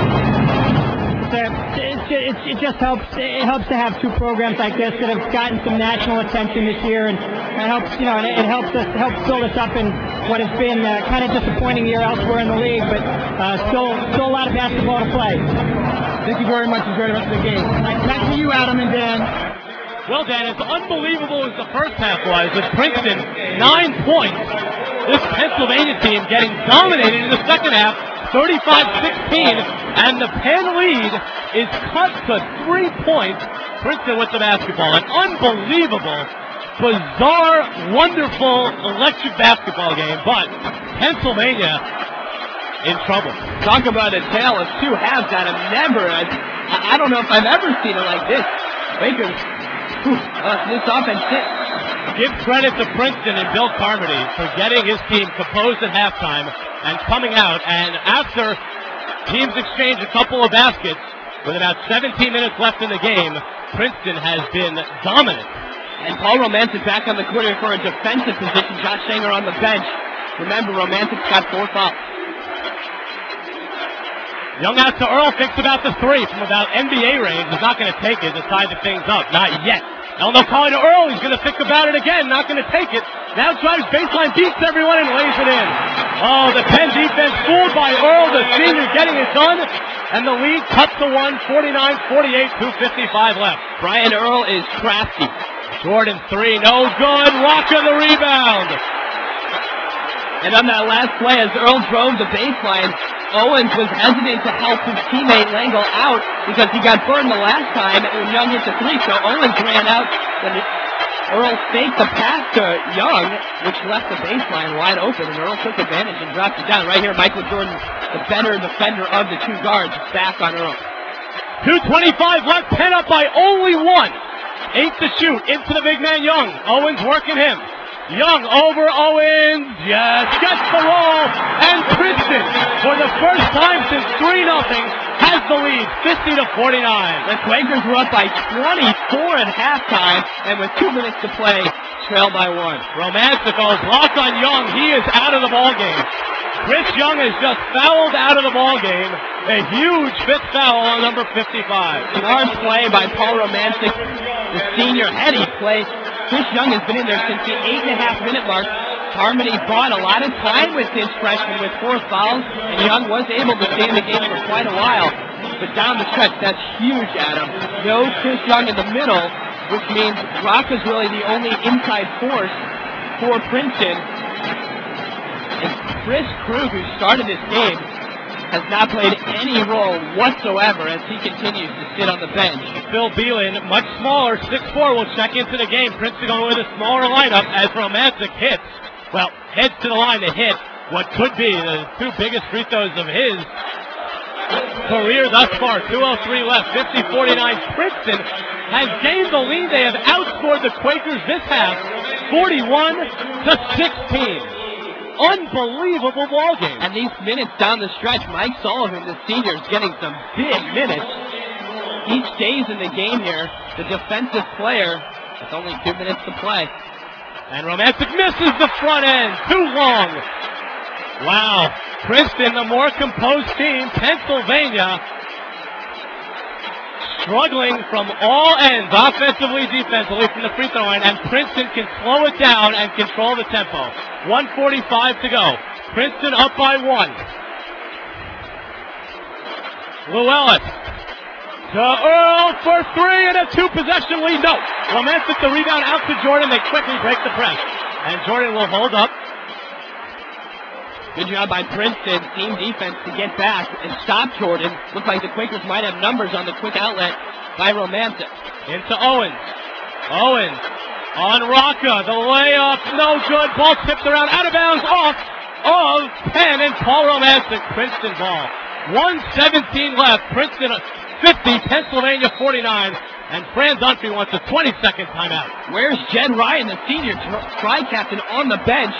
It just helps. It helps to have 2 programs like this that have gotten some national attention this year, and it helps. It helps build us up in what has been kind of disappointing year elsewhere in the league, but still a lot of basketball to play. Thank you very much. Enjoy the rest of the game. Back to you, Adam and Dan. Well, Dan, as unbelievable as the first half was, with Princeton 9 points, this Pennsylvania team getting dominated in the second half, 35-16, and the Penn lead is cut to 3 points. Princeton with the basketball. An unbelievable, bizarre, wonderful, electric basketball game, but Pennsylvania in trouble. Talk about a tale of 2 halves out of never. I don't know if I've ever seen it like this. Quakers. This offense hit. Give credit to Princeton and Bill Carmody for getting his team composed at halftime and coming out. And after teams exchange a couple of baskets with about 17 minutes left in the game, Princeton has been dominant. And Paul Romantic back on the court for a defensive position. Josh Shanger on the bench. Remember, Romantic's got 4 fouls. Young out to Earl, thinks about the 3 from about NBA range. Is not going to take it to tie the things up. Not yet. Elno calling to Earl. He's going to think about it again. Not going to take it. Now drives baseline, beats everyone, and lays it in. Oh, the Penn defense fooled by Earl, the senior, getting it done. And the lead cut to 1, 49-48, 2:55 left. Brian Earl is crafty. Jordan 3, no good. Rocca the rebound. And on that last play, as Earl drove the baseline, Owens was hesitant to help his teammate Langle out because he got burned the last time when Young hit the three, so Owens ran out. Earl faked the pass to Young, which left the baseline wide open, and Earl took advantage and dropped it down. Right here, Michael Jordan, the better defender of the two guards, back on Earl. 2:25 left, Penn up by only one. 8 to shoot, into the big man Young. Owens working him. Young over Owens, yes, gets the roll, and Princeton, for the first time since 3-0, has the lead, 50-49. The Quakers were up by 24 at halftime, and with 2 minutes to play, trailed by 1. Romancicos locked on Young, he is out of the ballgame. Chris Young has just fouled out of the ballgame, a huge fifth foul on number 55. Smart play by Paul Romancic, the senior, heady play. Chris Young has been in there since the 8.5-minute mark. Harmony bought a lot of time with his freshman with 4 fouls, and Young was able to stay in the game for quite a while. But down the stretch, that's huge, Adam. No Chris Young in the middle, which means Rocca's really the only inside force for Princeton. And Chris Krug, who started this game, has not played any role whatsoever as he continues to sit on the bench. Phil Beelan, much smaller, 6'4", will check into the game. Princeton going with a smaller lineup as Romancic hits. Well, heads to the line to hit what could be the 2 biggest free throws of his career thus far. 2:03 left, 50-49. Princeton has gained the lead. They have outscored the Quakers this half, 41-16. Unbelievable ball game. And these minutes down the stretch, Mike Sullivan, the senior, is getting some big minutes. He stays in the game here, the defensive player, with only 2 minutes to play. And Romancic misses the front end, too long. Wow, Princeton, the more composed team. Pennsylvania struggling from all ends, offensively, defensively, from the free throw line, and Princeton can slow it down and control the tempo. 1:45 to go. Princeton up by 1. Llewellyn to Earl for 3 and a 2-possession lead. No, Romancic the rebound out to Jordan. They quickly break the press, and Jordan will hold up. Good job by Princeton, team defense, to get back and stop Jordan. Looks like the Quakers might have numbers on the quick outlet by Romancic. Into Owens. Owens on Rocca. The layup, no good. Ball tipped around, out of bounds, off of Penn, and Paul Romancic, Princeton ball. 1:17 left. Princeton 50, Pennsylvania 49, and Fran Dunphy wants a 20-second timeout. Where's Jed Ryan, the senior tri-captain, on the bench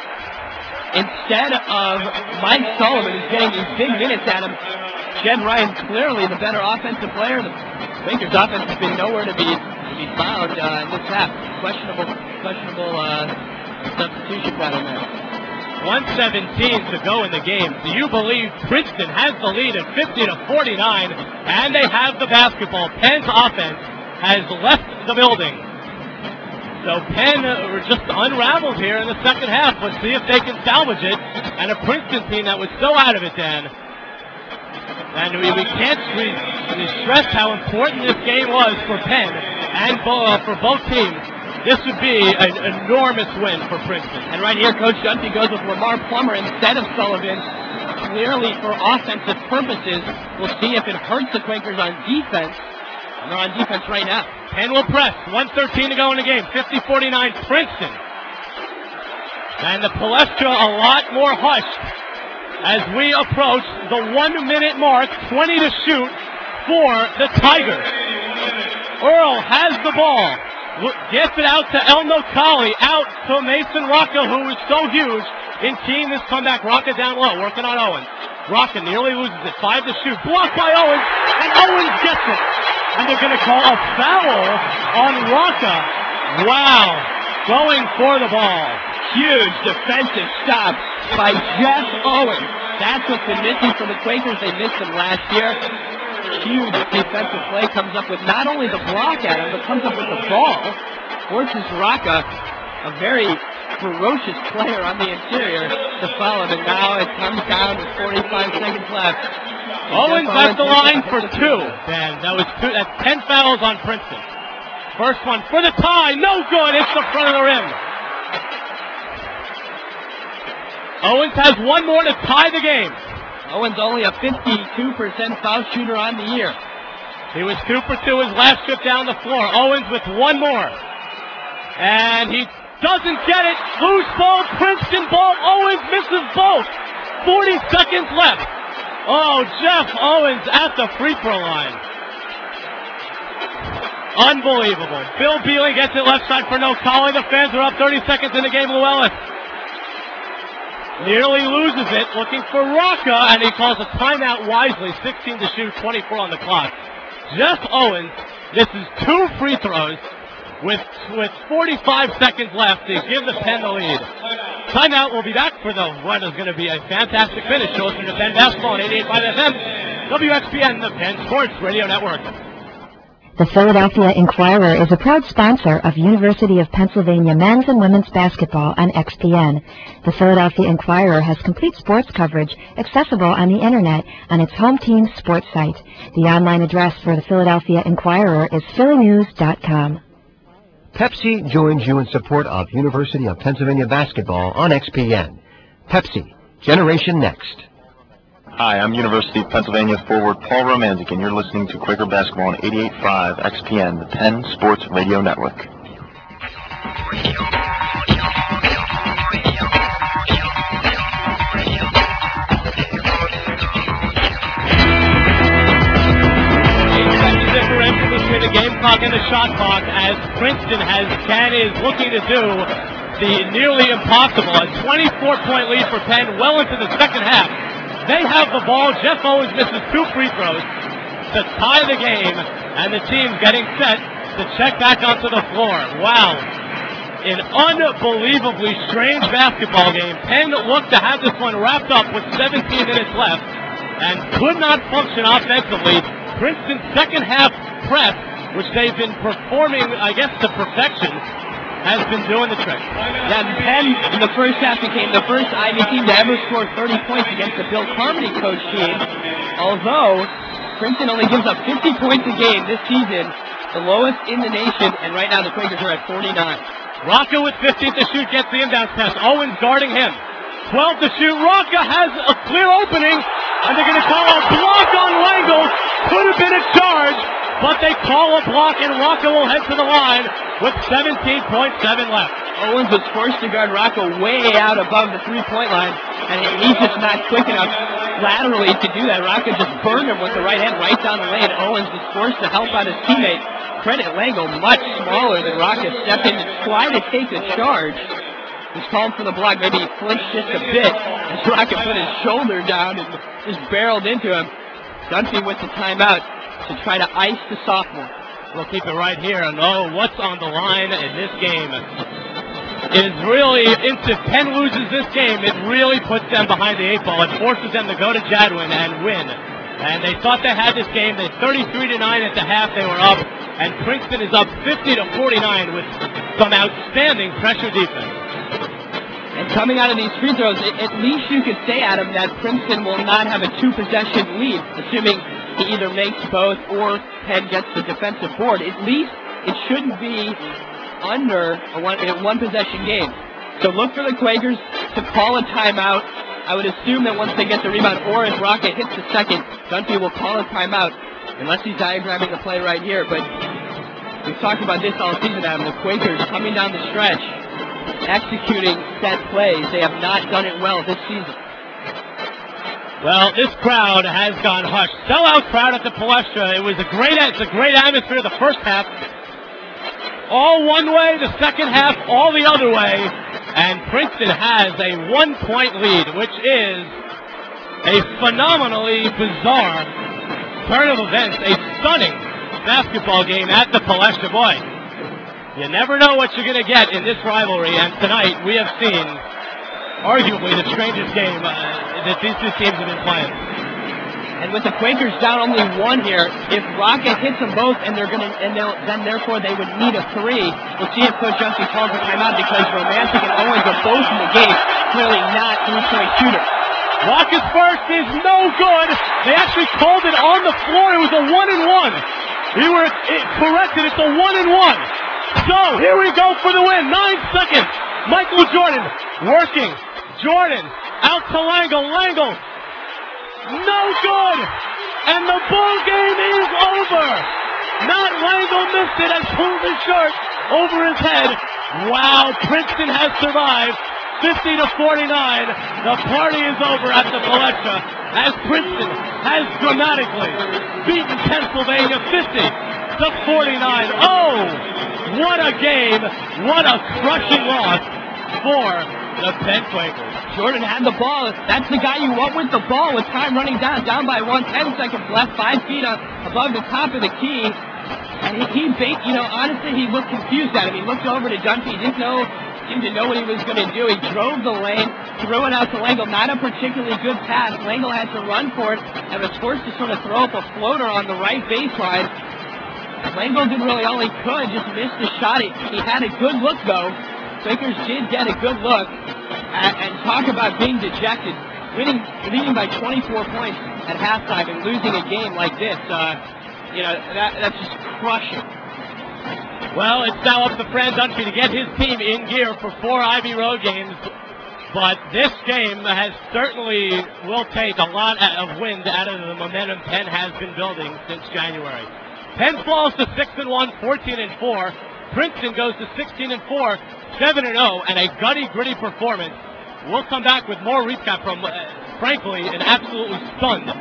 instead of Mike Sullivan, who's getting these big minutes at him? Jed Ryan clearly the better offensive player. The Quakers' offense has been nowhere to be found in this half. Questionable substitution pattern there. 1:17 to go in the game. Do you believe Princeton has the lead at 50-49, and they have the basketball? Penn's offense has left the building. So Penn were just unraveled here in the second half. Let's see if they can salvage it. And a Princeton team that was so out of it, Dan. And we can't stress how important this game was for Penn and for both teams. This would be an enormous win for Princeton. And right here, Coach Dunphy goes with Lamar Plummer instead of Sullivan, clearly for offensive purposes. We'll see if it hurts the Quakers on defense. And they're on defense right now. Penn will press. 1:13 to go in the game. 50-49 Princeton. And the Palestra a lot more hushed as we approach the 1-minute mark. 20 to shoot for the Tigers. Earl has the ball. Gets it out to Elmo Colley, out to Mason Rocca, who is so huge in keying this comeback. Rocca down low, working on Owens. Rocca nearly loses it, 5 to shoot, blocked by Owens, and Owens gets it. And they're going to call a foul on Rocca. Wow, going for the ball. Huge defensive stop by Jeff Owens. That's what's been missing for the Quakers. They missed him last year. Huge defensive play, comes up with not only the block at him, but comes up with the ball. Forces Rocca, a very ferocious player on the interior, to foul him. And now it comes down to 45 seconds left. Owens at the line for 2. Dan, that's 10 fouls on Princeton. First one for the tie, no good, it's the front of the rim. Owens has one more to tie the game. Owens only a 52% foul shooter on the year. He was 2 for 2 his last trip down the floor. Owens with one more. And he doesn't get it. Loose ball, Princeton ball. Owens misses both. 40 seconds left. Oh, Jeff Owens at the free throw line. Unbelievable. Bill Bealey gets it left side for no calling. The fans are up 30 seconds in the game. Llewellyn nearly loses it, looking for Rocca, and he calls a timeout wisely. 16 to shoot, 24 on the clock. Jeff Owens misses 2 free throws with 45 seconds left to give the Penn the lead. Timeout. Will be back for what is going to be a fantastic finish. You're listening to Penn Basketball on 88.5 FM, WXPN, the Penn Sports Radio Network. The Philadelphia Inquirer is a proud sponsor of University of Pennsylvania men's and women's basketball on XPN. The Philadelphia Inquirer has complete sports coverage accessible on the internet on its home team's sports site. The online address for the Philadelphia Inquirer is phillynews.com. Pepsi joins you in support of University of Pennsylvania basketball on XPN. Pepsi, Generation Next. Hi, I'm University of Pennsylvania forward Paul Romanzik, and you're listening to Quaker Basketball on 88.5 XPN, the Penn Sports Radio Network. Differential between the game clock and the shot clock, as Princeton is looking to do the nearly impossible. A 24-point lead for Penn well into the second half. They have the ball. Jeff Owens misses 2 free throws to tie the game, and the team getting set to check back onto the floor. Wow. An unbelievably strange basketball game. Penn looked to have this one wrapped up with 17 minutes left and could not function offensively. Princeton's second half press, which they've been performing, I guess, to perfection, has been doing the trick. Yeah, Penn in the first half became the first Ivy team to ever score 30 points against the Bill Carmody coach team. Although Princeton only gives up 50 points a game this season, the lowest in the nation, and right now the Quakers are at 49. Rocca with 15 to shoot gets the inbound pass. Owens guarding him. 12 to shoot. Rocca has a clear opening, and they're going to call a block on Langle. Could have been a charge, but they call a block, and Rocca will head to the line with 17.7 left. Owens was forced to guard Rocca way out above the three-point line, and he's just not quick enough laterally to do that. Rocca just burned him with the right hand right down the lane. Owens was forced to help out his teammate. Credit Langle, much smaller than Rocca, stepped in to try to take the charge. He's calling for the block. Maybe he flinched just a bit as Rocca put his shoulder down and just barreled into him. Dunphy with the timeout to try to ice the sophomore. We'll keep it right here. And what's on the line in this game is really, if Penn loses this game, it really puts them behind the 8 ball. It forces them to go to Jadwin and win. And they thought they had this game. They 33-9 at the half. They were up, and Princeton is up 50-49 with some outstanding pressure defense. And coming out of these free throws, at least you could say, Adam, that Princeton will not have a 2-possession lead, assuming he either makes both or Penn gets the defensive board. At least it shouldn't be under a one-possession game. So look for the Quakers to call a timeout. I would assume that once they get the rebound, or if Rocca hits the second, Dunphy will call a timeout, unless he's diagramming the play right here. But we've talked about this all season, Adam. The Quakers coming down the stretch, executing set plays. They have not done it well this season. Well, this crowd has gone hushed. Sellout crowd at the Palestra. It's a great atmosphere the first half. All one way, the second half all the other way. And Princeton has a 1-point lead, which is a phenomenally bizarre turn of events, a stunning basketball game at the Palestra. Boy, you never know what you're going to get in this rivalry, and tonight we have seen arguably the strangest game that these two teams have been playing. And with the Quakers down only 1 here, if Rocca hits them both, then therefore they would need a 3. We'll see if Coach Dunphy calls a timeout, because Romantic and Owens are both in the game. Clearly not 3-point shooters. Rocca's first is no good. They actually called it on the floor. It was a 1-and-1. You were corrected. It's a 1-and-1. So here we go for the win. 9 seconds. Michael Jordan working. Jordan out to Langle. Langle No good! And the ball game is over! Matt Langle missed it and pulled his shirt over his head. Wow, Princeton has survived. 50-49. The party is over at the Palestra as Princeton has dramatically beaten Pennsylvania 50-49. Oh, what a game. What a crushing loss for the Penn Quakers. Jordan had the ball. That's the guy you want with the ball with time running down by 10 seconds left, 5 feet above the top of the key. And honestly, he looked confused at him. He looked over to Dunphy. He didn't seem to know what he was going to do. He drove the lane, threw it out to Langle. Not a particularly good pass. Langle had to run for it and was forced to sort of throw up a floater on the right baseline. Langle did really all he could, just missed the shot. He had a good look, though. Quakers did get a good look. And talk about being dejected. Leading by 24 points at halftime and losing a game like this, that's just crushing. Well, it's now up to Fran Dunphy to get his team in gear for 4 Ivy Road games. But this game certainly will take a lot of wind out of the momentum Penn has been building since January. Penn falls to 6-1, 14-4. Princeton goes to 16-4, 7-0, and a gritty performance. We'll come back with more recap from, frankly, an absolutely stunned,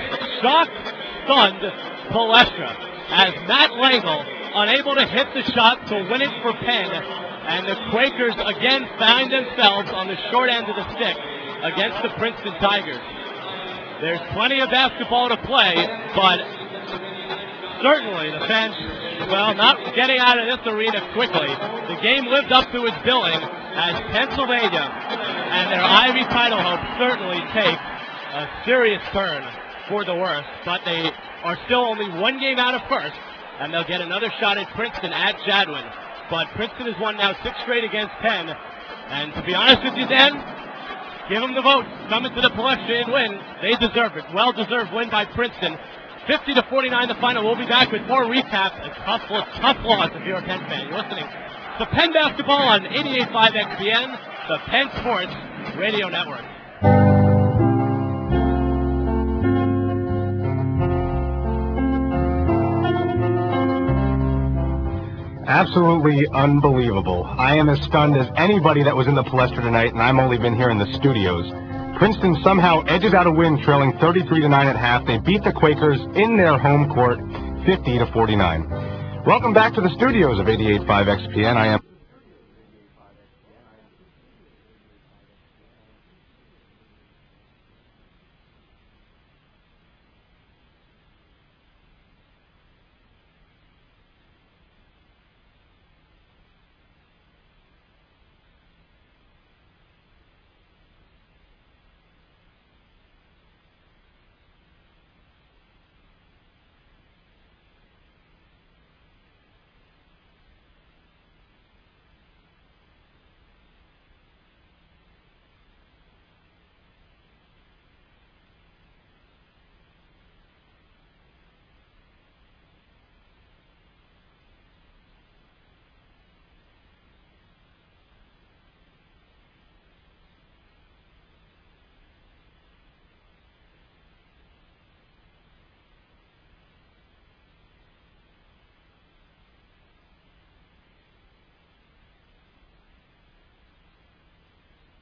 stunned Palestra as Matt Langle unable to hit the shot to win it for Penn, and the Quakers again find themselves on the short end of the stick against the Princeton Tigers. There's plenty of basketball to play, but certainly the fans, not getting out of this arena quickly. The game lived up to its billing as Pennsylvania and their Ivy title hopes certainly take a serious turn for the worse, but they are still only 1 game out of first, and they'll get another shot at Princeton at Jadwin. But Princeton has won now 6 straight against Penn, and to be honest with you, Dan, give them the vote. Come into the Palestra and win. They deserve it. Well-deserved win by Princeton. 50-49 the final. We'll be back with more recap. A tough loss if you're a Penn fan. You're listening to Penn Basketball on 88.5 XPN, the Penn Sports Radio Network. Absolutely unbelievable. I am as stunned as anybody that was in the Palestra tonight, and I've only been here in the studios. Princeton somehow edges out a win, trailing 33-9 at half. They beat the Quakers in their home court, 50-49. Welcome back to the studios of 88.5 XPN. I am